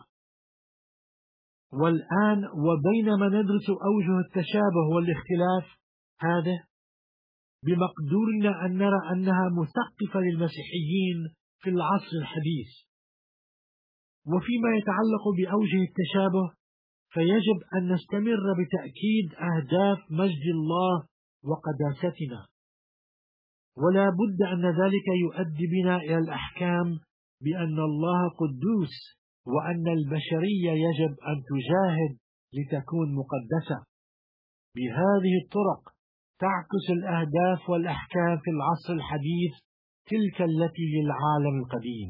والآن وبينما ندرس أوجه التشابه والاختلاف هذا، بمقدورنا أن نرى أنها مثقفة للمسيحيين في العصر الحديث. وفيما يتعلق بأوجه التشابه فيجب أن نستمر بتأكيد أهداف مجد الله وقداستنا، ولا بد أن ذلك يؤدي بنا إلى الأحكام بأن الله قدوس وأن البشرية يجب أن تجاهد لتكون مقدسة. بهذه الطرق تعكس الأهداف والأحكام في العصر الحديث تلك التي للعالم القديم.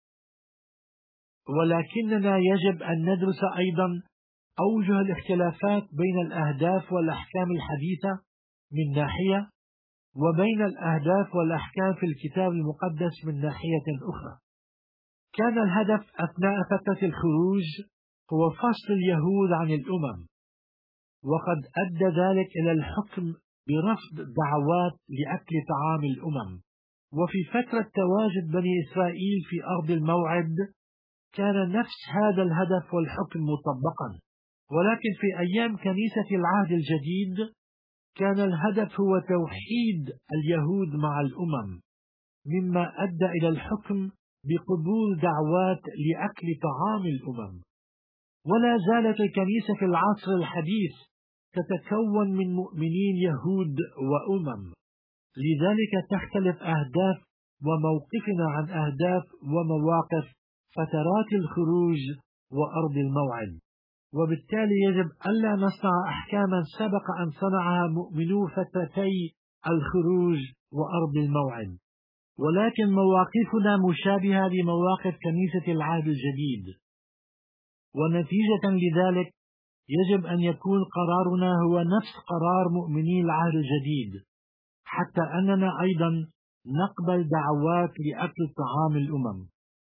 ولكننا يجب أن ندرس أيضا أوجه الاختلافات بين الأهداف والأحكام الحديثة من ناحية، وبين الأهداف والأحكام في الكتاب المقدس من ناحية أخرى. كان الهدف أثناء فترة الخروج هو فصل اليهود عن الأمم، وقد أدى ذلك إلى الحكم برفض دعوات لأكل طعام الأمم. وفي فترة تواجد بني إسرائيل في أرض الموعد كان نفس هذا الهدف والحكم مطبقا، ولكن في أيام كنيسة العهد الجديد كان الهدف هو توحيد اليهود مع الأمم، مما أدى إلى الحكم بقبول دعوات لأكل طعام الأمم. ولا زالت الكنيسة في العصر الحديث تتكون من مؤمنين يهود وأمم، لذلك تختلف أهداف وموقفنا عن أهداف ومواقف فترات الخروج وأرض الموعد. وبالتالي يجب ألا نصنع أحكاما سبق أن صنعها مؤمنو فترتي الخروج وأرض الموعد، ولكن مواقفنا مشابهة لمواقف كنيسة العهد الجديد. ونتيجة لذلك يجب أن يكون قرارنا هو نفس قرار مؤمني العهد الجديد، حتى أننا أيضا نقبل دعوات لأكل طعام الأمم.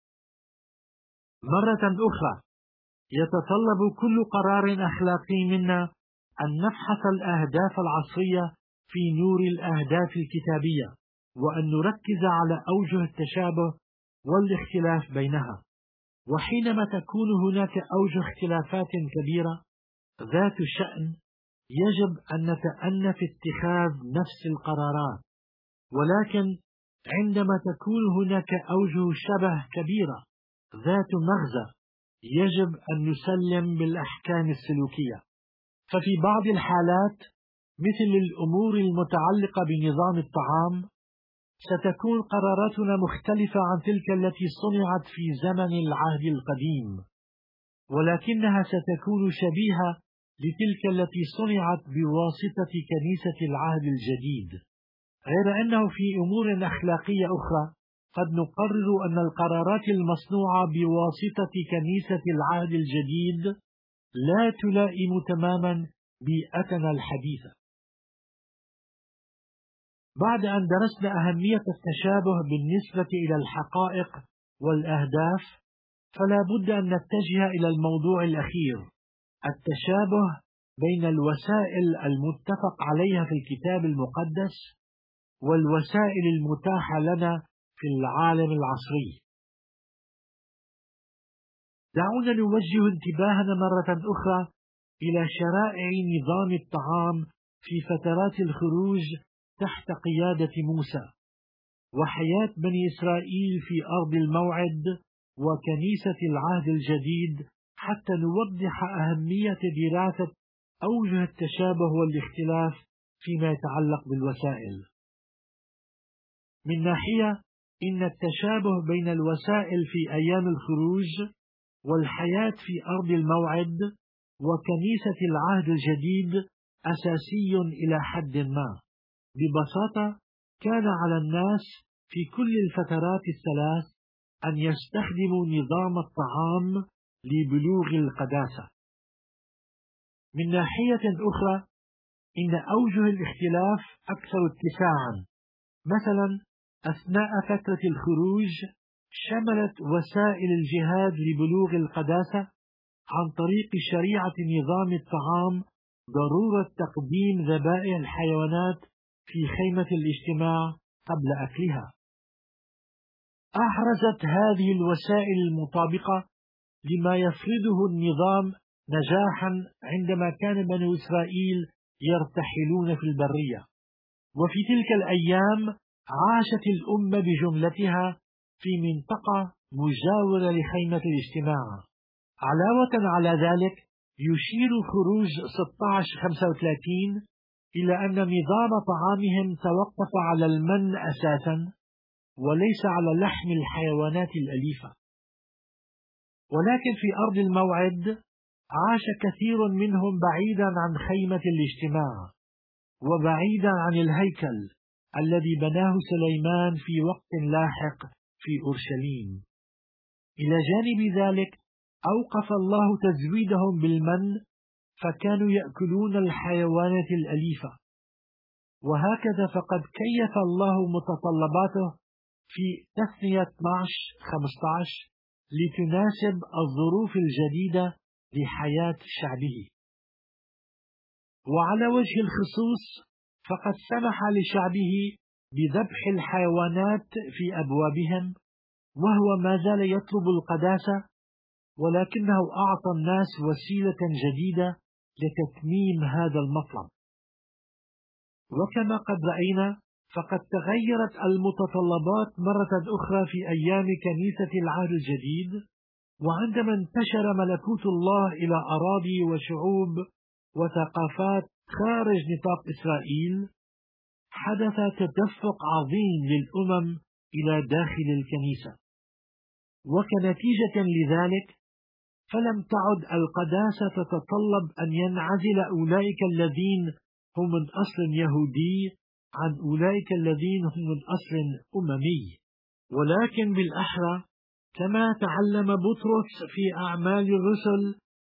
مرة أخرى يتطلب كل قرار أخلاقي منا أن نفحص الأهداف العصرية في نور الأهداف الكتابية، وأن نركز على أوجه التشابه والاختلاف بينها. وحينما تكون هناك أوجه اختلافات كبيرة ذات شأن يجب أن نتأنى في اتخاذ نفس القرارات، ولكن عندما تكون هناك أوجه شبه كبيرة ذات مغزى يجب أن نسلم بالأحكام السلوكية. ففي بعض الحالات مثل الأمور المتعلقة بنظام الطعام ستكون قراراتنا مختلفة عن تلك التي صنعت في زمن العهد القديم، ولكنها ستكون شبيهة لتلك التي صنعت بواسطة كنيسة العهد الجديد، غير أنه في أمور أخلاقية أخرى قد نقرر أن القرارات المصنوعة بواسطة كنيسة العهد الجديد لا تلائم تماما بيئتنا الحديثة. بعد أن درسنا أهمية التشابه بالنسبة إلى الحقائق والأهداف، فلا بد أن نتجه إلى الموضوع الأخير، التشابه بين الوسائل المتفق عليها في الكتاب المقدس والوسائل المتاحة لنا في العالم العصري. دعونا نوجه انتباهنا مرة أخرى إلى شرائع نظام الطعام في فترات الخروج تحت قيادة موسى، وحياة بني إسرائيل في أرض الموعد وكنيسة العهد الجديد، حتى نوضح أهمية دراسة أوجه التشابه والاختلاف فيما يتعلق بالوسائل. من ناحية إن التشابه بين الوسائل في أيام الخروج والحياة في أرض الموعد وكنيسة العهد الجديد أساسي إلى حد ما. ببساطة، كان على الناس في كل الفترات الثلاث أن يستخدموا نظام الطعام لبلوغ القداسة. من ناحية أخرى، إن أوجه الاختلاف أكثر اتساعا. مثلا، أثناء فترة الخروج شملت وسائل الجهاد لبلوغ القداسة عن طريق شريعة نظام الطعام ضرورة تقديم ذبائح الحيوانات في خيمة الاجتماع قبل أكلها. أحرزت هذه الوسائل المطابقة لما يفرضه النظام نجاحا عندما كان بنو إسرائيل يرتحلون في البرية. وفي تلك الأيام عاشت الأمة بجملتها في منطقة مجاورة لخيمة الاجتماع. علاوة على ذلك، يشير خروج 16:35 إلى أن نظام طعامهم توقف على المن أساسا وليس على لحم الحيوانات الأليفة. ولكن في أرض الموعد عاش كثير منهم بعيدا عن خيمة الاجتماع وبعيدا عن الهيكل الذي بناه سليمان في وقت لاحق في أورشليم. إلى جانب ذلك، أوقف الله تزويدهم بالمن، فكانوا يأكلون الحيوانات الأليفة. وهكذا فقد كيف الله متطلباته في تثنية 12:15 لتناسب الظروف الجديدة لحياة شعبه. وعلى وجه الخصوص، فقد سمح لشعبه بذبح الحيوانات في أبوابهم، وهو ما زال يطلب القداسة، ولكنه أعطى الناس وسيلة جديدة لتتميم هذا المطلب. وكما قد رأينا، فقد تغيرت المتطلبات مرة أخرى في أيام كنيسة العهد الجديد، وعندما انتشر ملكوت الله إلى أراضي وشعوب وثقافات خارج نطاق إسرائيل، حدث تدفق عظيم للأمم إلى داخل الكنيسة. وكنتيجة لذلك، فلم تعد القداسة تتطلب أن ينعزل أولئك الذين هم من أصل يهودي عن أولئك الذين هم من أصل أممي، ولكن بالأحرى كما تعلم بطرس في أعمال الرسل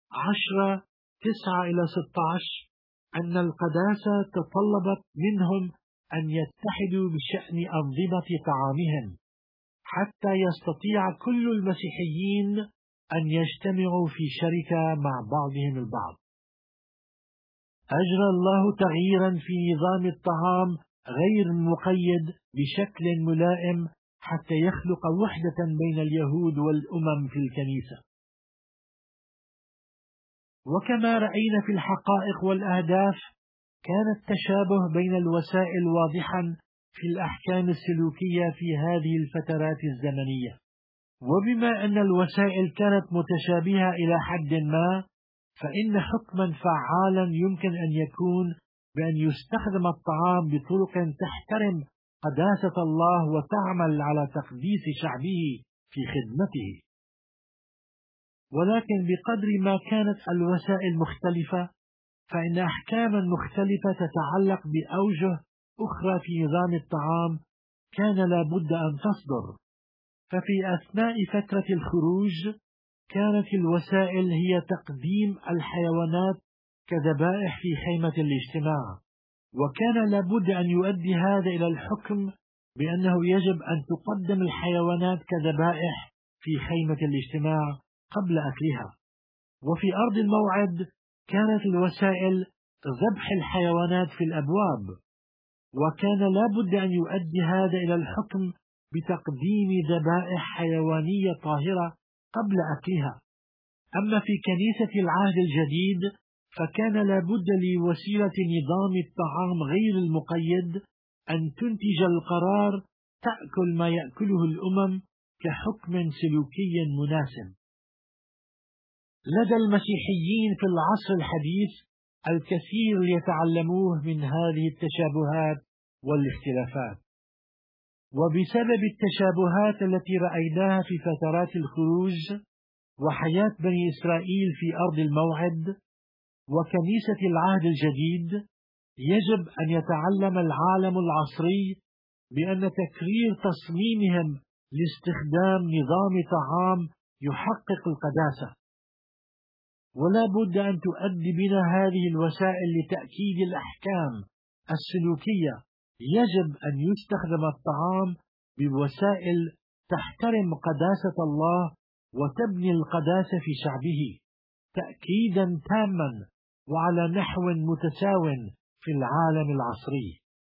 10:9-16 أن القداسة تطلبت منهم أن يتحدوا بشأن أنظمة طعامهم حتى يستطيع كل المسيحيين أن يجتمعوا في شركة مع بعضهم البعض. أجرى الله تغييرا في نظام الطعام غير مقيد بشكل ملائم حتى يخلق وحدة بين اليهود والأمم في الكنيسة. وكما رأينا في الحقائق والأهداف، كان التشابه بين الوسائل واضحا في الأحكام السلوكية في هذه الفترات الزمنية. وبما أن الوسائل كانت متشابهة إلى حد ما، فإن حكما فعالا يمكن أن يكون بأن يستخدم الطعام بطرق تحترم قداسة الله وتعمل على تقديس شعبه في خدمته. ولكن بقدر ما كانت الوسائل مختلفة، فإن أحكاما مختلفة تتعلق بأوجه أخرى في نظام الطعام كان لابد أن تصدر. ففي أثناء فترة الخروج كانت الوسائل هي تقديم الحيوانات كذبائح في خيمة الاجتماع، وكان لابد أن يؤدي هذا إلى الحكم بأنه يجب أن تقدم الحيوانات كذبائح في خيمة الاجتماع قبل أكلها. وفي أرض الموعد كانت الوسائل ذبح الحيوانات في الأبواب، وكان لابد أن يؤدي هذا إلى الحكم بتقديم ذبائح حيوانية طاهرة قبل أكلها. أما في كنيسة العهد الجديد، فكان لابد لوسيلة نظام الطعام غير المقيد أن تنتج القرار تأكل ما يأكله الأمم كحكم سلوكي مناسب. لدى المسيحيين في العصر الحديث الكثير يتعلموه من هذه التشابهات والاختلافات. وبسبب التشابهات التي رأيناها في فترات الخروج وحياة بني إسرائيل في أرض الموعد وكنيسة العهد الجديد، يجب أن يتعلم العالم العصري بأن تكرير تصميمهم لاستخدام نظام طعام يحقق القداسة، ولا بد أن تؤدي بنا هذه الوسائل لتأكيد الأحكام السلوكية. يجب أن يستخدم الطعام بوسائل تحترم قداسة الله وتبني القداسة في شعبه تأكيدا تاما وعلى نحو متساو في العالم العصري.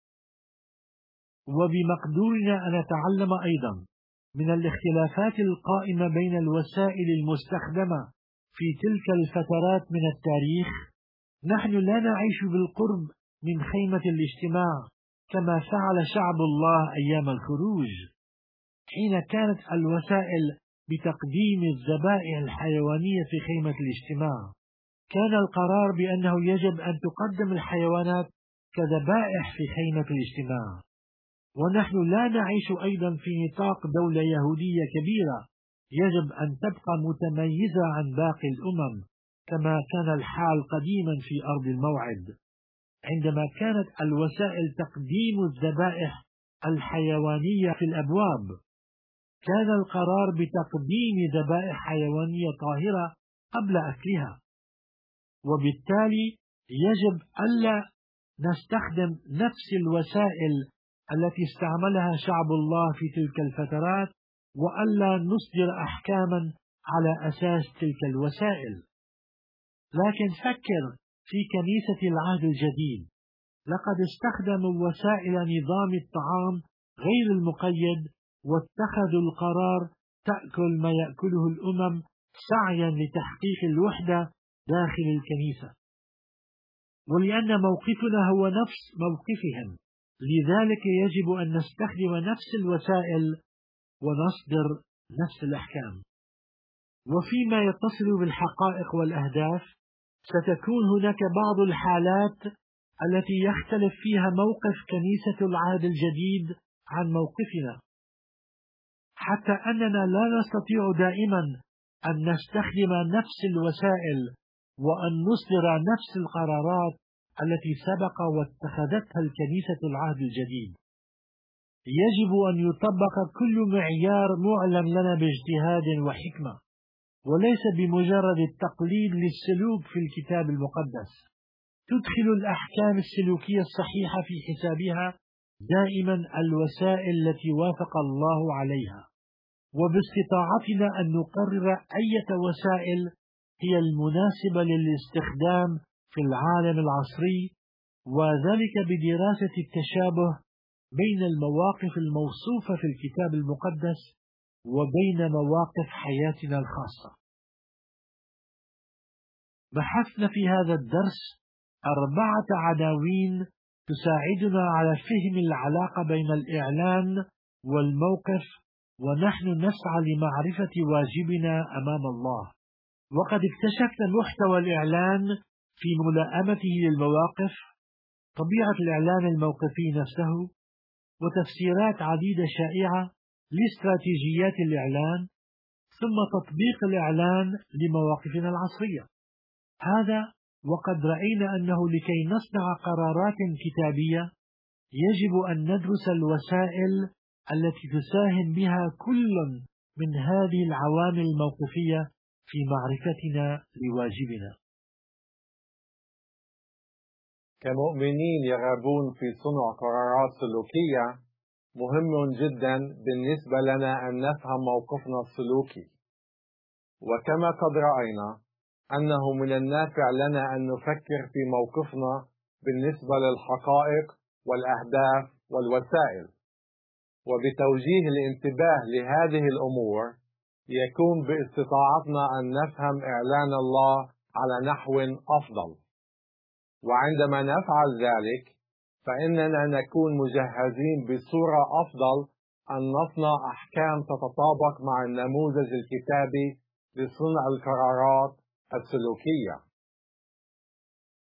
وبمقدورنا أن نتعلم أيضا من الاختلافات القائمة بين الوسائل المستخدمة في تلك الفترات من التاريخ. نحن لا نعيش بالقرب من خيمة الاجتماع كما فعل شعب الله أيام الخروج، حين كانت الوسائل بتقديم الذبائح الحيوانية في خيمة الاجتماع. كان القرار بأنه يجب أن تقدم الحيوانات كذبائح في خيمة الاجتماع. ونحن لا نعيش أيضا في نطاق دولة يهودية كبيرة يجب أن تبقى متميزة عن باقي الأمم كما كان الحال قديما في أرض الموعد، عندما كانت الوسائل تقديم الذبائح الحيوانية في الأبواب. كان القرار بتقديم ذبائح حيوانية طاهرة قبل أكلها، وبالتالي يجب ألا نستخدم نفس الوسائل التي استعملها شعب الله في تلك الفترات، وألا نصدر أحكاما على أساس تلك الوسائل. لكن فكر في كنيسة العهد الجديد، لقد استخدموا وسائل نظام الطعام غير المقيد، واتخذوا القرار تأكل ما يأكله الأمم سعيا لتحقيق الوحدة داخل الكنيسة. ولأن موقفنا هو نفس موقفهم، لذلك يجب أن نستخدم نفس الوسائل ونصدر نفس الأحكام. وفيما يتصل بالحقائق والأهداف، ستكون هناك بعض الحالات التي يختلف فيها موقف كنيسة العهد الجديد عن موقفنا، حتى أننا لا نستطيع دائما أن نستخدم نفس الوسائل وأن نصدر نفس القرارات التي سبق واتخذتها الكنيسة العهد الجديد. يجب أن يطبق كل معيار معلن لنا باجتهاد وحكمة، وليس بمجرد التقليد للسلوك في الكتاب المقدس. تدخل الأحكام السلوكية الصحيحة في حسابها دائما الوسائل التي وافق الله عليها، وباستطاعتنا أن نقرر أية وسائل هي المناسبة للاستخدام في العالم العصري، وذلك بدراسة التشابه بين المواقف الموصوفة في الكتاب المقدس وبين مواقف حياتنا الخاصة. بحثنا في هذا الدرس 4 عناوين تساعدنا على فهم العلاقة بين الإعلان والموقف، ونحن نسعى لمعرفة واجبنا أمام الله. وقد اكتشفنا محتوى الإعلان في ملائمته للمواقف، طبيعة الإعلان الموقفي نفسه، وتفسيرات عديدة شائعة لاستراتيجيات الإعلان، ثم تطبيق الإعلان لمواقفنا العصرية. هذا وقد رأينا أنه لكي نصنع قرارات كتابية يجب أن ندرس الوسائل التي تساهم بها كل من هذه العوامل الموقفية في معرفتنا لواجبنا. كمؤمنين يرغبون في صنع قرارات سلوكية، مهم جدا بالنسبة لنا أن نفهم موقفنا السلوكي. وكما قد رأينا أنه من النافع لنا أن نفكر في موقفنا بالنسبة للحقائق والأهداف والوسائل، وبتوجيه الانتباه لهذه الأمور يكون باستطاعتنا أن نفهم إعلان الله على نحو أفضل. وعندما نفعل ذلك فإننا نكون مجهزين بصورة أفضل أن نصنع أحكام تتطابق مع النموذج الكتابي لصنع القرارات السلوكية.